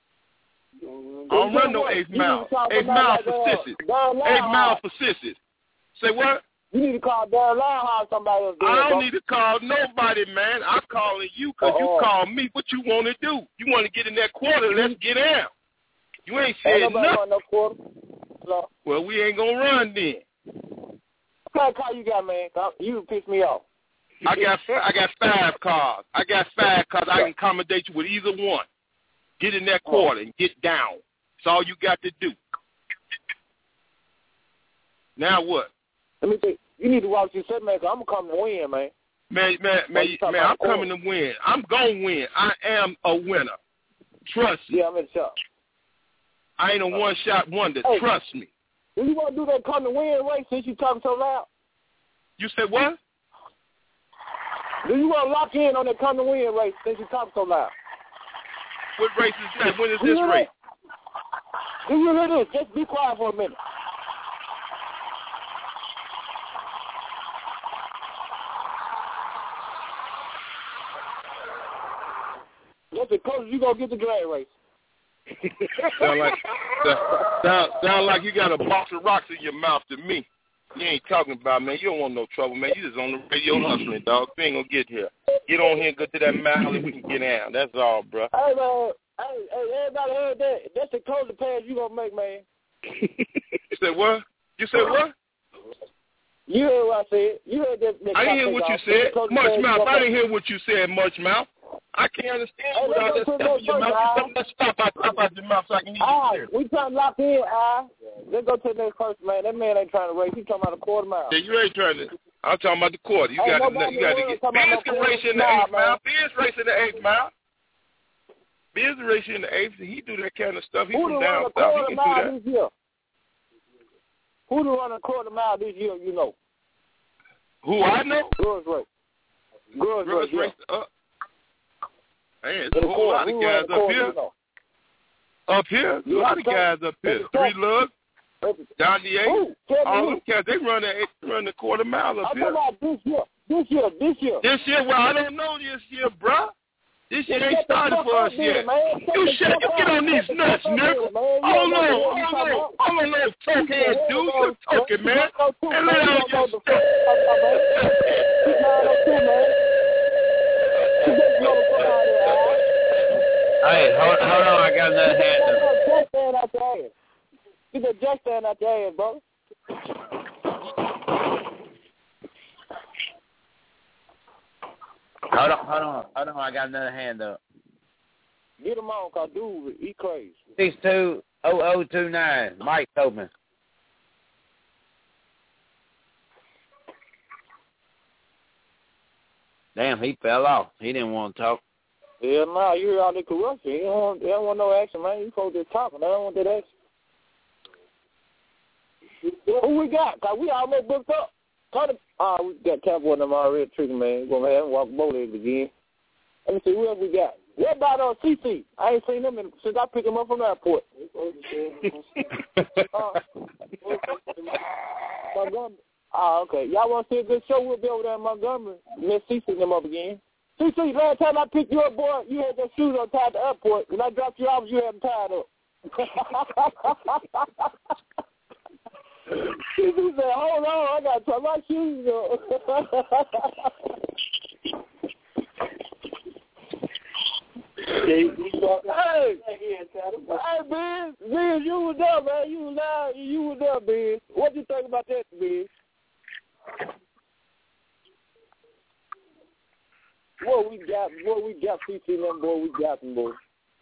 I don't run no eighth mile. Eighth mile for sissies. Eighth mile for sissies. Say what? You need to call Darren Loudhouse or somebody else. I don't need to call nobody, man. I'm calling you because you call me. What you want to do? You want to get in that quarter? Let's get out. You ain't said ain't nothing. Run no quarter. No. Well, we ain't gonna run then. What kind of car you got, man? You piss me off. I got I got five cars. I got five cars. I can accommodate you with either one. Get in that quarter and get down. That's all you got to do. Now what? Let me think. You need to watch your set, man, because I'm going to come to win, man. Man, man, man, man I'm coming to win. I'm going to win. I am a winner. Trust me. Yeah, I'm in the shop. I ain't a one-shot wonder. Hey, Trust me. Do you want to do that come to win race since you talking so loud? You said what? Do you want to lock in on that come to win race since you talking so loud? What race is that? When is this race? Do you hear this? Just be quiet for a minute. That's the closest you gonna get the drag race. sound like sound, sound like you got a box of rocks in your mouth to me. You ain't talking about, man. You don't want no trouble, man. You just on the radio hustling, dog. We ain't gonna get here. Get on here and go to that mile and we can get out. That's all, bro. Hey, man. Hey, hey, everybody heard that. That's the closest pass you gonna make, man. You said what? You said what? You heard what I said. You heard that. that I didn't hear what you said. Much mouth. I didn't hear what you said, much mouth. I can't understand hey, without that stuff in your mouth. Get something that stop out, stop out your mouth so I can hear you clear. We trying to lock in, ah. Let's go to the next person, man. That man ain't trying to race. He's talking about a quarter mile. Yeah, you ain't trying to. I'm talking about the quarter. You got to, you got to get. Biz can race in the eighth mile. Biz race in the eighth mile. Biz race in the eighth, and he do that kind of stuff. He from down south. He can do that. This year? Who to run a quarter mile this year? You know. Who I know? Girls race. Girls, Girls race. race. Uh, Man, there's a whole lot of guys up here. Up here, a lot of guys up here. Three Lugs, Down the eight, all them cats, they run the eight, run the quarter mile up I'm here. talking about this year, this year, this year. This year, well, I don't know this year, bruh. This shit ain't started for us yet. You shut you get on these nuts, nigga. Oh no, oh no, oh no, little talk head dude. You talking, man. And let out your stuff. Hey, hold, hold on, I got another hand up. You got just stand out your ass, bro. Hold on, hold on, hold on, I got another hand up. Get him on, cause dude, he crazy. Six two oh oh two nine. Mike open. Damn, he fell off. He didn't want to talk. Yeah, nah, you hear all the corruption. He don't want, they don't want no action, man. You supposed to be talking. They don't want that action. Who we got? Cause we almost booked up. Ah, uh, we got Cowboy and them already tricking, man. We're going to have him walk both legs again. Let me see, who else we got? What about uh, C C? I ain't seen him in, since I picked him up from the airport. uh, Montgomery. Ah, okay. Y'all want to see a good show? We'll be over there in Montgomery. Miss C C them up again. C C, last time I picked you up, boy, you had your shoes on tied at the airport. When I dropped you off, you had them tied up. She said, hold on, I got to tie my shoes up. hey, hey, Biz, Biz, you was there, man. You was there, you was there, Biz. What you think about that, Biz? What we got, what we got, C C them, boy, we got them, boy.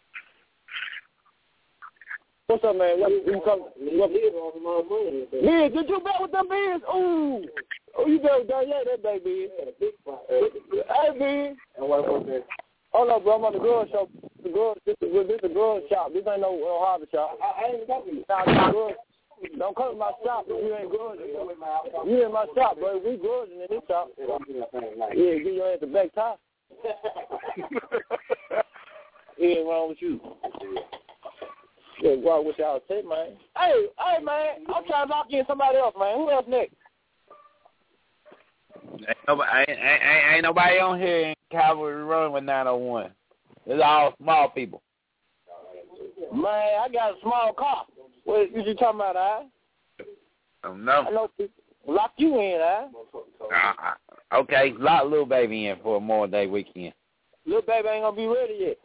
What's up, man? What, you come, what, Biz, did you bet with them, Biz? Ooh. Oh, you bet with them, yeah, that baby. Hey, Biz. Oh, no, bro, I'm on the girl shop. The girl, this is this a girl shop. This ain't no, no hobby shop. I, I ain't got you. Nah, girl. Don't come to my shop if you ain't good. You in my shop, bro. We good in this shop. Yeah, get your ass the back tie. Ain't wrong with you. Yeah, go out with y'all say, man. Hey, hey, man, I'm trying to lock in somebody else, man. Who else next? Ain't nobody, ain't, ain't, ain't nobody on here in Cavalry Road with nine oh one. It's all small people. Man, I got a small car. What you talking about, I? Oh, no. I know people. Lock you in, I. Uh, okay, lock little baby in for a more day weekend. Little baby ain't gonna be ready yet.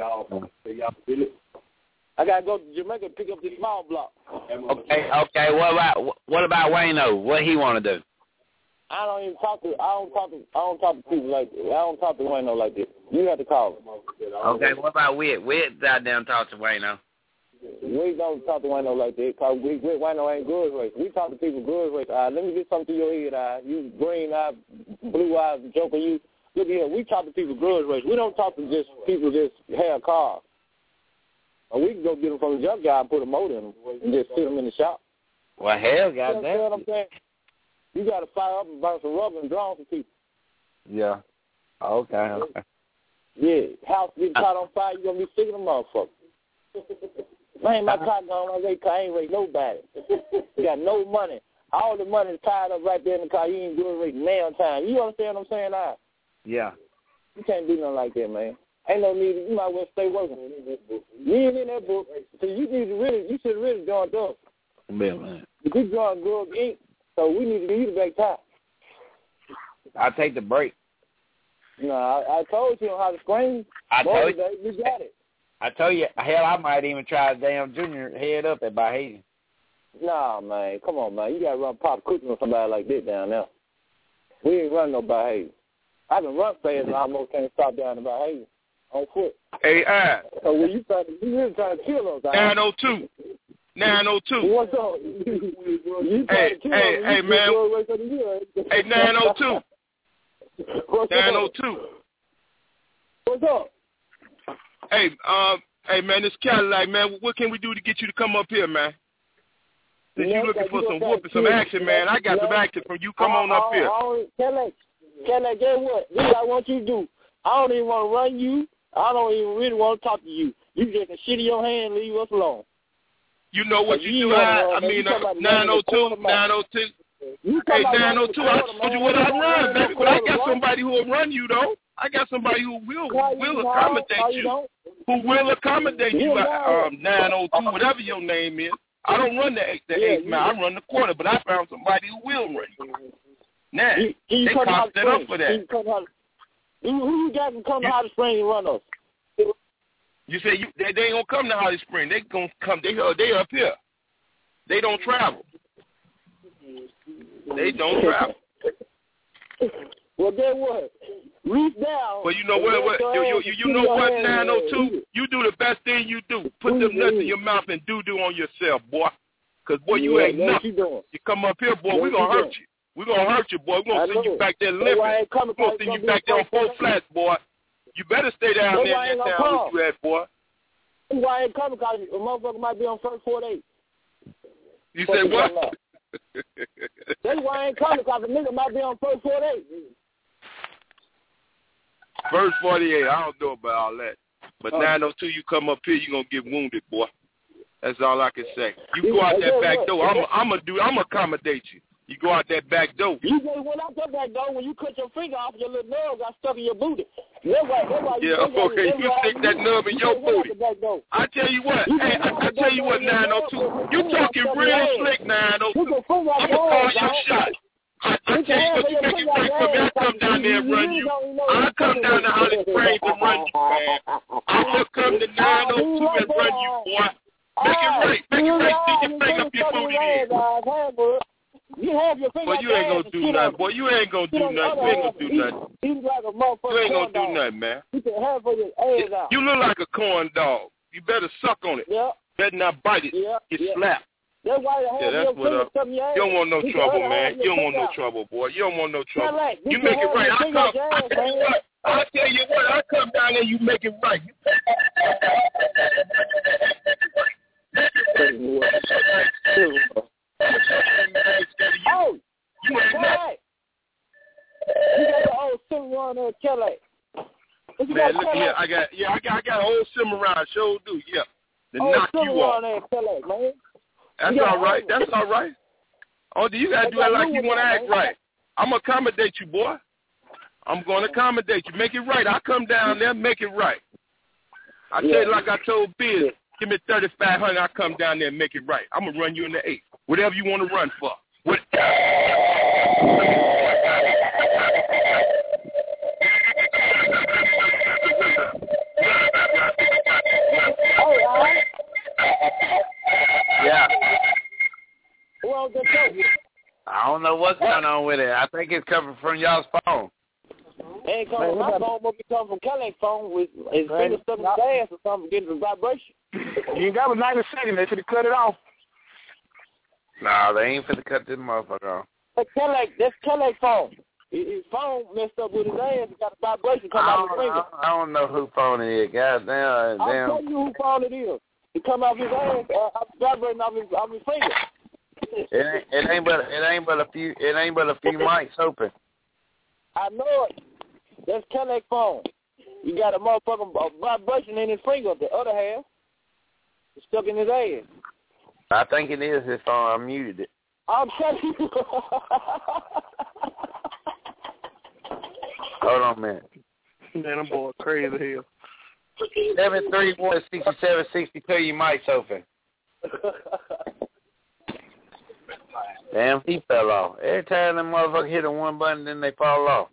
I gotta go to Jamaica and pick up this small block. Okay, okay. What about what about Wayno? What he want to do? I don't even talk to. I don't talk to. I don't talk to people like that. I don't talk to Wayno like that. You have to call him. Okay. What about Whit? Whit out there and talk to Wayno. We don't talk to Wayno like that because we, we Wayno ain't good race. We talk to people good race. All right, let me get something to your head. All right, you green eye, blue eyes, joker. You look here. We talk to people good race. We don't talk to just people that have cars. Or we can go get them from the junkyard and put a motor in them and just sit them in the shop. Well, hell, goddamn. You know what I'm saying? You got to fire up and burn some rubber and draw some people. Yeah. Okay. Okay. Yeah. House get caught on fire, you're going to be sick of them motherfuckers. Man, my car gone on that car. I ain't rate nobody. You got no money. All the money is tied up right there in the car. You ain't doing rate nail time. You understand what I'm saying now? Yeah. You can't do nothing like that, man. Ain't no need. You might as well stay working. You ain't in that book. So you need to really, you should really join up. Yeah, man. If you join Grub Incorporated, so we need to give you the back tie. I'll take the break. No, I, I told you how to scream. I told you. You got it. I told you, hell, I might even try a damn junior head up at Bahia. Nah, man. Come on, man. You got to run pop cooking on somebody like that down there. We ain't running no Bahia. I can run fast and I almost can't stop down in Bahia on foot. Hey, I. So when you trying to, you really trying to kill us, nine oh two. nine oh two. What's up? You hey, hey, hey, man. Hey, nine oh two. nine oh two. What's up? Hey, um, hey, man, this Cadillac, man, what can we do to get you to come up here, man? Since you looking for some whooping, some action, man, I got some action from you. Come on up here. Cadillac, Cadillac, guess what? This is what I want you to do. I don't even want to run you. I don't even really want to talk to you. You just can shit in your hand and leave us alone. You know what you do, I, I mean, uh, nine oh two, nine oh two. Hey, nine oh two, I told you what I run, baby, but I got somebody who will run you, though. I got somebody who will Why will you accommodate Why you. you. Don't? Who will accommodate You you? know. Um, nine oh two, whatever your name is. I don't run the the Yeah, eighth mile. I run the quarter, but I found somebody who will run you. Now He, he they come cost out that up for that. He come out, who, who you got to come to Holly Springs and run us? You say you, they, they ain't gonna come to Holly Springs. They gonna come. They uh, they up here. They don't travel. They don't travel. Well, guess what? Reach down. Well, you know what? what you, you, you, you know what? nine oh two. You do the best thing you do. Put them nuts in your mouth and do do on yourself, boy. Cause boy, you yeah, ain't nothing. You, you come up here, boy. We gonna hurt you. We gonna hurt you, boy. We gonna send you back there limping. We gonna send you back there on four flats, boy. You better stay down That's there in that town where you at, boy. Why I ain't coming? Cause a motherfucker might be on first forty-eight. You say what? That's why I ain't coming. Cause a nigga might be on first forty-eight. First forty-eight. I don't know about all that. But oh. nine oh two, you come up here, you gonna get wounded, boy. That's all I can say. You go out that back door. I'm I'm gonna do. I'm gonna accommodate you. You go out that back door. You just went out that back door when you cut your finger off, your little nub got stuck in your booty. That's why, that's why you yeah, okay. You stick that nub in your booty. I tell you what. You hey, I, I tell you what, nine oh two. You talking real slick, nine oh two. I'm gonna call your shot. I, I tell you what, you make it right for me. I come down there and run you. I come down to Holly Springs and run you, man. I'm gonna come to nine oh two and run you, boy. Make it right. Make it right. Stick your finger up your booty there. You have your finger. Boy, you ain't gonna do nothing. Boy, you ain't gonna do nothing. You ain't gonna do nothing. You like a motherfucker. You ain't gonna do nothing, man. You can have your ass out. You look like a corn dog. You better suck on it. Yeah. Better not bite it. Yeah. Get yeah. slapped. That's why you have yeah, that's your what up. You don't want no you trouble, man. You don't want no trouble, boy. You don't want no trouble. Like, you make it right. I come. I tell you what. I tell you what. I come down there. You make it right. Oh, you ain't right. You got the old Cimarron there, Kelly. Man, look here. I got yeah. I got I got an old Cimarron. Sure do. Yeah. To oh, knock you off. There, Kelly, man. That's all right. That's all right. Oh, you gotta do it like you want to act right. I'm gonna accommodate you, boy. I'm gonna accommodate you. Make it right. I come down there, make it right. I tell you like I told Biz, give me thirty-five hundred. I come down there and make it right. I'm gonna run you in the eight. Whatever you want to run for. What? Yeah. Well, I don't know what's going on with it. I think it's coming from y'all's phone. It ain't coming from my phone, but it coming from Kelly's phone with his finger stuck in his ass or something, getting the vibration. You ain't got a ninety second. They should have cut it off. Nah, they ain't finna cut this motherfucker off. But Kelly, that's Kelly's phone. His phone messed up with his ass. It got a vibration coming out of his finger. I don't know who phone it is. God damn. I'll tell you who phone it is. It come off his ass, uh, vibrating off his, off his finger. It ain't, it ain't but it ain't but a few it ain't but a few mics open. I know it. That's Kelly's phone. You got a motherfucking uh, vibration in his finger. The other half is stuck in his ass. I think it is his phone. I muted it. I'm telling you. Hold on a minute. Man, I'm boy crazy as hell. Seven three one sixty seven sixty two. Your mic's open. Damn, he fell off. Every time them motherfuckers hit on one button, then they fall off.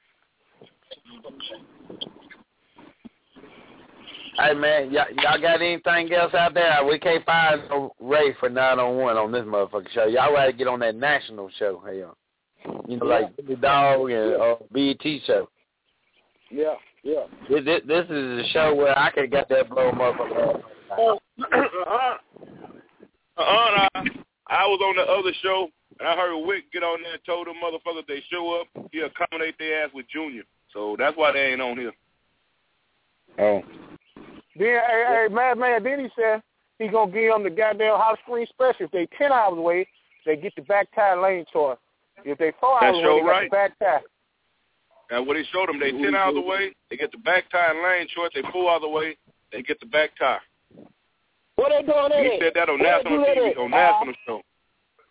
Hey man, y'all, y'all got anything else out there? We can't find no Ray for nine oh one on this motherfucking show. Y'all gotta get on that national show. Hell, you know, like Billy Dog and uh, B E T show. Yeah, yeah. This, this, this is a show where I could get that blow motherfucker. Oh, uh-uh. Uh-uh. I, I was on the other show, and I heard Wick get on there and told them motherfuckers they show up, he accommodate their ass with Junior. So that's why they ain't on here. Oh. Then, hey, hey, Madman, then he said he going to give them the goddamn hot screen special. If they ten hours away, they get the back tire lane choice. If they four hours away, they right. get the back tire. And what he showed them, they ten hours away, they get the back tire and lane choice. They four hours away, they get the back tire. What they doing there? He said that on national T V, on national show.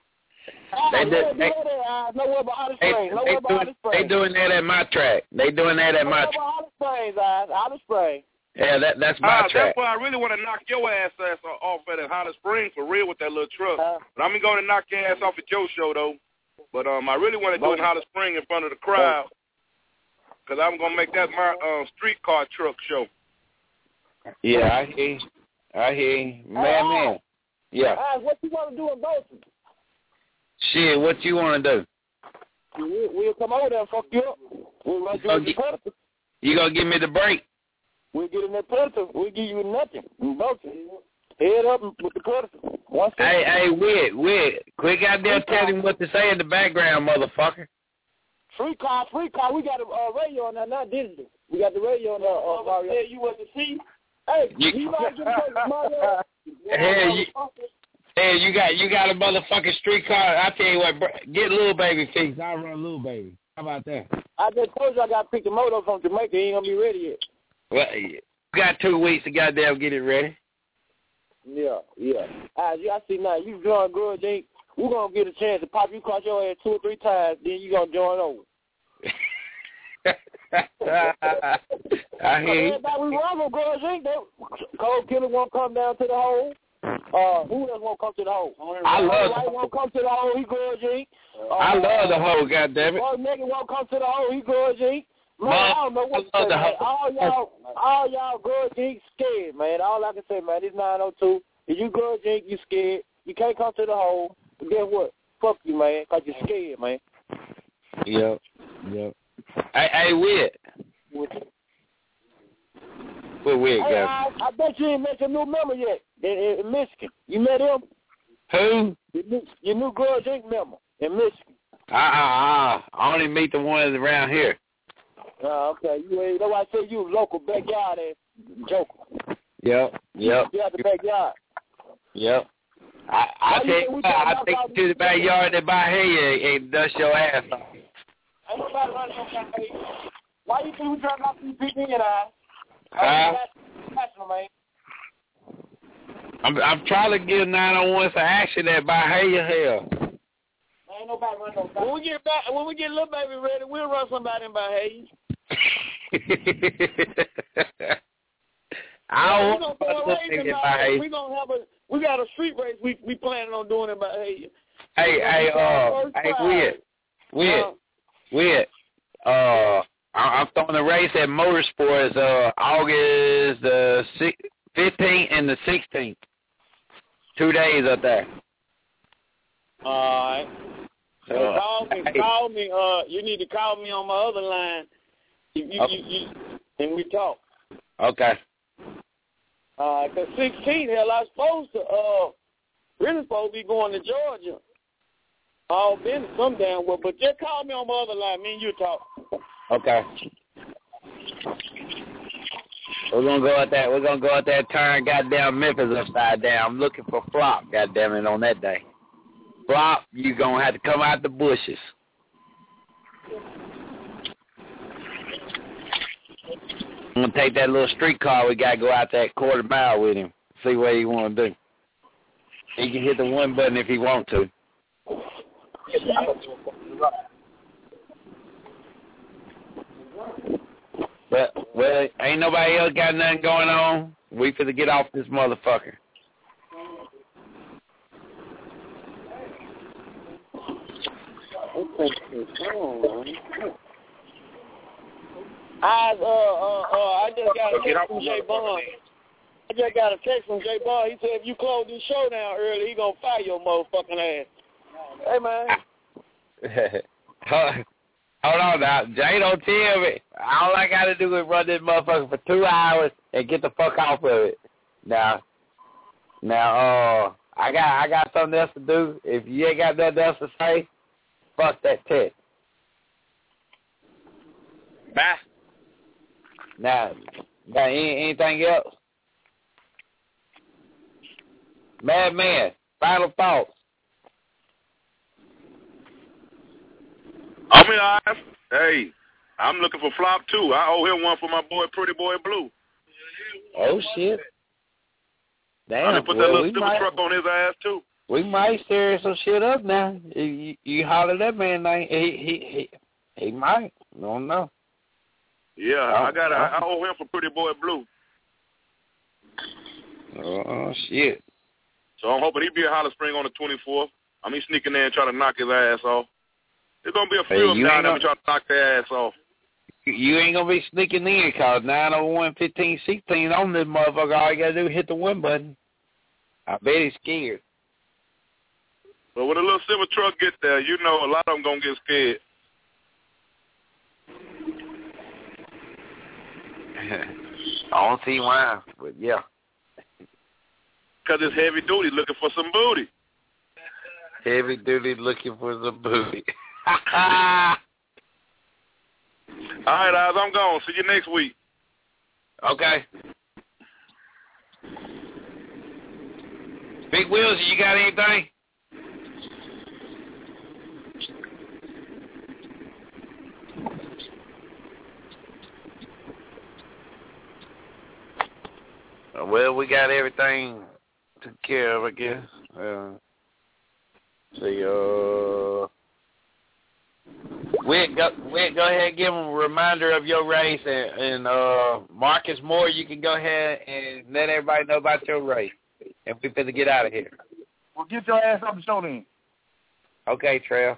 They do, they, they, they, doing, they doing that at my track. They doing that at my track. Yeah, that that's my uh, track. That's why I really want to knock your ass ass off at Holly Springs for real with that little truck. Uh, but I'm going to knock your ass off at your show, though. But um, I really want to do it in Holly Springs in front of the crowd because I'm going to make that my uh, streetcar truck show. Yeah, I hear you. I hear you. Man, uh, man. Yeah. Uh, what you want to do in Bolton? Shit, what you want to do? We'll, we'll come over there and fuck you up. We'll run you get, you going to give me the break? We'll get in that predator. We'll give you nothing. Head up with the predator. One hey, hey, Whit, Whit. Quick out there tell him what to say in the background, motherfucker. Free call, free call. We got a uh, radio on there, not digital. We got the radio on there. Uh, Mario. Hey, you want to see? Hey, you, you might get Mario. Hey, you, hey, you got you got a motherfucking streetcar. I tell you what, bro, get Lil Baby fixed. I'll run Lil Baby. How about that? I just told you I got to pick the motor from Jamaica. He ain't gonna be ready yet. Well, you got two weeks to goddamn get it ready. Yeah, yeah. As you I see now, you join Grudge Incorporated. We're gonna get a chance to pop you across your ass two or three times. Then you gonna join over. I hear you. Everybody we run with Grudge Incorporated. Cold Killer won't come down to the hole. Uh, who else won't come to the hole? I love White won't come to the hole. He Grudge Incorporated. Uh, I love the hole. Goddamn it. Boy, nigga won't come to the hole. He Grudge Incorporated. Man, I don't know what to say, man. All y'all, all y'all Grudge Incorporated scared, man. All I can say, man, this nine oh two. If you Grudge Incorporated, you scared. You can't come to the hole. But guess what? Fuck you, man, because you're scared, man. Yep, yep. Hey, hey, Whit. What Whit, hey, guys? I, I bet you ain't met your new member yet in, in Michigan. You met him? Who? Your new, your new Grudge Incorporated member in Michigan. Uh-uh-uh. I only meet the ones around here. Uh, okay. You ain't, that's why I say you local backyard ass joker. Yep, yep. You out the backyard. Yep. I, I take you, I take you to the backyard and buy hay and dust your ass off. Ain't nobody running on that hay. Why you think we trying not to be and I? Uh, National, man. I'm I'm trying to get nine oh one some action that buy hay or hell. Ain't nobody running on that. When we get back, when we get Lil Baby ready, we'll run somebody and buy hay. I yeah, don't want to buy hay. We gonna have a we got a street race. We we planning on doing it by hay. Hey, hey, uh, hey, Whit, Whit, Whit. Uh, I'm throwing a race at Motorsports uh August the fifteenth and the sixteenth. Two days up there. All right. So uh, call me, hey. call me. Uh, you need to call me on my other line. You, you, okay. you, you, and we talk. Okay. Uh, cause sixteen, hell, I was supposed to, uh, really supposed to be going to Georgia. All been some damn well, but just call me on my other line. Me and you talk. Okay. We're gonna go at that. We're gonna go at that turn. Goddamn Memphis upside down. I'm looking for Flop. Goddamn it on that day. Flop, you gonna have to come out the bushes. I'm going to take that little streetcar. We got to go out that quarter mile with him, see what he want to do. He can hit the one button if he want to. But, well, ain't nobody else got nothing going on. We finna get off this motherfucker. I uh uh uh I just got a text from Jay Bond. I just got a text from Jay Bond. He said if you close this show down early, he gonna fire your motherfucking ass. Hey man. Hold on now. Jay don't tell me. All I gotta do is run this motherfucker for two hours and get the fuck off of it. Now now uh I got I got something else to do. If you ain't got nothing else to say, fuck that text. Bye. Now, got any, anything else? Madman, final thoughts. I mean, I, hey, I'm looking for Flop too. I owe him one for my boy, Pretty Boy Blue. Oh shit! Damn, I done put well, that little stupid might... truck on his ass too. we might stir some shit up now. You, you holler that man name, he he he, he might. I don't know. Yeah, I got. I, I owe him for Pretty Boy Blue. Oh shit! So I'm hoping he be at Holly Spring on the twenty-fourth. I mean, sneaking there and trying to knock his ass off. There's gonna be a few of them down there trying to knock their ass off. You ain't gonna be sneaking in, cause nine oh one fifteen sixteen on this motherfucker. All you gotta do is hit the win button. I bet he's scared. But when a little silver truck get there, you know a lot of them gonna get scared. I don't see why, but yeah. Cause it's heavy duty, looking for some booty. Heavy duty, looking for some booty. All right, Oz, I'm gone. See you next week. Okay. Big Wheels, you got anything? Well, we got everything taken care of, I guess. Uh, see, uh... Wick, go, Wick, go ahead and give them a reminder of your race. And, and uh, Marcus Moore, you can go ahead and let everybody know about your race. And we finna get out of here. Well, get your ass up the show then. Okay, Trail.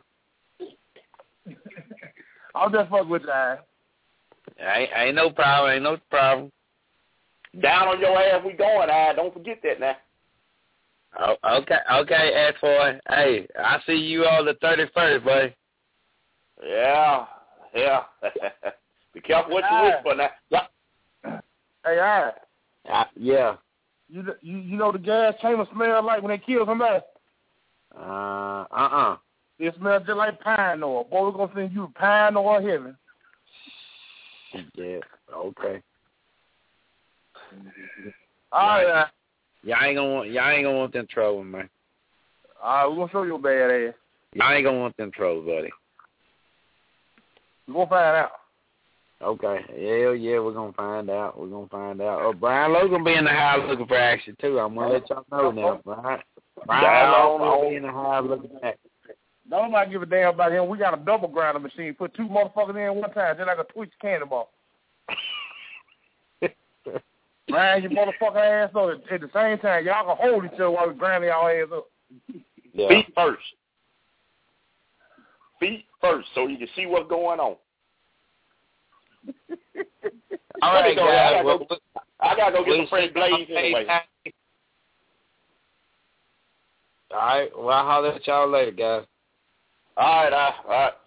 I'll just fuck with that. Ain't, ain't no problem. Ain't no problem. Down on your ass we going, I don't forget that now. Oh, okay, okay, F-Boy. Hey, I see you on the thirty-first, buddy. Yeah, yeah. Be careful what you wish for now. Hey, all right. Uh, yeah. You, you you know the gas chamber smell like when they kill somebody? Uh, uh-uh. It smells just like pine oil. Boy, we're going to send you pine oil heaven. Yeah, okay. All right. Y'all ain't gonna want, y'all ain't gonna want them trouble, man. All right, we're going to show you a bad ass. Y'all ain't gonna want them trouble, buddy. We're going to find out. Okay. Hell yeah, we're going to find out. We're going to find out. Oh, Brian Lowe's going to be in the house looking for action, too. I'm going to let y'all know now, Brian. Brian Lowe's going to be in the house looking for action. Nobody give a damn about him. We got a double grinder machine. Put two motherfuckers in one time, just like a Twitch cannonball. Grind your motherfucking ass up at the same time. Y'all can hold each other while we grind y'all ass up. Yeah. Feet first. Feet first, so you can see what's going on. All right, go, guys. I gotta go, I gotta go get some fresh blades anyway. All right. Well, I'll holler at y'all later, guys. All right, all right.